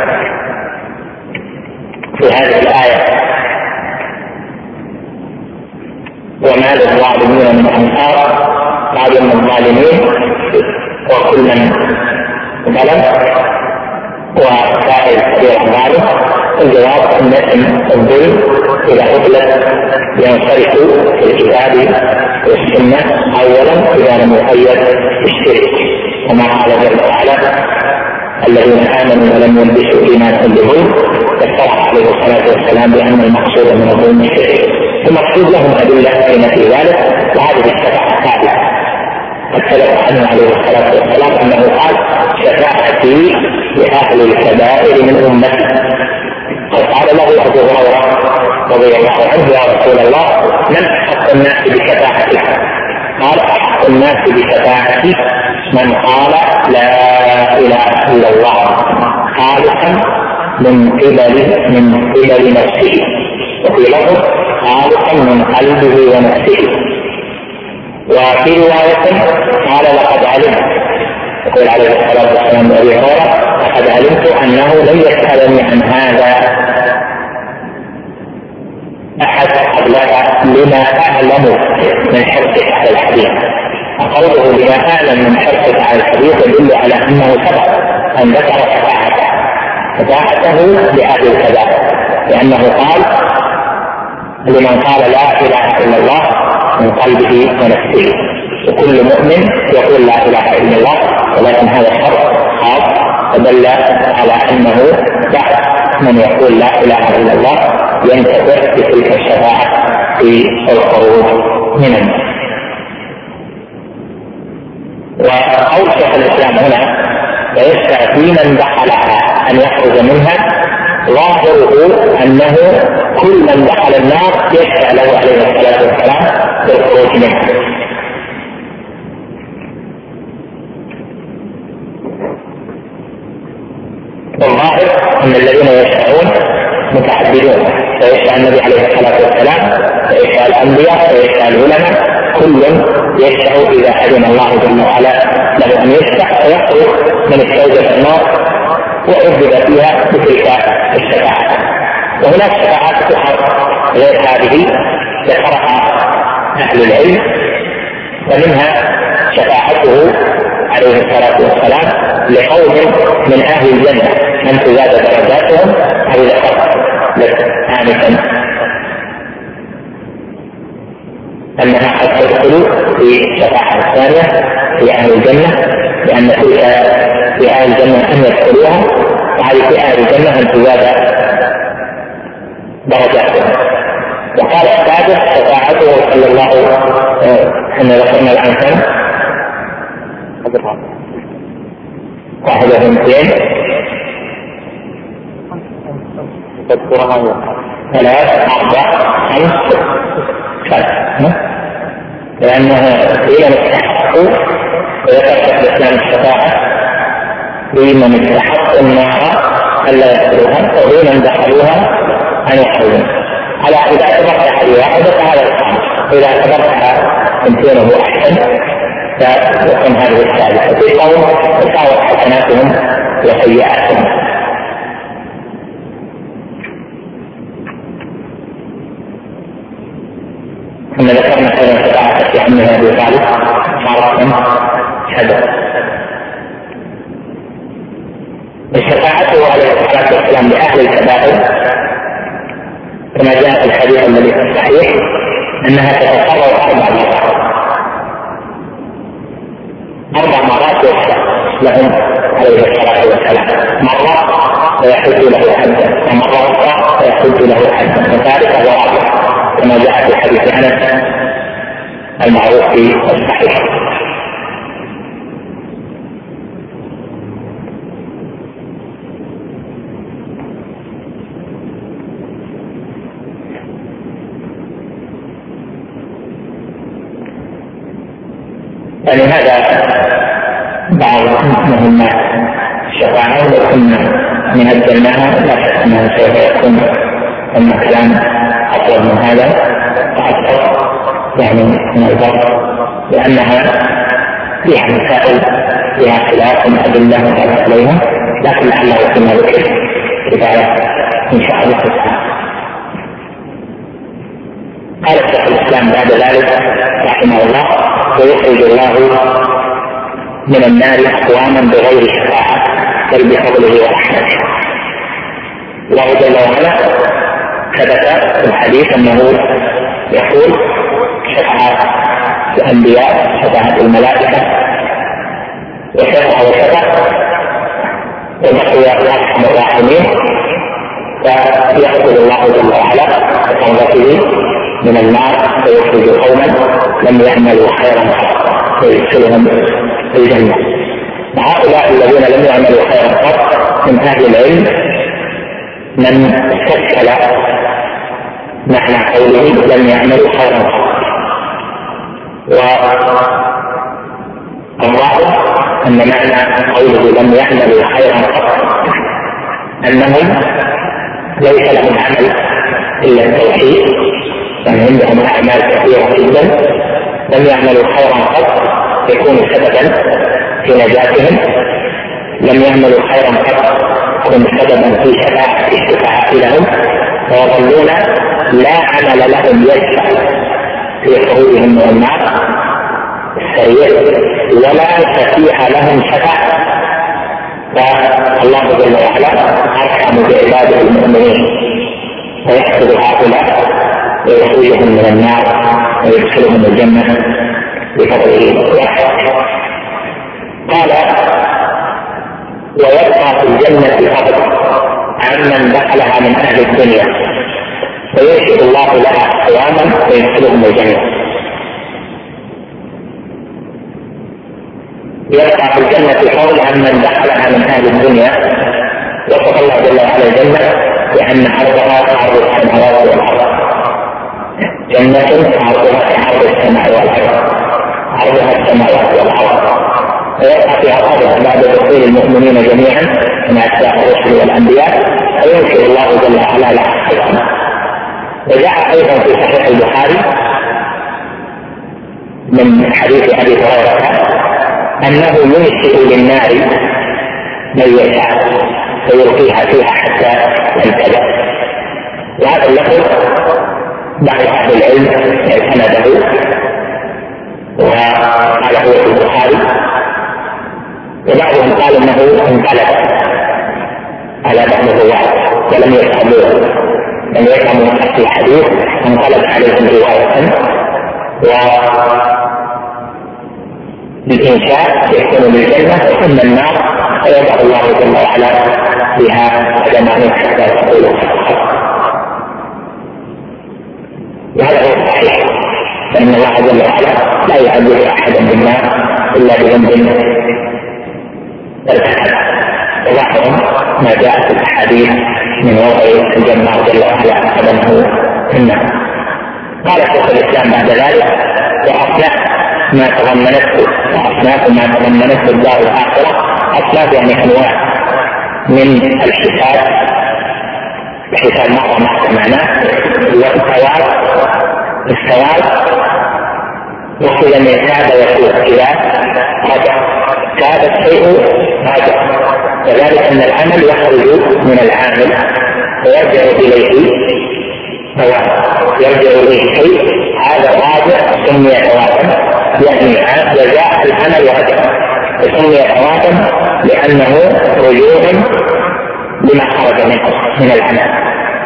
في هذه الآية وما للظالمين من أنصار، قال إن الظالمين وكل من ظلم وسائر كبير الظالم. الجواب أن الظلم إذا أطلق ينصرف في الكتاب والسنة أولا إذا لم يقيد بالشرك، كما قال جل وعلا الذين آمنوا ولم يلبسوا إيمانهم بظلم فاصطلح عليه الصلاة والسلام بأن المقصود من الظلم الشرك، المقصود لهم أدلة بين في ذلك. وهذه الشفاعة الثالثة قد ثبت عنه عليه الصلاة والسلام أنه قال شفاعتي لأهل الكبائر من أمتي. قال له أبو هريرة رضي الله عنه يا رسول الله من أحق الناس بشفاعتك؟ قال أحق الناس بشفاعتي من قال لا إله إلا الله خالصا من قبل من قبل نفسه، وفي لفظ خالصا من قلبه ونفسه. وفي رواية قال لقد علمت، يقول عليه الصلاة والسلام لأبي هريرة لقد علمت أنه لن يسألني عن هذا أحد قبلك لما أعلم من حرصك على الحديث. وقوله لما أعلم من حرصك على الحديث يدل على أنه سبق أن ذكر شفاعته شفاعته لأهل الكبائر، لأنه قال لمن قال لا إله إلا الله من قلبه ونفسه، وكل مؤمن يقول لا إله إلا الله، ولكن هذا الشرط خاص فدل على أنه بعد من يقول لا إله إلا الله ينتفع بتلك الشفاعة في الخروج من النار. وقول شيخ الإسلام هنا فيشفع في من دخلها أن يخرج منها، ظاهره أنه كل من دخل النار يشفع له عليه الصلاة والسلام بالخروج منها. والظاهر أن الذين يشفعون متعددون، فيشفع النبي عليه الصلاة والسلام، فيشفع الأنبياء، فيشفع العلماء، كل يشفع إذا أذن الله جل وعلا له أن يشفع فيخرج من الشوكة النار وعذب فيها بتلك الشفاعة. وهناك شفاعات أخرى غير هذه ذكرها أهل العلم، ومنها شفاعته عليه الصلاة والسلام لقوم من أهل الجنة من تزاد درجاتهم، أو ذكرت لك آنفا أنها قد تدخل في الشفاعة الثانية في أهل الجنة، لأن في أهل الجنة أن يدخلوها، وهذه في أهل الجنة أن تزاد درجاتهم. وقال السادس شفاعته صلى الله أن ذكرنا الآن كم؟ واحدة اثنتين ثلاث أربع خمس ست، لأنها هي مستحقوا وذكر شيخ الإسلام الشفاعة لمن استحق النار ألا يدخلوها ومن دخلوها أن يدخلوها. على إذا اعتبرت هذه واحدة فهذا الخامس، وإذا اعتبرتها اثنتين هو أحسن فيكون هذه الثالثة. في قوم تساوت حسناتهم وسيئاتهم. ثم ذكرنا أيضا شفاعة في عمه أبي طالب صارت حدث. شفاعته عليه الصلاة والسلام لأهل الكبائر كما جاء في الحديث الذي في الصحيح أنها تتكرر أربع مرات أربع مرات يشفع لهم عليه الصلاة والسلام، مرة ويحج له حدا، ومرة أخرى ويحج له حدا، وثالثة ورابعة كما جاء في حديث أنس المعروف في الصحيح. يعني هذا بعض مهمات الشفاعة، وكنا نهجلناها لا شك أنه سوف يكون المكان أطول من هذا وأكثر يعني من البر، لأنها فيها مسائل فيها خلاف من أدلة متعلقة عليها، لكن لعله يكون ذكر كفاية إن شاء الله تعالى. قال شيخ الإسلام بعد ذلك رحمه الله: ويخرج الله من النار أقواما بغير شفاعة بل بفضله ورحمته. الله جل وعلا ثبت في الحديث أنه يقول شفاعة الأنبياء، شفاعة الملائكة، وشفاعة وشفاعة وبقي أرحم الراحمين، فيأخذ الله جل وعلا بقوته من النار ويخرج قوما لم يعملوا خيرا ويدخلهم في الجنة. هؤلاء الذين لم يعملوا خيرا قط من أهل العلم من استشكل معنى قوله لم يعملوا خيرا قط، والظاهر أن معنى قوله لم يعملوا خيرا قط أنهم ليس لهم عمل إلا التوحيد، يعني عندهم أعمال كثيرة جدا، لم يعملوا خيرا قط يكونوا سببا في نجاتهم، لم يعملوا خيرا قط يكونوا سببا في شفاعة الشفاعة لهم، ويظلون لا عمل لهم يشفع في خروجهم من النار السريع ولا شفيع لهم شفاعة. فالله جل وعلا أرحم بعباده المؤمنين ويحفظ هؤلاء ويخرجهم من النار ويدخلهم الجنة بفضله ورحمته. قال ويبقى في الجنة فضل عمن دخلها من أهل الدنيا ويرشد الله لها أقواما ويدخلهم الجنة. يبقى في الجنة فضل عمن دخلها من أهل الدنيا، وصف الله جل وعلا الجنة لأن عرضها عرض السماوات والأرض، جنة عرضها كعرض السماء والأرض، عرضها السماوات والأرض، ويبقى فيها فضل بعد دخول المؤمنين جميعا من أتباع الرسل والأنبياء، وينشر الله جل وعلا لها حكمة. وجاء أيضا في صحيح البخاري من حديث أبي هريرة أنه ينشئ للنار من يشاء فيلقيها فيها حتى تنتبه. وهذا اللفظ بعض أهل العلم اعتمده وقال هو في البخاري، وبعضهم قال انه انقلب على بعض الرواة ولم يفهموه، لم يفهموا في الحديث، انقلب عليهم رواية. والإنشاء يكون بالجنة ثم النار فيضع الله جل وعلا فيها قدمان حتى تقول وهذا هو الصحيح، فإن الله جل وعلا لا يعذب أحدا بالنار إلا بذنب ارتكب. وظاهر ما جاء في الحديث من وضع الجنة جل وعلا قدمه في النار. قال شيخ الإسلام بعد ذلك وأصناف ما تضمنته وأصناف ما تضمنته الدار الآخرة، أصناف يعني أنواع من الحساب، الحساب مرة ما سمعناه، والثواب الثواب وكل من كاد يكون إذا رجع كاد الشيء رجع، وذلك أن العمل يخرج من العامل ويرجع إليه ثواب، يرجع إليه شيء هذا الراجع سمي ثوابا، يعني جزاء العمل ورجع، وسمي ثوابا لأنه رجوع لما خرج منه من العمل.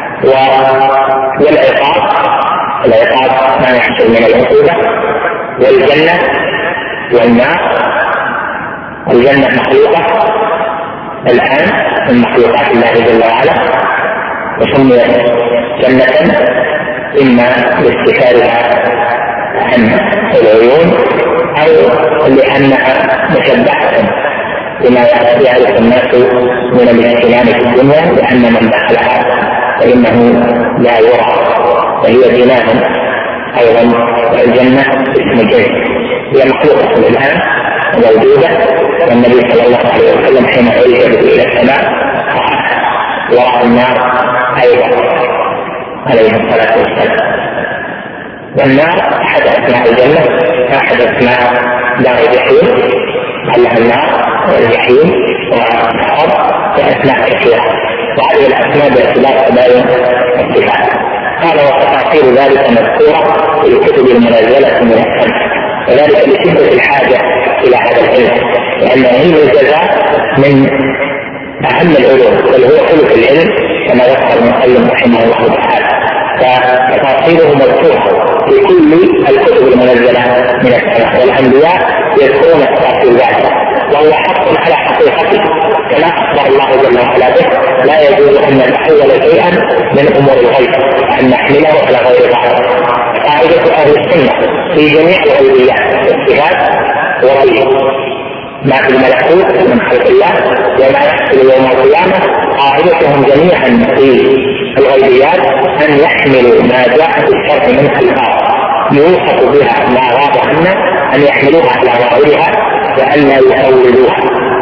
والعقاب العقاب ما يحصل من العقوبة، والجنة والنار. الجنة مخلوقة الآن من مخلوقات الله جل وعلا، وسميت جنة إما لاستكارها عن العيون أو لأنها مشبعة بما يعرف الناس من الاهتمام في الدنيا، لأن من دخلها فإنه لا يرى، وهي جنان أيضا. الجنة اسم جنة هي مخلوقة الآن موجودة، والنبي صلى الله عليه وسلم حين عرج إلى السماء ورأى النار أيضا عليه الصلاة والسلام. والنار أحد أسماء الجنة، أحد أسماء دار الجحيم، لها النار والجحيم والنار وأسماء كثيرة، وهذه الأسماء باعتبار تباين الصفات. قال وتفاصيل ذلك مذكورة في الكتب المنزلة من السماء، وذلك لشدة الحاجة إلى هذا العلم، لأن علم الجزاء من أهم العلوم بل هو خلق العلم كما ذكر المؤلف رحمه الله تعالى. فتفاصيله مذكورة في كل الكتب المنزلة من السماء، والأنبياء يذكرون تفاصيل ذلك، وهو حق على حقيقته كما أخبر الله جل وعلا به. لا يجوز أن نتحول شيئا من أمور الغيب أن نحمله على غير بعض. قاعدة أهل السنة في جميع الغيبيات والصفات وفي ما في الملكوت من خلق الله وما يحصل يوم القيامة، قاعدتهم جميعا في الغيبيات أن يحملوا ما جاء في الشرع من خلقه يوصف بها ما غاب عنا أن يحملوها على ظاهرها وأن لا يؤولوها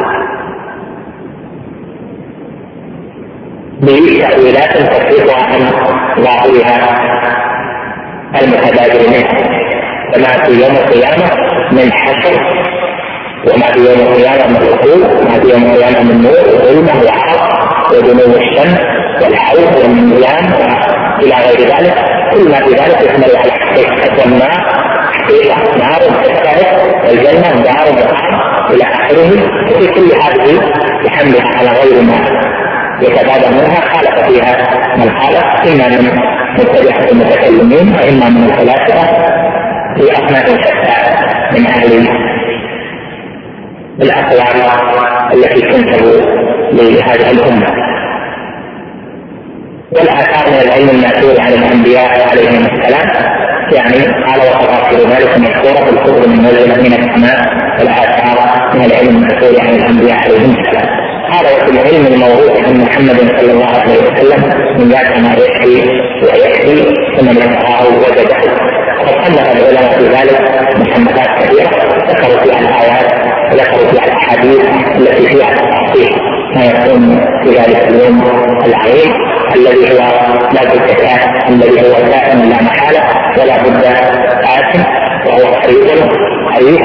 بتأويلات تصرفها عن ظاهرها المتبادر منها، فما في يوم القيامة من حشر، وما في يوم القيامة من الرسول، ما في يوم القيامة من نور وظلمة وعرض ودنو الشمس والحوض والميزان إلى غير ذلك. كل ما في ذلك يحمل على حقيقة النار، حقيقة نار تستهلك، والجنة دار مقام إلى آخره. وفي كل هذه يحملها على غير ما يتبادر منها خالف فيها من خالف، إما من متبعة المتكلمين وإما من الفلاسفة في أصناف شتى من أهل الأقوال التي تنسب لهذه الأمة. والآثار من العلم المأثور عن الأنبياء عليهم السلام، يعني قال وتفاصيل ذلك مذكورة في الكتب المنزلة من السماء، والآثار من العلم المأثور عن الأنبياء عليهم السلام. هذا في العلم الموروث عن محمد صلى الله عليه وسلم من ذات ما يكفي ويكفي ثم يقرأه وجده. وقد صنف العلماء في ذلك مصنفات كثيرة، ذكروا فيها الآيات وذكروا فيها الأحاديث التي فيها تفاصيل ما يكون في ذلك اليوم العظيم الذي هو لا بد كائن، الذي هو كائن لا محالة ولا بد آت، وهو قريب قريب.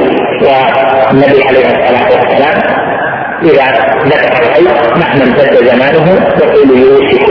والنبي عليه الصلاة والسلام إذا ذكر الغيب مع من امتد زمانه يقول يوشك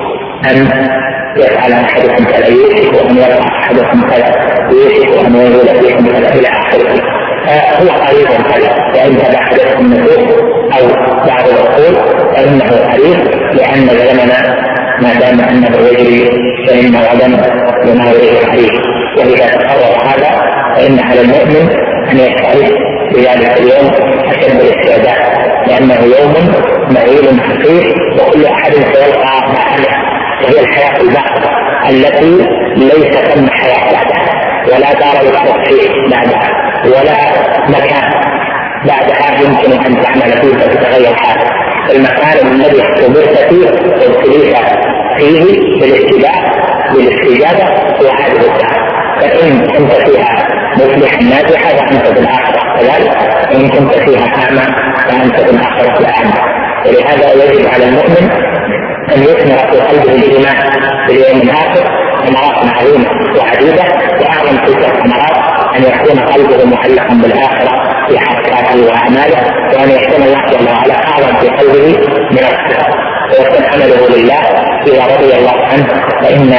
أن يفعل أحدكم كذا، يوشك أن يرفع أحدكم كذا، يوشك أن يولد فيكم كذا إلى آخره. فهو قريب قريب، وإن تبعدته النفوس أو بعض العقول فإنه قريب، لأن زمنا ما دام أنه يجري فإن غدا يناوله قريب. وإذا تقرر هذا فإن على المؤمن أن يستعد بذلك اليوم أشد الاستعداد، لأنه يوم معيل خفيف وكل أحد سيلقى معه، وهي الحياة الباقية التي ليس ثم حياة بعدها، ولا دار للتصحيح بعدها، ولا مكان بعدها يمكن أن تعمل فيه فتتغير حالك. المكان الذي اختبرت فيه وابتليت فيه بالاتباع بالاستجابة هو هذه الساعة. فإن كنت فيها مفلحا ناجحا فأنت في الآخرة كذلك، وإن كنت فيها أعمى فأنت في الآخرة أعمى. ولهذا يجب على المؤمن أن يثمر في قلبه الإيمان باليوم الآخر ثمرات عظيمة وعديدة، وأعظم تلك الثمرات أن يكون قلبه معلقا بالآخرة في حركاته وأعماله، وأن يكون الله جل وعلا أعظم في قلبه من الصدق، ويكون عمله لله. إذا رضي الله عنه فإن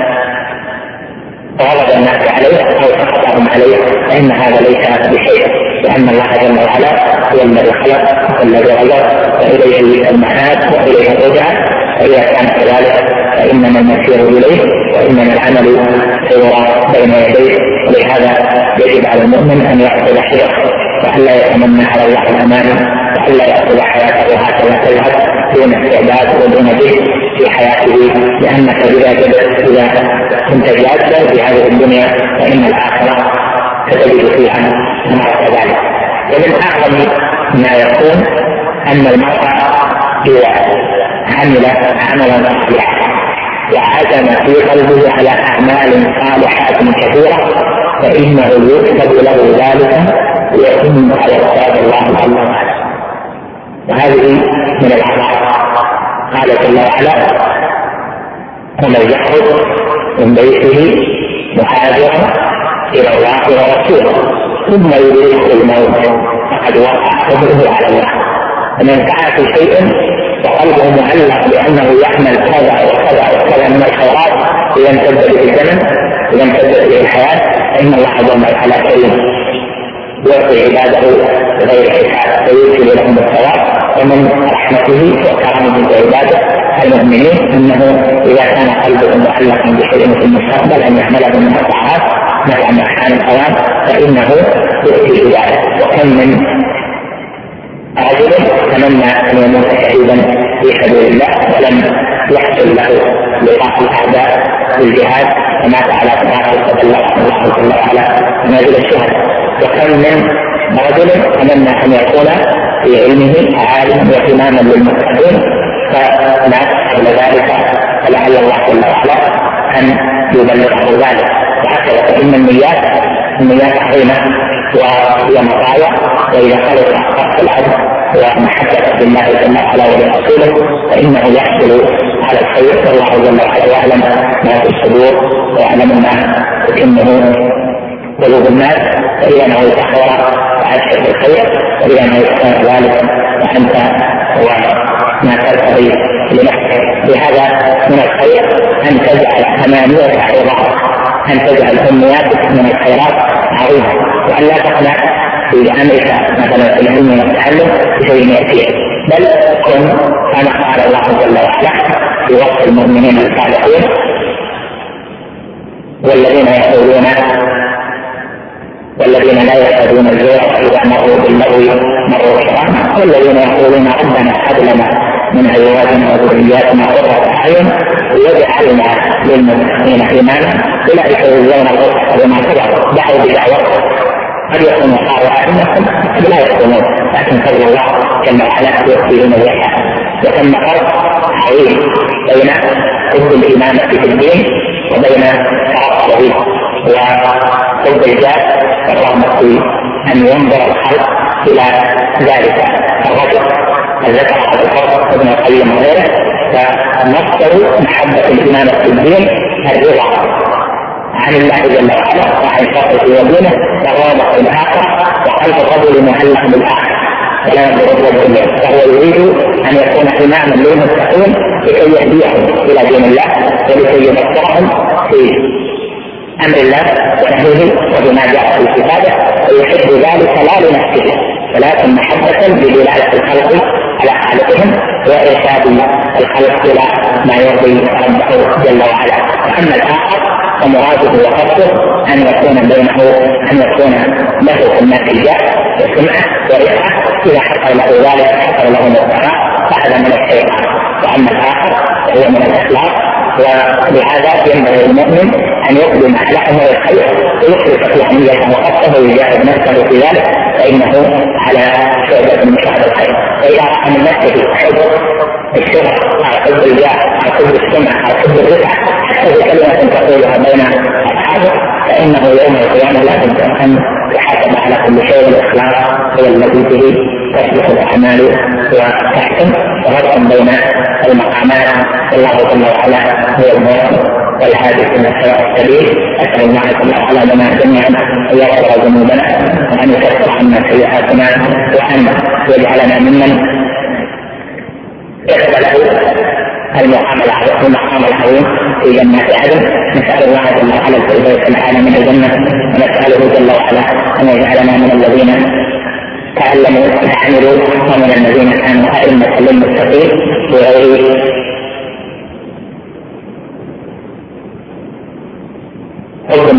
غضب الناس عليه أو سخطهم عليه فإن هذا ليس بشيء، لأن الله جل وعلا هو الذي خلق والذي غير، وإليه المعاد وإليه الرجعة. فإذا كان كذلك فإنما المسير إليه وإنما العمل سيرى بين يديه. ولهذا يجب على المؤمن أن يأخذ حذره وألا يتمنى على الله الأمان، وألا يأخذ حياته هكذا تذهب دون استعداد ودون ذكر في حياته، لأنك إذا جدت إذا كنت جادا في هذه الدنيا فإن الآخرة ستجد فيها ما كذلك. ومن أعظم ما يكون أن المرء إذا عمل عملا صالحا وعزم في قلبه على أعمال صالحات كثيرة فإنه يكتب له ذلك ويتم على كتاب الله جل وعلا. وهذه من الأعمال. قال جل وعلا: ومن يخرج من بيته مهاجرا إلى الله ورسوله ثم يدركه الموت فقد وقع حكمه على الله. ومن فعل في شيء وقلبه معلق بأنه يعمل كذا وكذا وكذا من الخيرات إذا امتد به الزمن، إذا امتد به الحياة، فإن الله جل وعلا كريم يعطي عباده بغير حساب ويرسل لهم الثواب. ومن رحمته وكرمه بعباده المؤمنين أنه إذا كان قلبه معلقا بشيء في المستقبل أن يعمله من الطاعات مع ما كان الأوان فإنه يؤتي ذلك. وكم من رجل تمنى أن يموت شهيدا في سبيل الله ولم يحصل له لقاء الأعداء بالجهاد ومات على فراشه فبلغ الله جل وعلا منازل الشهداء. وكم من رجل تمنى أن يكون في علمه عالم وإماما للمتقين فمات قبل ذلك فلعل الله جل وعلا أن يبلغه ذلك. وهكذا. إن النيات النيات عظيمة وهي مطايع، وإذا خلص قصد العبد ومحبة بالله جل وعلا ولرسوله فإنه يحصل على الخير، والله جل وعلا يعلم ما في الصدور ويعلم ما تكنه قلوب الناس، فإذا أنه تحور وأشهد الخير، وإذا أنه يكون ذلك وأنت وما ترتضي لنفسك. لهذا من الخير أن تجعل ثمانية عظات، أن تجعل أمنياتك من الخيرات عظيمة، وأن لا تقنع في أمرك مثلا في العلم والتعلم بشيء يأتيك، بل كن كما قال الله جل وعلا في وصف المؤمنين الصالحين: والذين يقولون والذين لا يشهدون الزور إذا مروا باللغو مروا كراما، والذين يقولون ربنا هب لنا من أزواجنا وذرياتنا قرة أعين واجعلنا للمتقين إماما أولئك يجزون الغرفة بما صبروا. دعوا بدعوة قد يكونوا قالوا أئمتهم قد لا يكونون، لكن فضل الله جل وعلا يؤتيه من يشاء. وثم فرق عظيم بين حب الإمامة في الدين وبين تعصبه وحب الجاه والرغبة في أن ينظر الخلق إلى ذلك. الرجل الذكر على الفرق ابن القيم وغيره، فمصدر محبة الإمامة في الدين الرضا عن الله جل وعلا وعن شرعه ودينه، والرغبة في الآخرة، وقلب الرجل معلق بالآخرة ولا ينظر الرجل إليه، فهو يريد أن يكون إماما للمتقين لكي يهديهم إلى دين الله ولكي يبصرهم في أمر الله ونهيه وبما جاء في كتابه، ويحب ذلك لا لنفسه ولكن محبة بدلالة الخلق على خالقهم وإرشاد الخلق إلى ما يرضي ربه جل وعلا. وأما الآخر فمراده وقصده أن يكون بينه أن يكون له في الناس الجاه والسمعة ورفعة، إذا حصل له ذلك حصل له الثراء فهذا من الشيطان. وأما الآخر فهو من الأخلاق، ولهذا ينبغي المؤمن أن يقدم على أمر الخير ويخلص في حميته وقصده ويجاهد نفسه في ذلك، فإنه على شعبة من شعب الخير. وإذا رأى من نفسه حب الشرع أو حب الجاه أو حب السمع أو حب الرفعة حتى بكلمة تقولها بين أصحابه، فإنه يوم القيامة لا بد أن يحاسب على كل شيء. الإخلاص هو الذي به تصلح الأعمال وتحسن، وفرق بين المقامات. الله جل وعلا هو الموفق والهادي إلى سواء السبيل. أسأل الله جل وعلا لنا جميعا أن يغفر ذنوبنا وأن يكفر عنا سيئاتنا وأن يجعلنا ممن يقبل المقام العظيم في جنات عدن. نسأل الله جل وعلا الفردوس الأعلى من الجنة، ونسأله جل وعلا أن يجعلنا من الذين تعلموا وعملوا ومن الذين كانوا أئمة للمتقين وغيره. حكم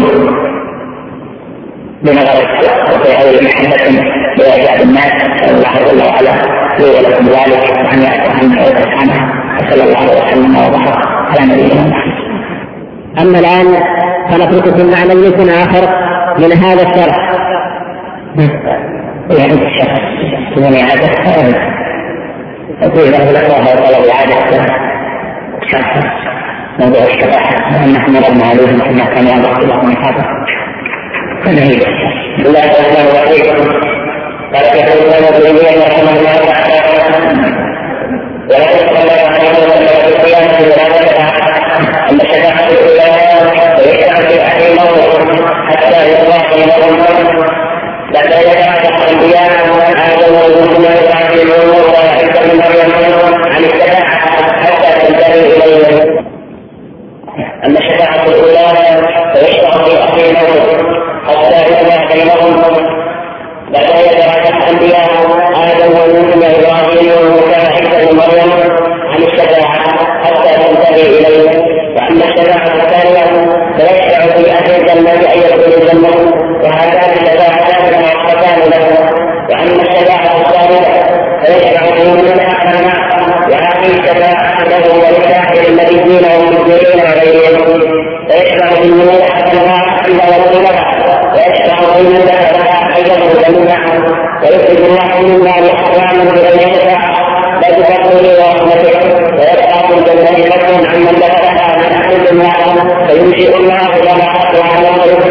بنظر الخلق وفي أول محبة بإعجاب الناس، الله جل وعلا لي ولكم ذلك وأن يأتي عنه ويتسامح. وصلى الله وسلم وبارك على نبينا محمد. أما الآن فنترككم مع مجلس آخر من هذا الشرح. يعني الشرح من إعادة أقول له لك وهو طلب إعادة شرح موضوع الشفاعة، ونحن ردنا عليه كما كان يضع الله من هذا فنهيب بسم الله الرحمن الرحيم. قال يقول الله رحمه الله تعالى: ولا يصلى عليه ولا القيام في ذلك أن شفاعة الأولى ويشفع في أهل الموت حتى يطلع بينهم بعد يدعى الأنبياء آدم وموسى وإبراهيم وعيسى بن مريم عن الشفاعة حتى تنتهي إليه. أما الشفاعة الأولى فيشفع في أهل الموت حتى يطلع بينهم بعد يدعى الأنبياء آدم وموسى وإبراهيم وعيسى بن مريم عن الشفاعة حتى تنتهي إليه. وأما الشفاعة الثانية فيشفع في أهل الجنة أن يدخلوا الجنة، وهذان الشفاعتان معقدان له. وأما الشفاعة الثالثة فيشفع في من آخر وهذه الشفاعة له ولسائر النبيين والمرسلين وغيرهم. فيشفع في من آخر عند رسولها، ويشفع في من آخر أيضا جميعا، ويخرج الله من النار أحواما بغير شفاعة بل بفضله ورحمته، ويبقى في الجنة لكم عمن دخلها من أهل الدنيا، فينشئ الله لنا أحواما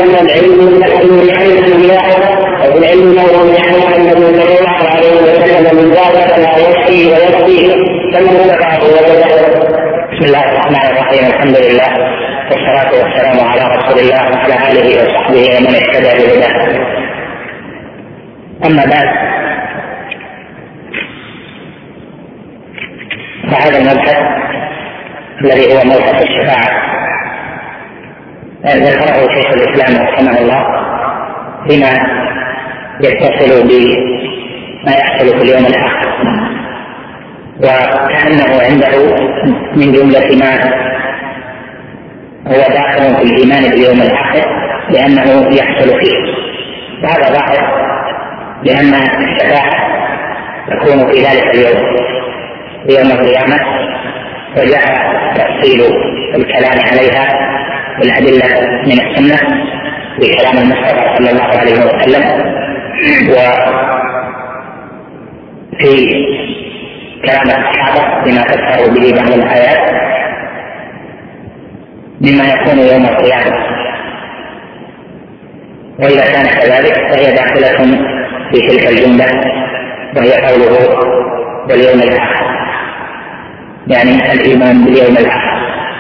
أن العلم يحصل بحيث الله والعلم له يحصل أن النبي صلى الله عليه وسلم من ذلك لا يكفي ويكفي فالمتبع هو. بسم الله الرحمن الرحيم. الحمد لله والصلاة والسلام على رسول الله وعلى آله وصحبه ومن اهتدى بهداه. أما بعد، فهذا المبحث الذي هو مبحث الشفاعة ذكره شيخ الإسلام رحمه الله فيما يتصل بما يحصل في اليوم الآخر، وكأنه عنده من جملة ما هو داخل في الإيمان باليوم الآخر لأنه يحصل فيه. وهذا ظاهر لأن الشفاعة تكون في ذلك اليوم في يوم القيامة، وجاء تفصيل الكلام عليها بالأدلة من السنة بكلام المصطفى صلى الله عليه وسلم، وفي كلام الصحابة بما فسروا به بعض الآيات مما يكون يوم القيامة. وإذا كان كذلك فهي داخلة في تلك الجملة، وهي قوله باليوم الآخر، يعني الإيمان باليوم الآخر.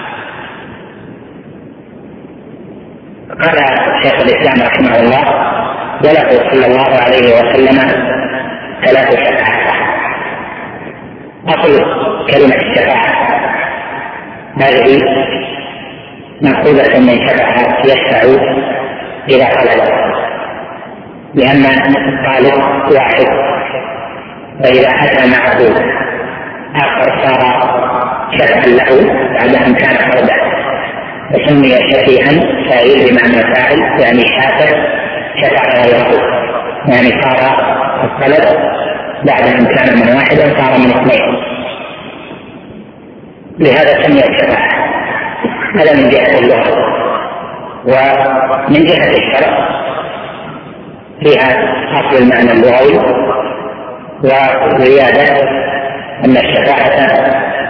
قال شيخ الإسلام رحمه الله: وله صلى الله عليه وسلم ثلاث شفاعات. أصل كلمة الشفاعة هذه مأخوذة من شفاعة يشفع إذا طلب، لأن طالب واحد، فإذا أتى معه آخر صار شفعا له بعد أن كان فردا، وسمي شفيعا فاعل بمعنى فاعل، يعني شافع شفع غيره، يعني صار الطلب بعد أن كان من واحد صار من اثنين، لهذا سمي الشفاعة. هذا من جهة اللغة. ومن جهة الشرع فيها أصل المعنى اللغوي، وزيادة أن الشفاعة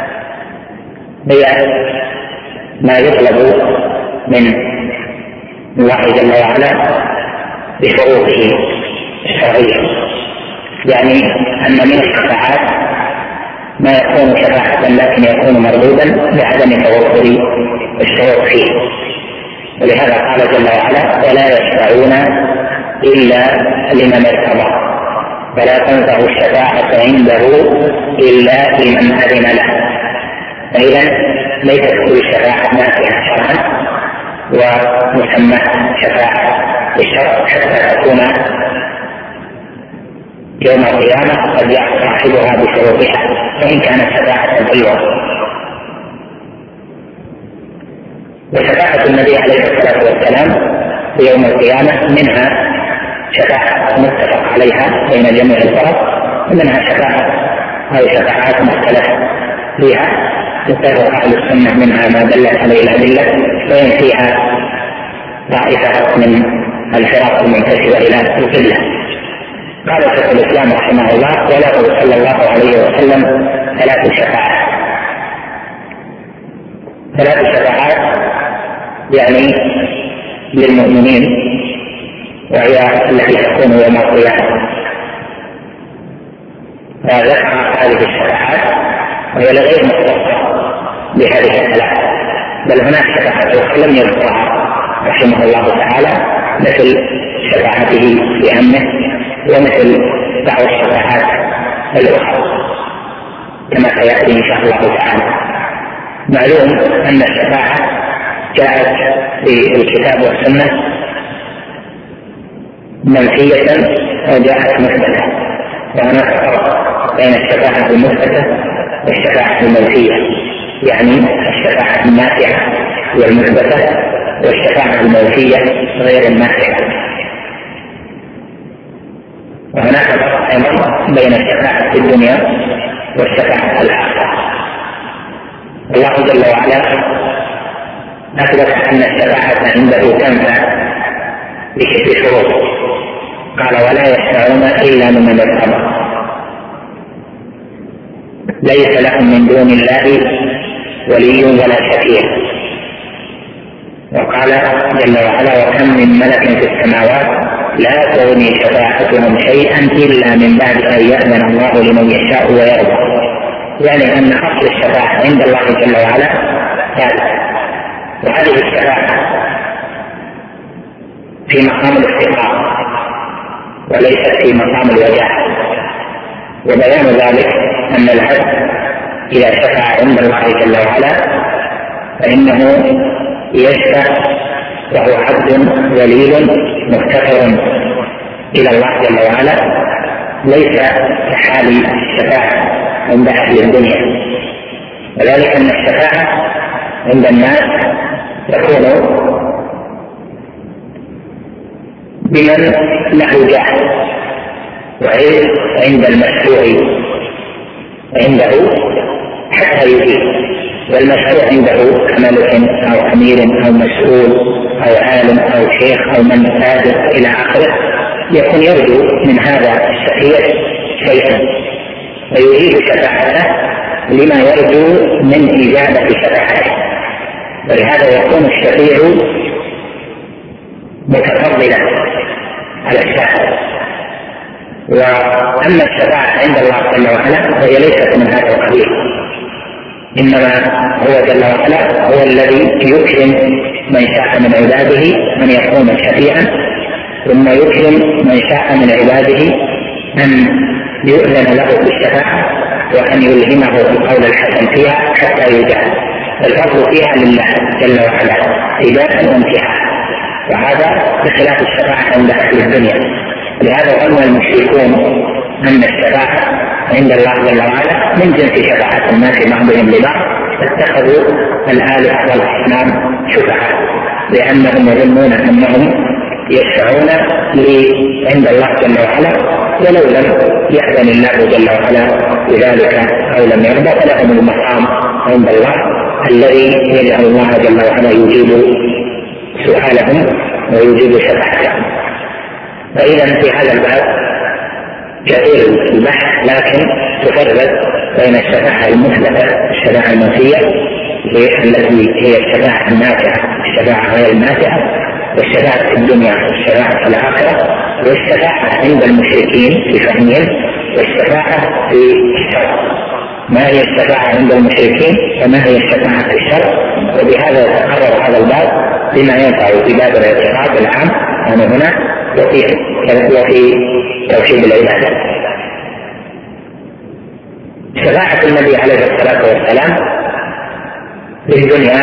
هي ما يطلب من الله جل وعلا بشروطه الشرعية، يعني أن من الشفاعات ما يكون شفاعة لكن يكون مردودا بعدم توفر الشروط فيه. ولهذا قال جل وعلا: ولا يشفعون إلا لمن ارتضى ولا تنفع الشفاعة عنده إلا لمن أذن له. فإذا ليست كل شفاعة نافعة شرعا ومسمى شفاعة الشرع حتى تكون يوم القيامة قد يحصل صاحبها بشروطها، وإن كانت شفاعة غيرها. وشفاعة النبي عليه الصلاة والسلام في يوم القيامة منها شفاعة متفق عليها بين جميع الفرق، ومنها شفاعة أو شفاعات مختلفة فيها يتفق أهل السنة منها ما دلت عليه الأدلة، وإن فيها طائفة من الفرق المنتسبة إلى القبلة. قال شيخ الإسلام رحمه الله: وله صلى الله عليه وسلم ثلاث شفاعات. ثلاث شفاعات يعني للمؤمنين، وهي التي تكون يوم القيامة. فذكر هذه الشفاعات وهي لغير مختصة بهذه الثلاث، بل هناك شفاعات أخرى لم يذكرها رحمه الله تعالى، مثل شفاعته بأمنه، ومثل بعض الشفاعات الأخرى كما سيأتي إن شاء الله تعالى. معلوم أن الشفاعة جاءت في الكتاب والسنة منفية وجاءت مثبتة، وهناك فرق بين الشفاعة المثبتة والشفاعة المنفية، يعني الشفاعة النافعة هي المثبتة، والشفاعة المنفية غير النافعة. وهناك فرق أيضا بين الشفاعة في الدنيا والشفاعة في الآخرة. الله جل وعلا أثبت أن الشفاعة عنده تنفع بشروط، قال: ولا يشفعون إلا لمن ارتضى ليس لهم من دون الله ولي ولا شفيع. وقال جل وعلا: وكم من ملك في السماوات لا تغني شفاعتهم شيئا إلا من بعد أن يأذن الله لمن يشاء ويرضى. يعني أن أصل الشفاعة عند الله جل وعلا ثابت، وهذه الشفاعة في مقام الافتقار وليست في مقام الوجاهة. وبيان ذلك أن العبد إذا شفع عند الله جل وعلا فإنه يشفع وهو عبد ذليل مفتقر إلى الله جل وعلا، ليس كحال الشفاعة عند أهل الدنيا. وذلك أن الشفاعة عند الناس تكون بمن له جاه، وعند المشفوع عنده حتى يجيب، والمشفوع عنده كملك أو أمير أو مسؤول أو عالم أو شيخ أو من سابق إلى آخره، يكون يرجو من هذا الشفيع شيئا ويجيب شفاعته لما يرجو من إجابة شفاعته، ولهذا يكون الشفيع متفضلا على الشافع. وأما الشفاعة عند الله جل وعلا فهي ليست من هذا القبيل، إنما هو جل وعلا هو الذي يكرم من شاء من عباده أن يكون شفيعا، ثم يكرم من شاء من عباده أن يؤذن له بالشفاعة وأن يلهمه القول الحسن فيها حتى يجعل. الفضل فيها لله جل وعلا إباء وامتحان، وهذا بخلاف الشفاعة عند أهل الدنيا. لهذا ظن المشركون أن الشفاعة عند الله جل وعلا من جنس شفاعة الناس بعضهم لبعض، فاتخذوا الآلهة والأصنام شفعاء لأنهم يظنون أنهم يشفعون عند الله جل وعلا، ولو لم يأذن الله جل وعلا بذلك أو لم يرضى فلهم المقام عند الله الذي يجعل الله جل وعلا يجيب سؤالهم ويجيب شفاعتهم. فإذا في هذا الباب كثير البحث، لكن تفرق بين الشفاعة المثبتة الشفاعة المنفية التي هي الشفاعة النافعة الشفاعة غير النافعة، والشفاعة في الدنيا والشفاعة في الآخرة، والشفاعة عند المشركين في فهمهم، والشفاعة في الشرع. ما هي الشفاعة عند المشركين وما هي الشفاعة في الشرع؟ وبهذا يتقرر هذا الباب بما ينفع في باب الاعتقاد العام عن هنا وفي وفي توحيد العبادة. شفاعة النبي عليه الصلاة والسلام في الدنيا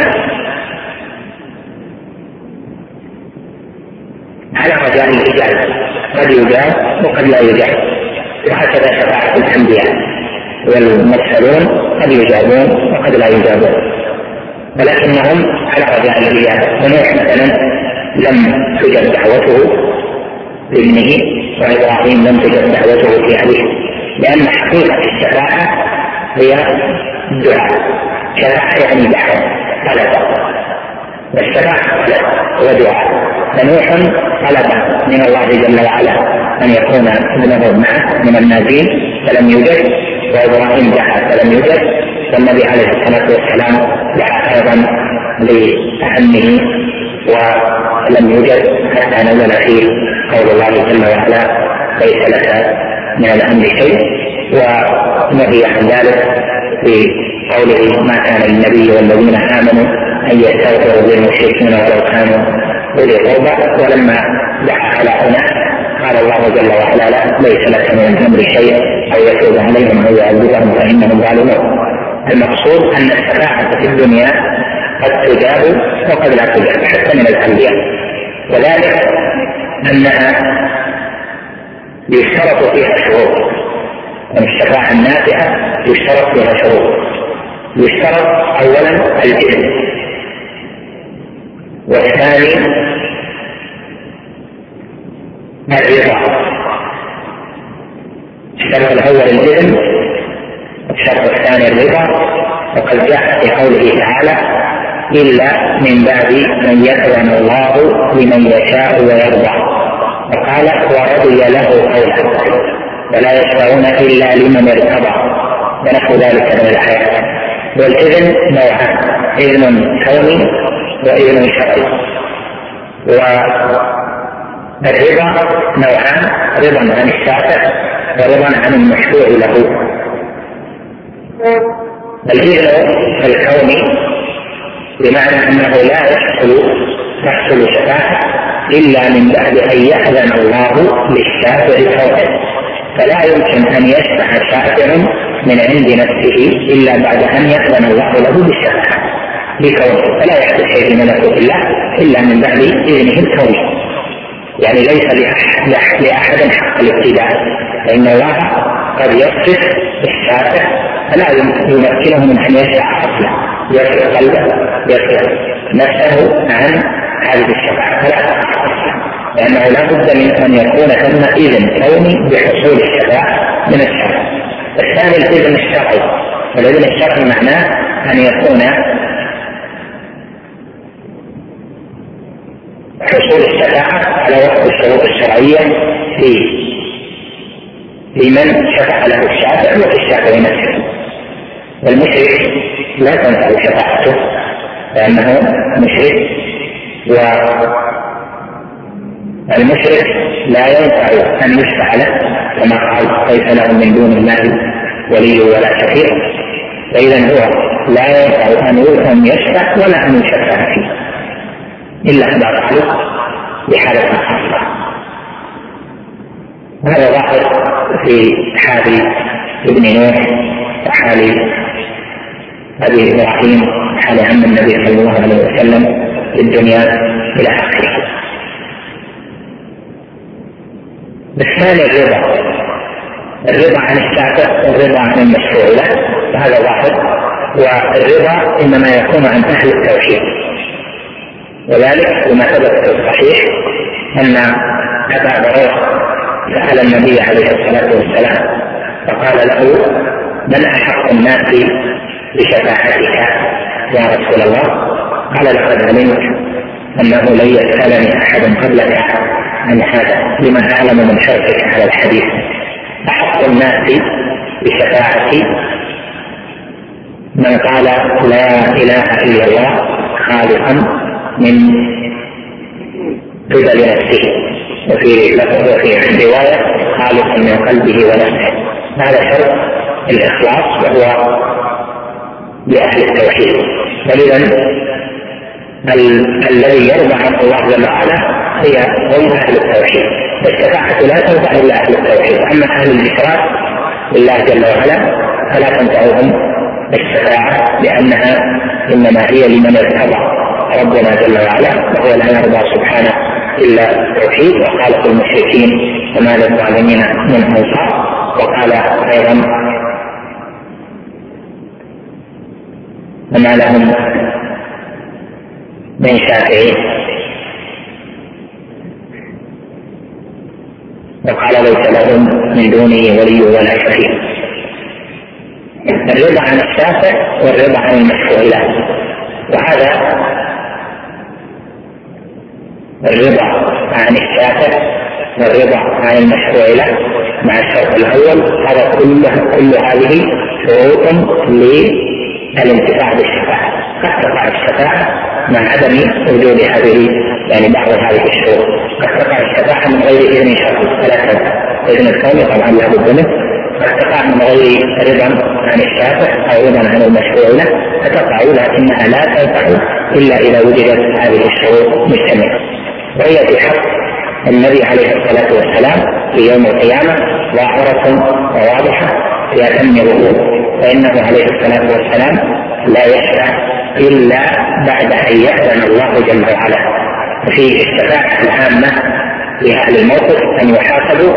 على رجاء الإجابة، قد يجاب وقد لا يجاب، وهكذا شفاعة الأنبياء والمرسلون قد يجابون وقد لا يجابون، ولكنهم على رجاء الإجابة. ونوح مثلا لم تجب دعوته لابنه، وإبراهيم لم تجب دعوته في أبيه، لأن حقيقة الشفاعة هي الدعاء. شفاعة يعني دعوة طلب، والشفاعة طلب ودعاء. فنوح طلب من الله جل وعلا أن يكون ابنه معه من الناجين فلم يوجد، وإبراهيم دعا فلم يوجد، والنبي عليه الصلاة والسلام دعا أيضا لأهله ولم يوجد، حتى نزل فيه قول الله جل وعلا: ليس لك من الأمر شيء، ونهي عن ذلك في قوله: ما كان للنبي والذين آمنوا أن يستغفروا للمشركين ولو كانوا أولي قربى. ولما دعا على أناس قال الله جل وعلا: لا، ليس لك من الأمر شيء، أو يتوب عليهم أو يعذبهم فإنهم ظالمون. المقصود أن الشفاعة في الدنيا قد تجاب وقد لا تجاب حتى من الأنبياء، وذلك أنها يشترط فيها شروط. الشفاعة النافعة يشترط فيها شروط. يشترط أولا الإذن، والثاني الرضا. الشرط الأول الإذن، والشرط الثاني الرضا. وقد جاء في قوله تعالى: إلا من بعد أن يأذن الله لمن يشاء ويرضى. وقال: ورضي له قولا ولا يشفعون إلا لمن ارتضى، ونحو ذلك من الآيات. والإذن نوعان: إذن كوني وإذن شرعي. والرضا نوعان: رضا عن الشافع ورضا عن المشروع له. الإذن الكوني بمعنى أنه لا يحصل تحصل شفاعة إلا من بعد أن يأذن الله للشافع كونه، فلا يمكن أن يشفع شافع من عند نفسه إلا بعد أن يأذن الله له بالشفاعة بكونه، فلا يحدث شيء من ملكوت الله إلا من بعد إذنه الكوني. يعني ليس لأحد حق الابتداء، فإن الله قد يصرف الشافع فلا يمكنه من أن يشفع أصلا، يصرف قلبه يصرف نفسه عن هذه الشفاعة فلا تقع أصلا، لأنه لا بد من أن يكون ثم إذن كوني بحصول الشفاعة من الشرع. الثاني الإذن الشرعي، والإذن الشرعي معناه أن يكون حصول الشفاعة على وفق الشروط الشرعية في لمن شفع له الشافع وفي الشافع نفسه. والمشرك لا تنفع شفاعته لأنه مشرك، والمشرك لا ينفع أن يشفع له كما قال: ليس له من دون الله ولي ولا شفيع. فإذا هو لا ينفع أن يشفع ولا أن يشفع فيه إلا إذا فعله بحالة خاصة. هذا ظاهر في حال ابن نوح وحال أبي إبراهيم وحال عم النبي صلى الله عليه وسلم في الدنيا إلى آخره. الثاني الرضا، الرضا عن الشافع والرضا عن المشروع له، وهذا ظاهر. والرضا إنما يكون عن أهل التوحيد، وذلك بما ثبت في الصحيح أن أبا هريرة سأل النبي عليه الصلاة والسلام فقال له: من أحق الناس بشفاعتك يا رسول الله؟ قال: لقد علمت أنه لن يسألني أحد قبلك عن هذا لما أعلم من شرطك على الحديث. أحق الناس بشفاعتي من قال لا إله إلا الله خالقا من قبل نفسه، وفي وفي رواية خالقا من قلبه ونفسه. هذا شرط الإخلاص وهو لأهل التوحيد. فإذا الذي يرضى عن الله جل وعلا هي هم أهل التوحيد، والشفاعة لا تنفع إلا أهل التوحيد. أما أهل الإشراك بالله جل وعلا فلا تنفعهم الشفاعة، لأنها إنما هي لمن ارتضى ربنا جل وعلا، وهو لا يرضى سبحانه إلا التوحيد. وقال في المشركين: وما للظالمين من أنصار. وقال أيضا: وما لهم من شافعين. وقال: ليس لهم من دونه ولي ولا شفيع. الرضا عن الشافع والرضا عن المشفوع له، وهذا الرضا عن الشافع والرضا عن المشفوع له مع الشرط الأول، هذا كله كل هذه شروط للانتفاع بالشفاعة. قد تقع الشفاعة مع عدم وجود هذه، يعني بعض هذه الشروط. قد تقع الشفاعة من غير إذن شرعي فلا تنفع، إذن الكون طبعا لا بد منه. قد تقع من غير رضا عن الشافع أو رضا عن المشفوع له فتقع، لكنها لا تنفع إلا إذا وجدت هذه الشروط مجتمعة. وهي في حق النبي عليه الصلاة والسلام في يوم القيامة ظاهرة وواضحة في أتم الوجود، فإنه عليه الصلاة والسلام لا يشفع إلا بعد أن يأذن الله جل وعلا. وفي الشفاعة العامة لأهل الموقف أن يحاسبوا،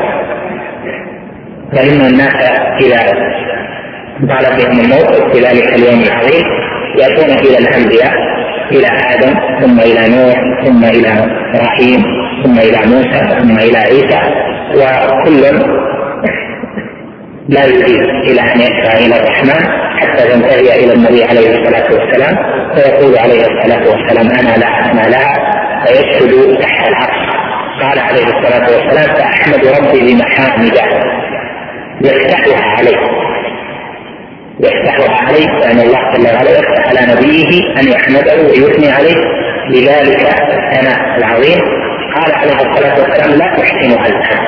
فإن الناس إذا ضال بهم الموقف في ذلك اليوم العظيم يأتون إلى الأنبياء، إلى آدم ثم إلى نوح ثم إلى إبراهيم ثم إلى موسى ثم إلى عيسى، وكل لا يريد إلى أن يشفع إلى الرحمن حتى ينتهي إلى النبي عليه الصلاة والسلام، فيقول عليه الصلاة والسلام: أنا لا أنا لا فيسجد تحت العرش. قال عليه الصلاة والسلام: فأحمد ربي بمحامده يفتحها عليه يفتحها عليه لأن الله جل وعلا يفتح على نبيه أن يحمده ويثني عليه لذلك الثناء العظيم قال عليه الصلاة والسلام لا تحسنها الآن.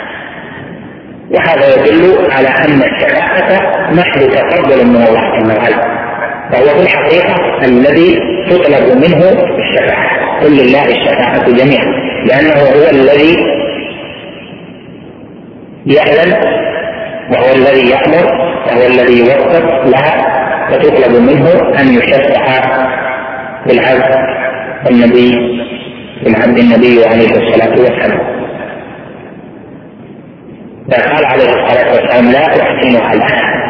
وهذا يدل على أن الشفاعة محل تفضل من الله جل وعلا، وهو في الحقيقة الذي تطلب منه الشفاعة. قل لله الشفاعة جميعا، لأنه هو الذي يعلم وهو الذي يأمر وهو الذي يوفق لها، فتطلب منه أن يشفع بالعبد النبي بالعبد النبي عليه الصلاة والسلام. فقال عليه الصلاة والسلام لا أحسنها الآن،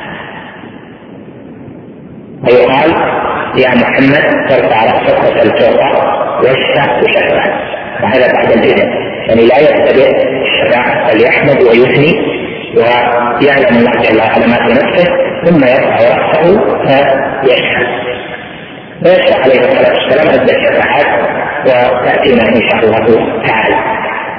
ويقال يا محمد ترفع رأسك وتلتوطى واشفع تشفع، وهذا بعد الإذن، يعني لا يبتدئ الشفاعة بل يحمد ويثني ويعلم الله جل وعلا ما في نفسه، ثم يرفع رأسه فيشفع. فيشفع عليه الصلاة والسلام عدة شفاعات وتأتينا إن شاء الله تعالى.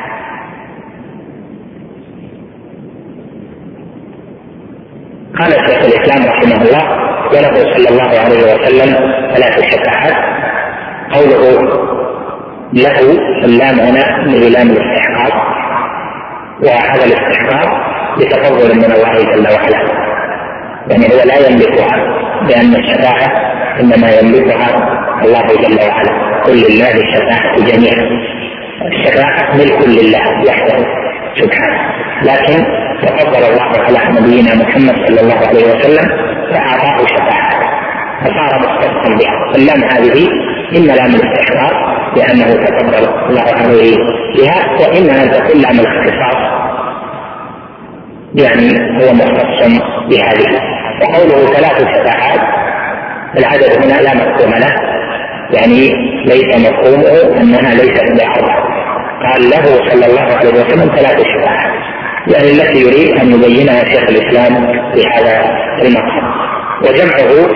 قال شيخ الإسلام رحمه الله وله صلى الله عليه وسلم ثلاث شفاعات. قوله له اللام هنا من لام الاستحقاق، وهذا الاستحقاق بتفضل من الله جل وعلا، يعني هو لا يملكها، لأن الشفاعة إنما يملكها الله جل وعلا. قل لله الشفاعة جميعا، الشفاعة ملك لله وحده سبحانه، لكن تفضل الله على نبينا محمد صلى الله عليه وسلم فأعطاه شفاعة فصار مختصا بها. اللام هذه إما لام الاستحقاق لأنه تفضل الله عليه بها، وإما أن تكون لام الاختصاص يعني هو مختص بهذه. وقوله ثلاث شفاعات العدد هنا لا مفهوم له، يعني ليس مفهومه أنها ليست بأربعة. قال له صلى الله عليه وسلم ثلاث شفاعات، يعني التي يريد أن يبينها شيخ الإسلام في هذا المقام. وجمعه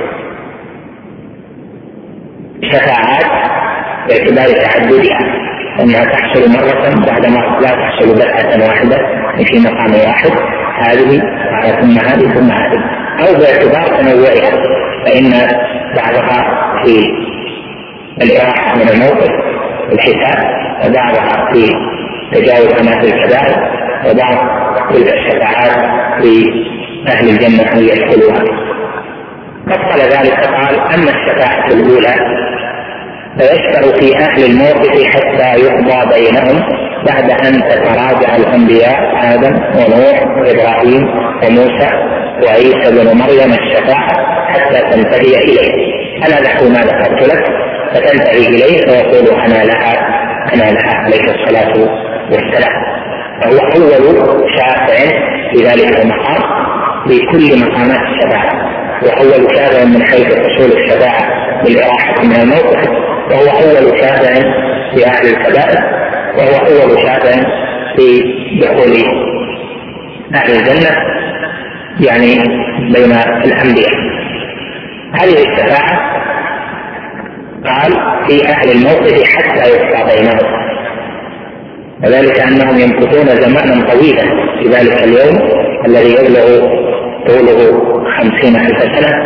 شفاعات باعتبار تعددها، أنها تحصل مرة بعد مرة، لا تحصل دفعة واحدة في مقام واحد، هذه ثم هذه ثم هذه، أو باعتبار تنوعها، فإن بعضها في الإراحة من الموقف الحساب، وبعضها في تجاوز أماكن الكبائر، وبعض تلك الشفاعات لأهل الجنة أن يدخلوها. فصل ذلك قال أما الشفاعة الأولى فيشفع في أهل الموقف حتى يقضى بينهم بعد أن تتراجع الأنبياء آدم ونوح وإبراهيم وموسى وعيسى بن مريم الشفاعة حتى تنتهي إليه. أنا نحو ما ذكرت لك، فتنتهي إليه فيقول أنا لها أنا لها عليه الصلاة والسلام. فهو أول شافع في ذلك المقام بكل مقامات الشفاعة، وأول شافع من حيث حصول الشفاعة بالإراحة من الموقف، وهو أول شافع في أهل الكبائر، وهو أول شافع في دخول أهل الجنة يعني بين الأنبياء. هذه الشفاعة قال في أهل الموقف حتى يقضى بينهم، وذلك أنهم يمكثون زمانا طويلا في ذلك اليوم الذي يبلغ طوله خمسين ألف سنة،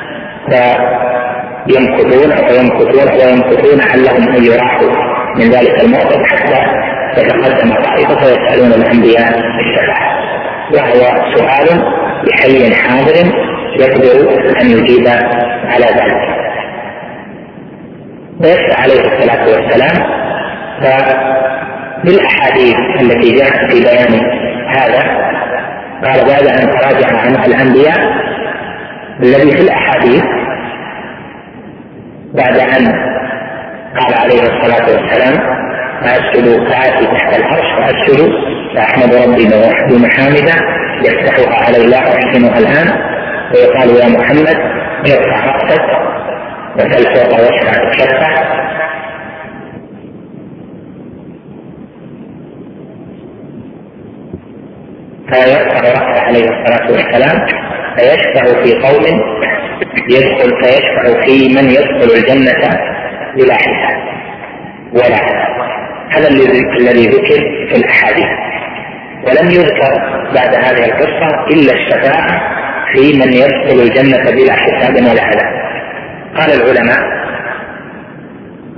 فيمكثون ويمكثون ويمكثون علهم أن يراحوا من ذلك الموقف حتى يتقدم طائفة ويسألون الأنبياء الشفاعة، وهو سؤال بحي حاضر يقدر أن يجيب على ذلك. ويسأل عليه الصلاة والسلام بالأحاديث التي جاءت في بيان هذا قال بعد أن تراجع عنه الأنبياء الذي في الأحاديث بعد أن قال عليه الصلاة والسلام فأسجد فآتي تحت العرش فأسجد فأحمد ربي بمحامده يفتحها علي الله ويحسنها الآن، ويقال يا محمد ارفع رأسك وسل فوق واشفع تشفع، فيرفع رأسه عليه الصلاة والسلام فيشفع في قوم يدخل فيشفع في من يدخل الجنة بلا حساب ولا عذاب. هذا الذي ذكر في الأحاديث، ولم يذكر بعد هذه القصة إلا الشفاعة في من يدخل الجنة بلا حساب ولا عذاب. قال العلماء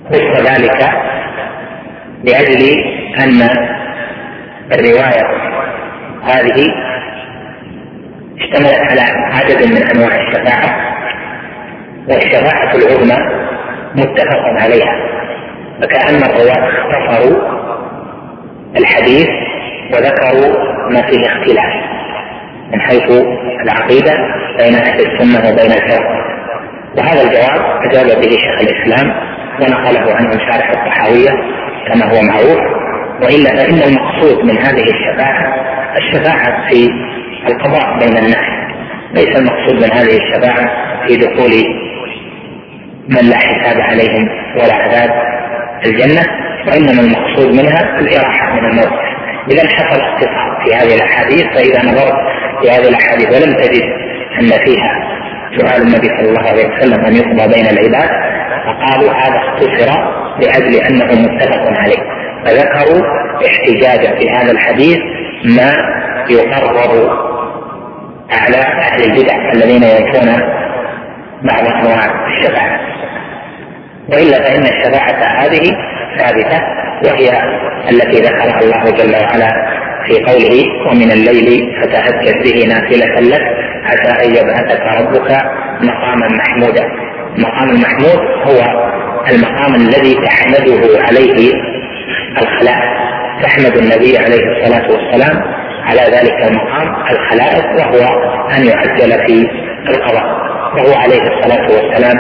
خص ذلك لأجل أن الرواية هذه اشتملت على عدد من أنواع الشفاعة، والشفاعة العظمى متفق عليها، فكأن الرواة اختصروا الحديث وذكروا ما فيه اختلاف من حيث العقيدة بين أهل السنة وبين الفرق. وهذا الجواب أجاب به شيخ الإسلام ونقله عنه شارح الطحاوية كما هو معروف. وإلا فإن المقصود من هذه الشفاعة الشفاعة في القضاء بين الناس، ليس المقصود من هذه الشفاعة في دخول من لا حساب عليهم ولا عذاب الجنة، وإنما المقصود منها الإراحة من الموت. إذا حصل اختصار في هذه الأحاديث، فإذا نظرت في هذه الأحاديث ولم تجد أن فيها سؤال النبي صلى الله عليه وسلم أن يقضى بين العباد، فقالوا هذا اختصر لأجل أنه متفق عليه، فذكروا احتجاجا في هذا الحديث ما يقرر على أهل البدع الذين ينفون بعض أنواع الشفاعة. وإلا فإن الشفاعة هذه ثابتة، وهي التي ذكرها الله جل وعلا في قوله ومن الليل فتهجد به نافلة لك عسى أن يبعثك ربك مقاما محمودا. المقام المحمود هو المقام الذي تحمده عليه الخلائق، تحمد النبي عليه الصلاة والسلام على ذلك المقام الخلائق، وهو أن يعجل في القضاء. وهو عليه الصلاة والسلام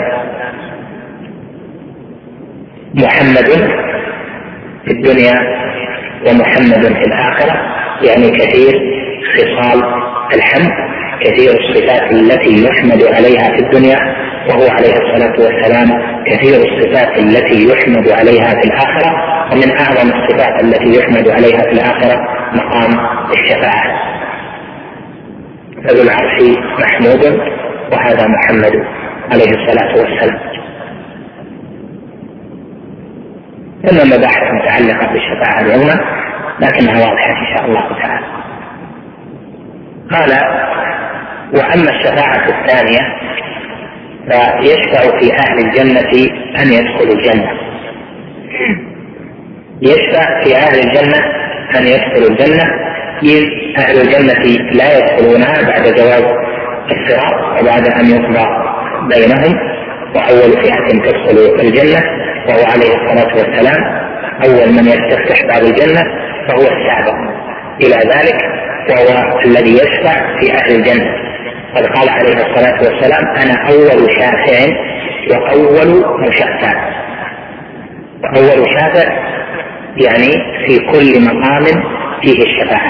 محمد في الدنيا ومحمد في الآخرة، يعني كثير خصال الحمد، كثير الصفات التي يحمد عليها في الدنيا، وهو عليه الصلاة والسلام كثير الصفات التي يحمد عليها في الآخرة. ومن أعظم الصفات التي يحمد عليها في الآخرة مقام الشفاعة، فذو العرش محمود وهذا محمد عليه الصلاة والسلام. ثم مباحث متعلقة بالشفاعة العظمى لكنها واضحة إن شاء الله تعالى. قال وأما الشفاعة الثانية فيشفع في أهل الجنة أن يدخلوا الجنة. يشفع في أهل الجنة أن يدخلوا الجنة، إذ أهل الجنة لا يدخلونها بعد جواز الصراط وبعد أن يقضى بينهم، وأول فئة تدخل الجنة وهو عليه الصلاة والسلام أول من يستفتح باب الجنة، فهو السابق إلى ذلك وهو الذي يشفع في أهل الجنة. قد قال عليه الصلاة والسلام أنا أول شافع وأول مشفع. وأول شافع يعني في كل مقام فيه الشفاعة.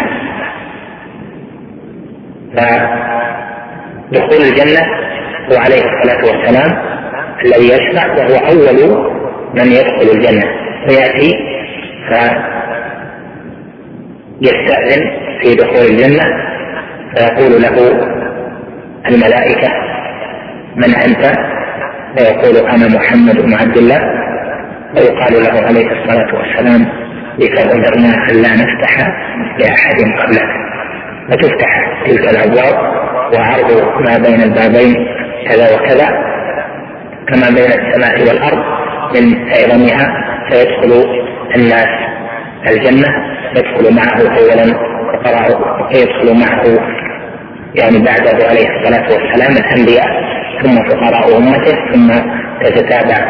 فدخول الجنة هو عليه الصلاة والسلام الذي يشفع، وهو أول من يدخل الجنة، ويأتي فيستأذن في دخول الجنة فيقول له الملائكة من أنت؟ فيقول أنا محمد بن عبد الله، ويقال له عليه الصلاة والسلام لك أمرنا أن لا نفتح لأحد قبلك، فتفتح تلك الأبواب وعرض ما بين البابين كذا وكذا كما بين السماء والأرض من عظمها، فيدخل الناس الجنة، يدخل معه أولا فقراء، يدخل معه يعني بعده عليه الصلاة والسلام الأنبياء ثم فقراء أمته، ثم تتتابع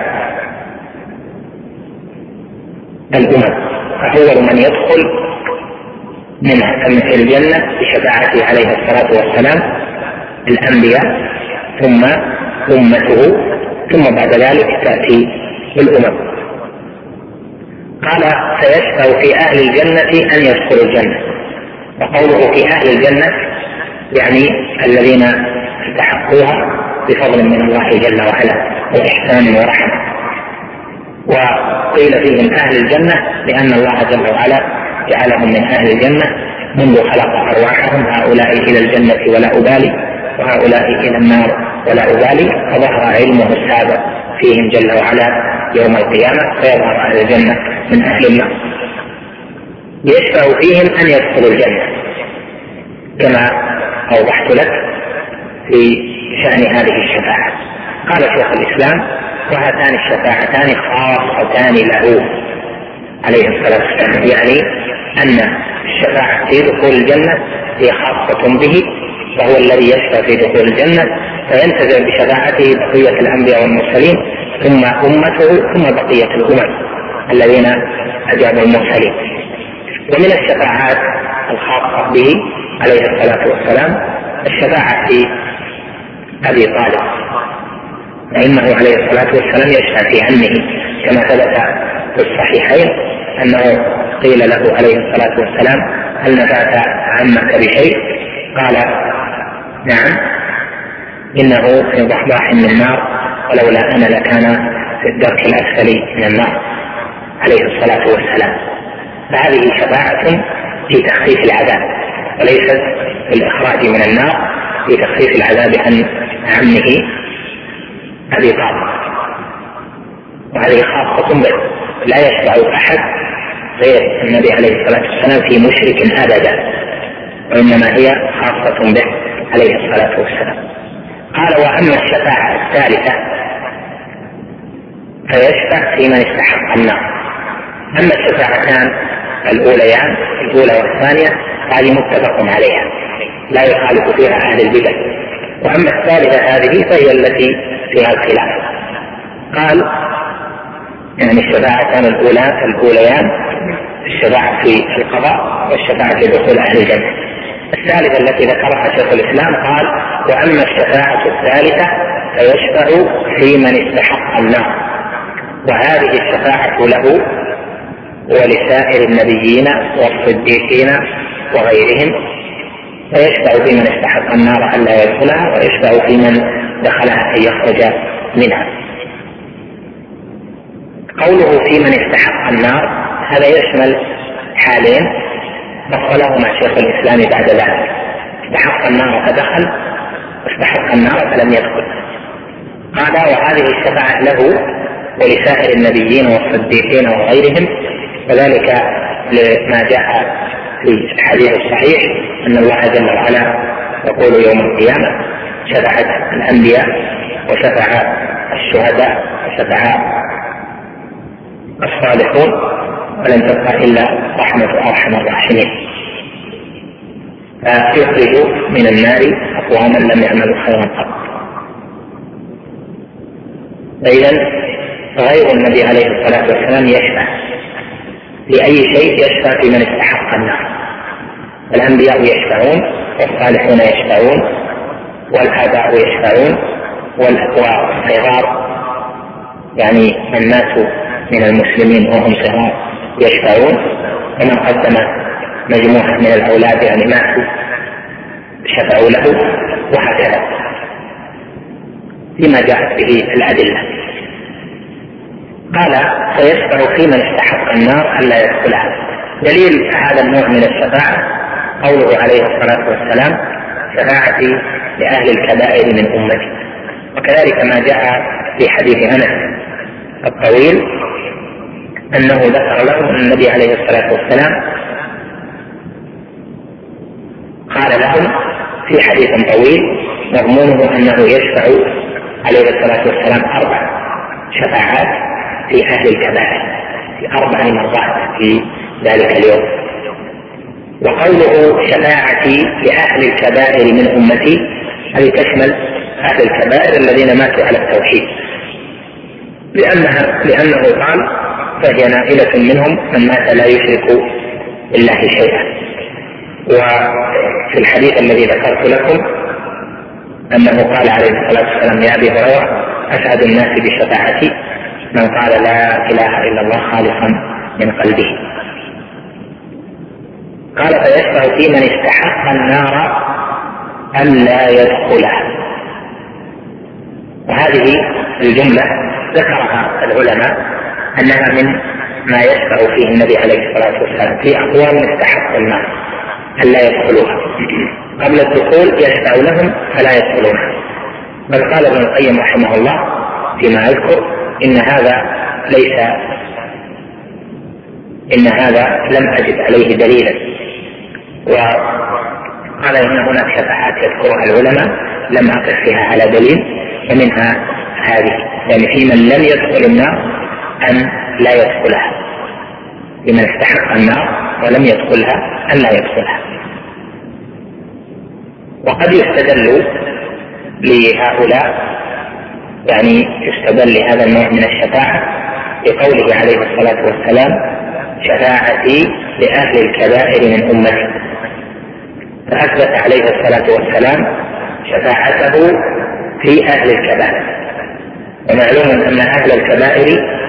الأمم. فأول من يدخل منها في الجنة بشفاعته عليه الصلاة والسلام الأنبياء ثم أمته، ثم بعد ذلك تأتي الأمم. قال سيشفع في أهل الجنة أن يدخلوا الجنة. وقوله في أهل الجنة يعني الذين استحقوها بفضل من الله جل وعلا وإحسان ورحمة. وقيل فيهم أهل الجنة لأن الله جل وعلا جعلهم من أهل الجنة منذ خلق أرواحهم، هؤلاء إلى الجنة ولا أبالي وهؤلاء إلى النار ولا أبالي، فظهر علمه السابق فيهم جل وعلا يوم القيامة فيظهر أهل الجنة من أهل النار. يشفع فيهم أن يدخلوا الجنة كما أوضحت لك في شأن هذه الشفاعة. قال شيخ الإسلام وهاتان الشفاعتان خاصتان له عليه الصلاة والسلام، يعني أن الشفاعة في دخول الجنة هي خاصة به، وهو الذي يشفع في دخول الجنة، فينتفع بشفاعته بقية الأنبياء والمرسلين ثم أمته ثم بقية الأمم الذين أجابوا المرسلين. ومن الشفاعات الخاصة به عليه الصلاة والسلام الشفاعة في أبي طالب، فإنه عليه الصلاة والسلام يشفع في عمه كما ثبت في الصحيحين أنه قيل له عليه الصلاة والسلام هل نفعت عمك بشيء؟ قال نعم إنه في ضحضاح من النار ولولا أنا لكان في الدرك الأسفل من النار عليه الصلاة والسلام. فهذه شفاعة في تخفيف العذاب وليست في الإخراج من النار، في تخفيف العذاب عن عمه أبي طالب، وهذه خاصة به، لا يشفع أحد غير النبي عليه الصلاة والسلام في مشرك أبدا، وإنما هي خاصة به عليه الصلاة والسلام. قال وأما الشفاعة الثالثة فيشفع في من استحق النار. أما الشفاعتان الأوليان الأولى والثانية هذه متفق عليها لا يخالف فيها أهل البدع، وأما الثالثة هذه فهي التي فيها الخلاف. قال يعني الشفاعتان الأولى الأوليان الشفاعة في القضاء والشفاعة في دخول أهل الجنة. الثالثة التي ذكرها شيخ الإسلام قال وأما الشفاعة الثالثة فيشفع في من استحق النار، وهذه الشفاعة له ولسائر النبيين والصديقين وغيرهم، فيشفع في من استحق النار ألا يدخلها، ويشفع في من دخلها أن يخرج منها. قوله في من استحق النار هذا يشمل حالين فصلهما شيخ الإسلام بعد ذلك، استحق النار فدخل واستحق النار فلم يدخل. قال وهذه الشفاعة له ولسائر النبيين والصديقين وغيرهم، وذلك لما جاء في الحديث الصحيح أن الله جل وعلا يقول يوم القيامة شفعت الأنبياء وشفع الشهداء وشفع الصالحون ولن تبقى إلا رحمة أرحم الراحمين، فيخرج من النار أقواما لم يعملوا خيرا قط. فإذا غير النبي عليه الصلاة والسلام يشفع لأي شيء، يشفع في من استحق النار. الأنبياء يشفعون والصالحون يشفعون والآباء يشفعون والصغار يعني الناس من المسلمين وهم صغار يشفعون، ومن قدم مجموعة من الأولاد يعني ماتوا شفعوا له، وهكذا لما جاءت به الأدلة. قال فيشفع في من استحق النار ألا يدخلها. دليل هذا النوع من الشفاعة قوله عليه الصلاة والسلام شفاعتي لأهل الكبائر من أمتي، وكذلك ما جاء في حديث أنس الطويل أنه ذكر له النبي عليه الصلاة والسلام قال لهم في حديث طويل مضمونه أنه يشفع عليه الصلاة والسلام أربع شفاعات في أهل الكبائر في أربع مرات في ذلك اليوم. وقوله شفاعتي لأهل الكبائر من أمتي هذه تشمل أهل الكبائر الذين ماتوا على التوحيد، لأنها لأنه قال فهي نائلة منهم من مات لا يشرك بالله شيئا. وفي الحديث الذي ذكرت لكم أنه قال عليه الصلاة والسلام يا أبي هريرة أسعد الناس بشفاعتي من قال لا إله إلا الله خالصا من قلبه. قال فيشفع في من استحق النار ألا يدخلها. وهذه الجملة ذكرها العلماء أنها من ما يشفع فيه النبي عليه الصلاة والسلام في أقوام استحق النار ألا يدخلوها، قبل الدخول يشفع لهم فلا يدخلونها. بل قال ابن القيم رحمه الله فيما يذكر إن هذا ليس إن هذا لم أجد عليه دليلا، وقال إن هناك شفاعات يذكرها العلماء لم أقف فيها على دليل، ومنها هذه، يعني في من لم يدخل النار أن لا يدخلها، لمن استحق النار ولم يدخلها أن لا يدخلها. وقد يستدل لهؤلاء، يعني يستدل لهذا النوع من الشفاعة بقوله عليه الصلاة والسلام: شفاعتي لأهل الكبائر من أمتي، فأثبت عليه الصلاة والسلام شفاعته في أهل الكبائر. ومعلوم أن أهل الكبائر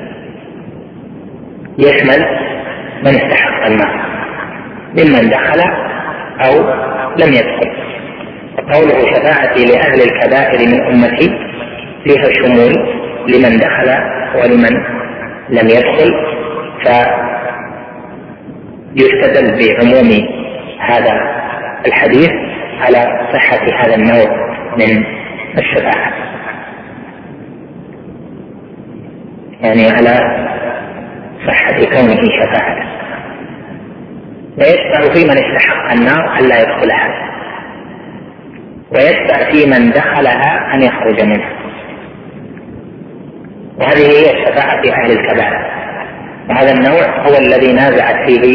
يشمل من استحق النار ممن دخل أو لم يدخل. قوله شفاعتي لأهل الكبائر من أمتي فيها شمول لمن دخل ولمن لم يدخل، فيستدل بعموم هذا الحديث على صحة هذا النوع من الشفاعة، يعني على صحة كونه شفاعة. ويشفع في من استحق النار أن لا يدخلها، ويشفع في من دخلها أن يخرج منها. وهذه هي الشفاعة في أهل الكبائر. وهذا النوع هو الذي نازعت فيه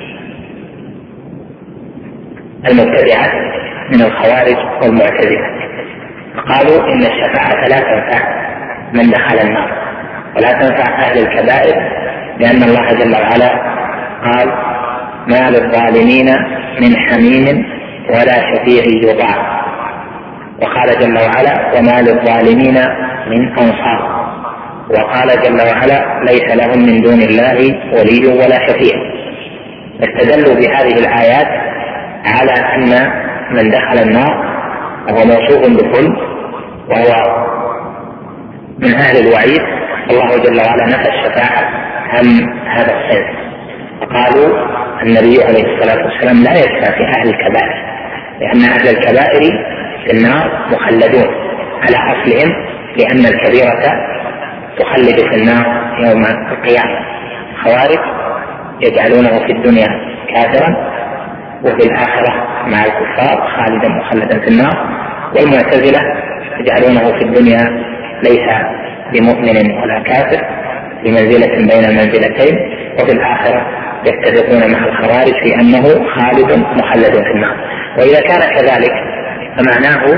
المبتدعة من الخوارج والمعتزلة، قالوا إن الشفاعة لا تنفع من دخل النار ولا تنفع أهل الكبائر، لأن الله جل وعلا قال: ما للظالمين من حميم ولا شفيع يطاع. وقال جل وعلا: وما للظالمين من أنصار. وقال جل وعلا: ليس لهم من دون الله ولي ولا شفيع. استدلوا بهذه الآيات على أن من دخل النار وهو موصوف بالظلم وهو من أهل الوعيد، الله جل وعلا نفى الشفاعة عن هذا الصنف. وقالوا النبي عليه الصلاة والسلام لا يشفع في أهل الكبائر، لأن أهل الكبائر في النار مخلدون على أصلهم، لأن الكبيرة تخلد في النار يوم القيامة. الخوارج يجعلونه في الدنيا كافرا وفي الآخرة مع الكفار خالدا مخلدا في النار، والمعتزلة يجعلونه في الدنيا ليس بمؤمن ولا كافر بمنزلة بين المنزلتين، وفي الآخرة يتفقون مع الخوارج في أنه خالد مخلد في النار. وإذا كان كذلك فمعناه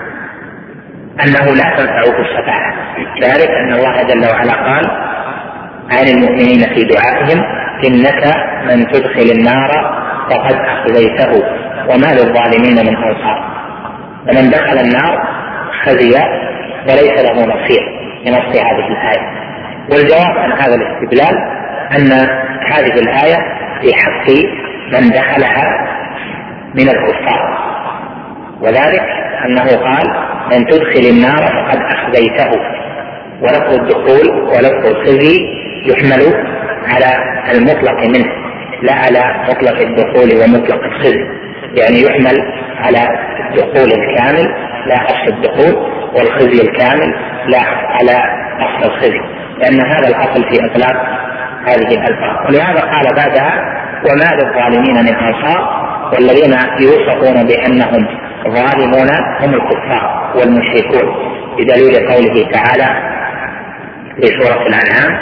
أنه لا تنفعه الشفاعة، ذلك أن الله جل وعلا قال عن المؤمنين في دعائهم: إنك من تدخل النار فقد أخزيته وما للظالمين من أنصار. فمن دخل النار خزي وليس له نصير بنص هذه الآية. والجواب عن هذا الاستدلال أن هذه الآية في حق من دخلها من الكفار، وذلك أنه قال: من تدخل النار فقد أخزيته. ولفظ الدخول ولفظ الخزي يحمل على المطلق منه لا على مطلق الدخول ومطلق الخزي، يعني يحمل على الدخول الكامل لا أصل الدخول، والخزي الكامل لا على أصل الخزي، لأن هذا الأصل في إطلاق هذه الألفاظ. ولهذا قال بعدها: وما للظالمين من أنصار. والذين يوصفون بأنهم ظالمون هم الكفار والمشركون، بدليل قوله تعالى في سورة الأنعام: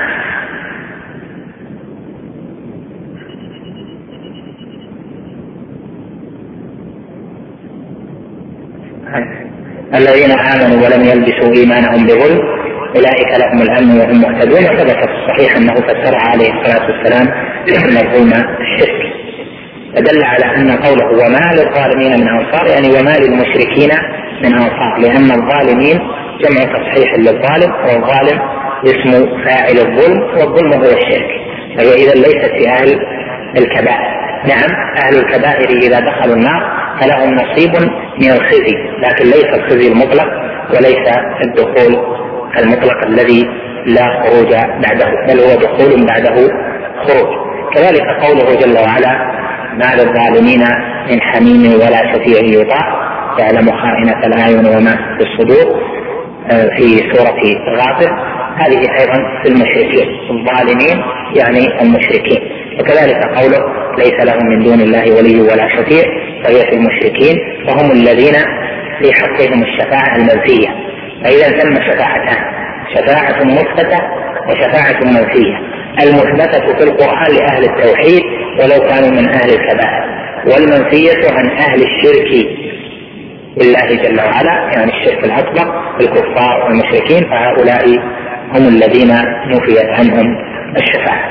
الذين آمنوا ولم يلبسوا إيمانهم بظلم أولئك لهم الأمن وهم مهتدون. وثبت في الصحيح أنه فسرها عليه الصلاة والسلام مفهوم الشرك، فدل على أن قوله وما للظالمين من أنصار يعني وما للمشركين من أنصار، لأن الظالمين جمع تصحيح للظالم، والظالم اسم فاعل الظلم، والظلم هو الشرك، فهي إذا ليست في أهل الكبائر. نعم أهل الكبائر إذا دخلوا النار فلهم نصيب من الخزي، لكن ليس الخزي المطلق وليس الدخول المطلق الذي لا خروج بعده، بل هو دخول بعده خروج. كذلك قوله جل وعلا: ما للظالمين من حميم ولا شفيع يطاع يعلم خائنة الأعين وما في الصدور في سورة غافر، هذه أيضا في المشركين، الظالمين يعني المشركين. وكذلك قوله: ليس لهم من دون الله ولي ولا شفيع، فهي في المشركين، وهم الذين في حقهم الشفاعة المنفية، فإذا ثم شفاعتان، شفاعة مثبتة وشفاعة منفية. المثبتة في القرآن لأهل التوحيد ولو كانوا من أهل الكبائر، والمنفية عن أهل الشرك بالله جل وعلا، يعني الشرك الأكبر الكفار والمشركين، فهؤلاء هم الذين نفيت عنهم الشفاعة.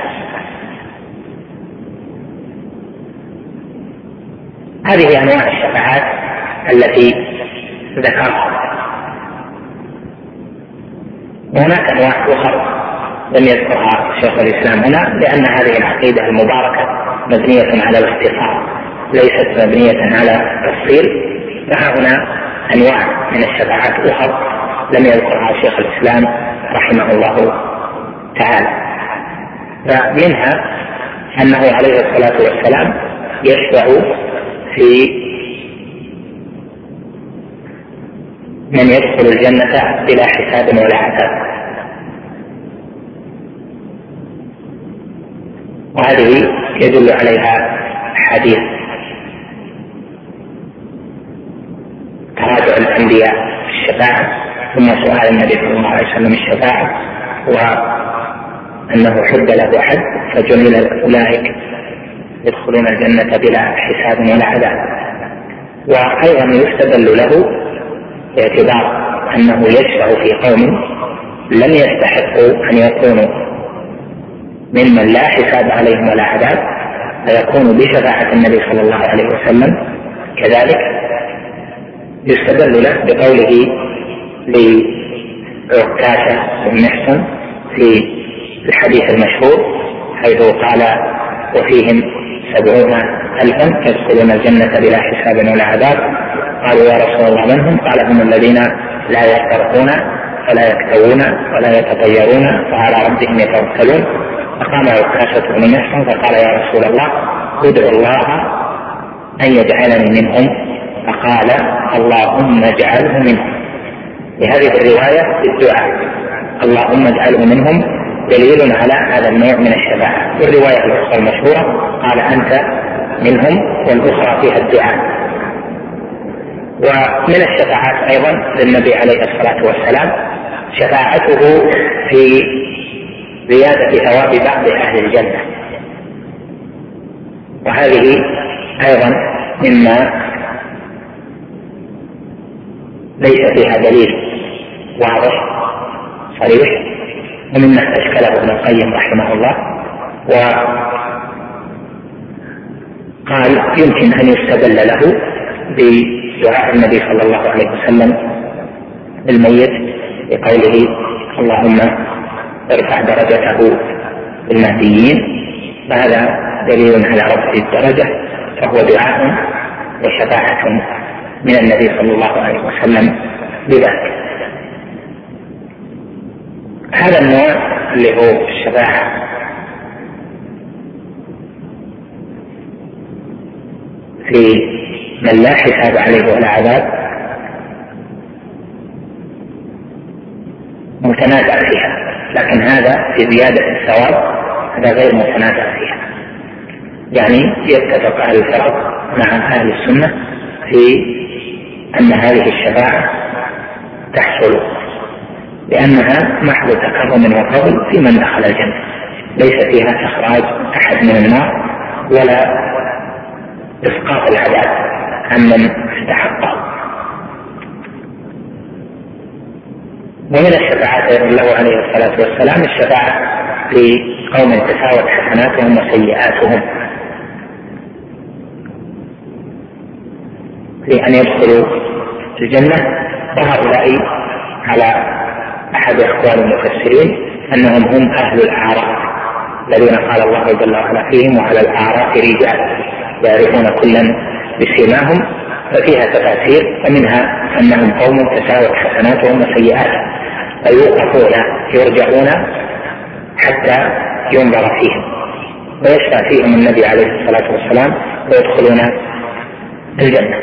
هذه أنواع الشفاعات التي ذكرها. وهناك أنواع أخرى لم يذكرها شيخ الإسلام هنا، لأن هذه العقيدة المباركة مبنية على الاختصار ليست مبنية على التفصيل، فهنا أنواع من الشفاعات أخرى لم يذكرها شيخ الإسلام رحمه الله تعالى. فمنها أنه عليه الصلاة والسلام يشفع في من يدخل الجنة بلا حساب ولا عذاب، وهذه يدل عليها حديث تراجع الأنبياء في الشفاعة ثم سؤال النبي صلى الله عليه وسلم الشفاعة، وأنه حد له حد فجمل أولئك يدخلون الجنة بلا حساب ولا عذاب. وأيضا يستدل له باعتبار أنه يشفع في قوم لم يستحقوا أن يكونوا ممن لا حساب عليهم ولا عذاب، فيكون بشفاعة النبي صلى الله عليه وسلم كذلك. يستدل له بقوله لعكاشة بن محصن في الحديث المشهور حيث قال وفيهم سبعون ألفا يدخلون الجنة بلا حساب ولا عذاب، قالوا يا رسول الله من هم؟ قال هم الذين لا يسترقون ولا يكتوون ولا يتطيرون وعلى ربهم يتوكلون. فقام عكاشة بن محصن فقال يا رسول الله ادعو الله أن يجعلني منهم، فقال اللهم اجعله منهم. لهذه الرواية الدعاء اللهم اجعله منهم دليل على هذا النوع من الشفاعة. والرواية الأخرى المشهورة قال أنت منهم، والأخرى فيها الدعاء. ومن الشفاعات أيضا للنبي عليه الصلاة والسلام شفاعته في زيادة ثواب بعض أهل الجنة، وهذه أيضا مما ليس فيها دليل واضح صريح، ومما استشكله ابن القيم رحمه الله، وقال يمكن أن يستدل له بدعاء النبي صلى الله عليه وسلم الميت بقوله اللهم ارفع درجته المهديين، فهذا دليل على رفع الدرجة، فهو دعاء وشفاعة من النبي صلى الله عليه وسلم بذلك. هذا النوع اللي هو الشفاعة في من لا حساب عليه ولا عذاب متنازع فيها، لكن هذا في زيادة الثواب هذا غير متنازع فيها. يعني يتفق أهل الفرق مع أهل السنة في أن هذه الشفاعة تحصل لأنها محض تكرم وفضل في من دخل الجنة، ليس فيها إخراج أحد من النار ولا إسقاط العذاب عن من استحقه. ومن الشفاعات له عليه الصلاة والسلام الشفاعة في قوم تساوت حسناتهم وسيئاتهم، لأن يدخلوا الجنة. وهؤلاء على أحد أقوال المفسرين أنهم هم أهل الأعراف الذين قال الله جل وعلا فيهم وعلى الأعراف رجال يعرفون كلا بسيماهم، ففيها تفاسير، ومنها أنهم قوم تساوت حسناتهم وسيئاتهم فيوقفون يرجعون حتى ينظر فيهم ويشفع فيهم النبي عليه الصلاة والسلام ويدخلون الجنة.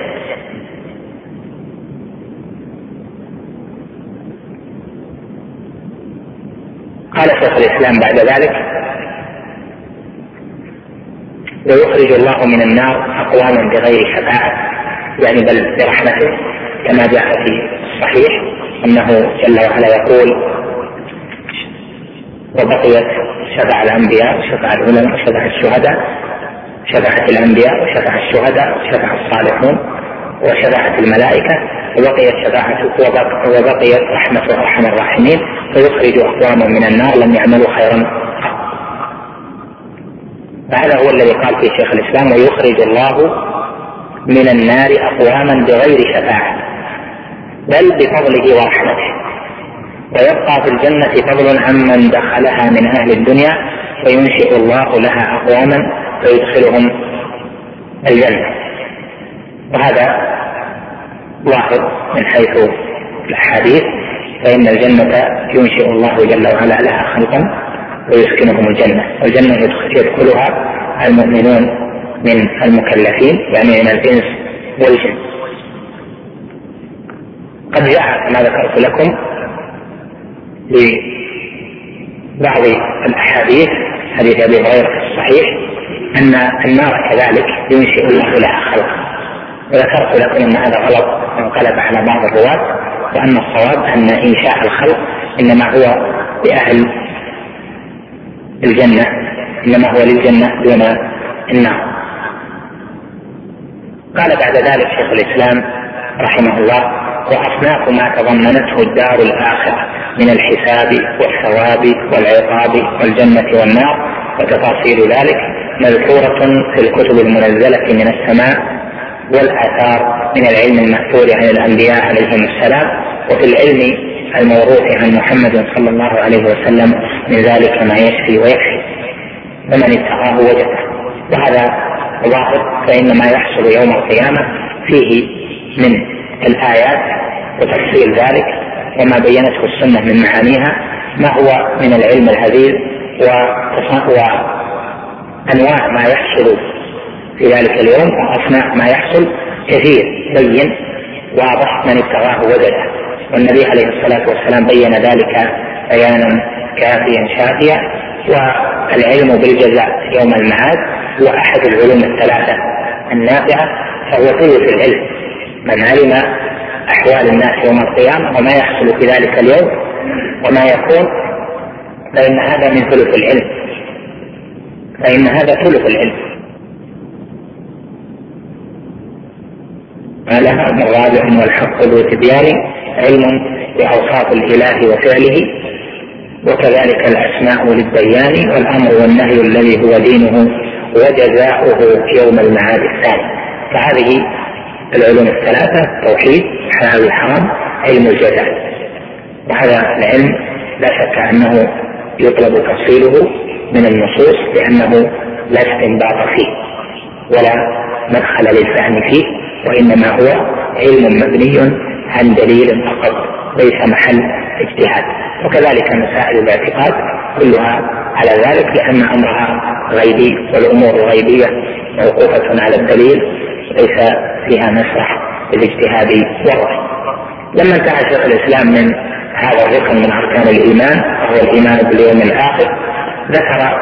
قال شيخ الإسلام بعد ذلك ويخرج الله من النار أقواما بغير شفاعة، يعني بل برحمته كما جاء في الصحيح أنه جل وعلا يقول: وبقيت شفع الأنبياء وشفع العلماء وشفع الشهداء، شفعت الأنبياء وشفع الشهداء وشفع الصالحون وشفعت الملائكة، وبقيت شفاعة وبقيت رحمة أرحم الراحمين، فيخرج أقواما من النار لم يعملوا خيرا. فهذا هو الذي قال فيه شيخ الإسلام: ويخرج الله من النار أقواما بغير شفاعة بل بفضله ورحمته، ويبقى في الجنة فضل عمن دخلها من أهل الدنيا، وينشئ الله لها أقواما فيدخلهم الجنة. وهذا ظاهر من حيث الأحاديث، فإن الجنة ينشئ الله جل وعلا لها خلقا ويسكنهم الجنة، والجنة يدخلها المؤمنون من المكلفين يعني من الإنس والجن. قد جاء كما ذكرت لكم لبعض الأحاديث حديث أبي هريرة الصحيح أن النار كذلك ينشئ الله لها خلقا، وذكرت لكم أن هذا غلط انقلب على بعض الرواة، وأن الصواب أن إنشاء الخلق إنما هو لأهل الجنة، إنما هو للجنة دون النار. قال بعد ذلك شيخ الإسلام رحمه الله: وأصناف ما تضمنته الدار الآخرة من الحساب والثواب والعقاب والجنة والنار وتفاصيل ذلك مذكورة في الكتب المنزلة من السماء والآثار من العلم المأثور عن الأنبياء عليهم السلام، وفي العلم الموروث عن محمد صلى الله عليه وسلم من ذلك ما يشفي ويكفي، فمن اتقاه وجده. وهذا ظاهر، فإن ما يحصل يوم القيامة فيه من الآيات وتفصيل ذلك وما بينته السنة من معانيها ما هو من العلم الهزيل، وأنواع ما يحصل في ذلك اليوم وأصناف ما يحصل كثير بين واضح، من اتقاه وجده. والنبي عليه الصلاة والسلام بين ذلك بيانا كافيا شافيا. والعلم بالجزاء يوم المعاد هو أحد العلوم الثلاثة النافعة، فهو ثلث العلم. من علم أحوال الناس يوم القيامة وما يحصل في ذلك اليوم وما يكون، فإن هذا من ثلث العلم، فإن هذا ثلث العلم. ما لها من رابع والحق ذو تبيان علم بأوصاف الإله وفعله، وكذلك الأسماء للبيان، والأمر والنهي الذي هو دينه، وجزاؤه يوم المعاد الثاني. فهذه العلوم الثلاثة: توحيد، حلال الحرام، علم الجزاء. وهذا العلم لا شك أنه يطلب تفصيله من النصوص، لأنه لا استنباط فيه ولا مدخل للفهم فيه، وإنما هو علم مبني عن دليل فقط، ليس محل اجتهاد. وكذلك مسائل الاعتقاد كلها على ذلك، لأن أمرها غيبي، والأمور الغيبية موقوفة على الدليل ليس فيها مسرح الاجتهاد والرأي. لما انتهى شيخ الإسلام من هذا الركن من أركان الإيمان وهو الإيمان باليوم الآخر، ذكر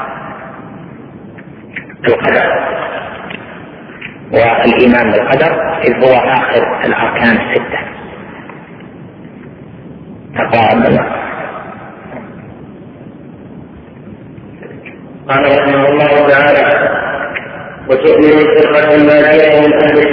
القدر والإيمان بالقدر، إذ هو آخر الأركان الستة. تقابل. قال رحمه الله تعالى: وتؤمن الفرقة الناجية من أهل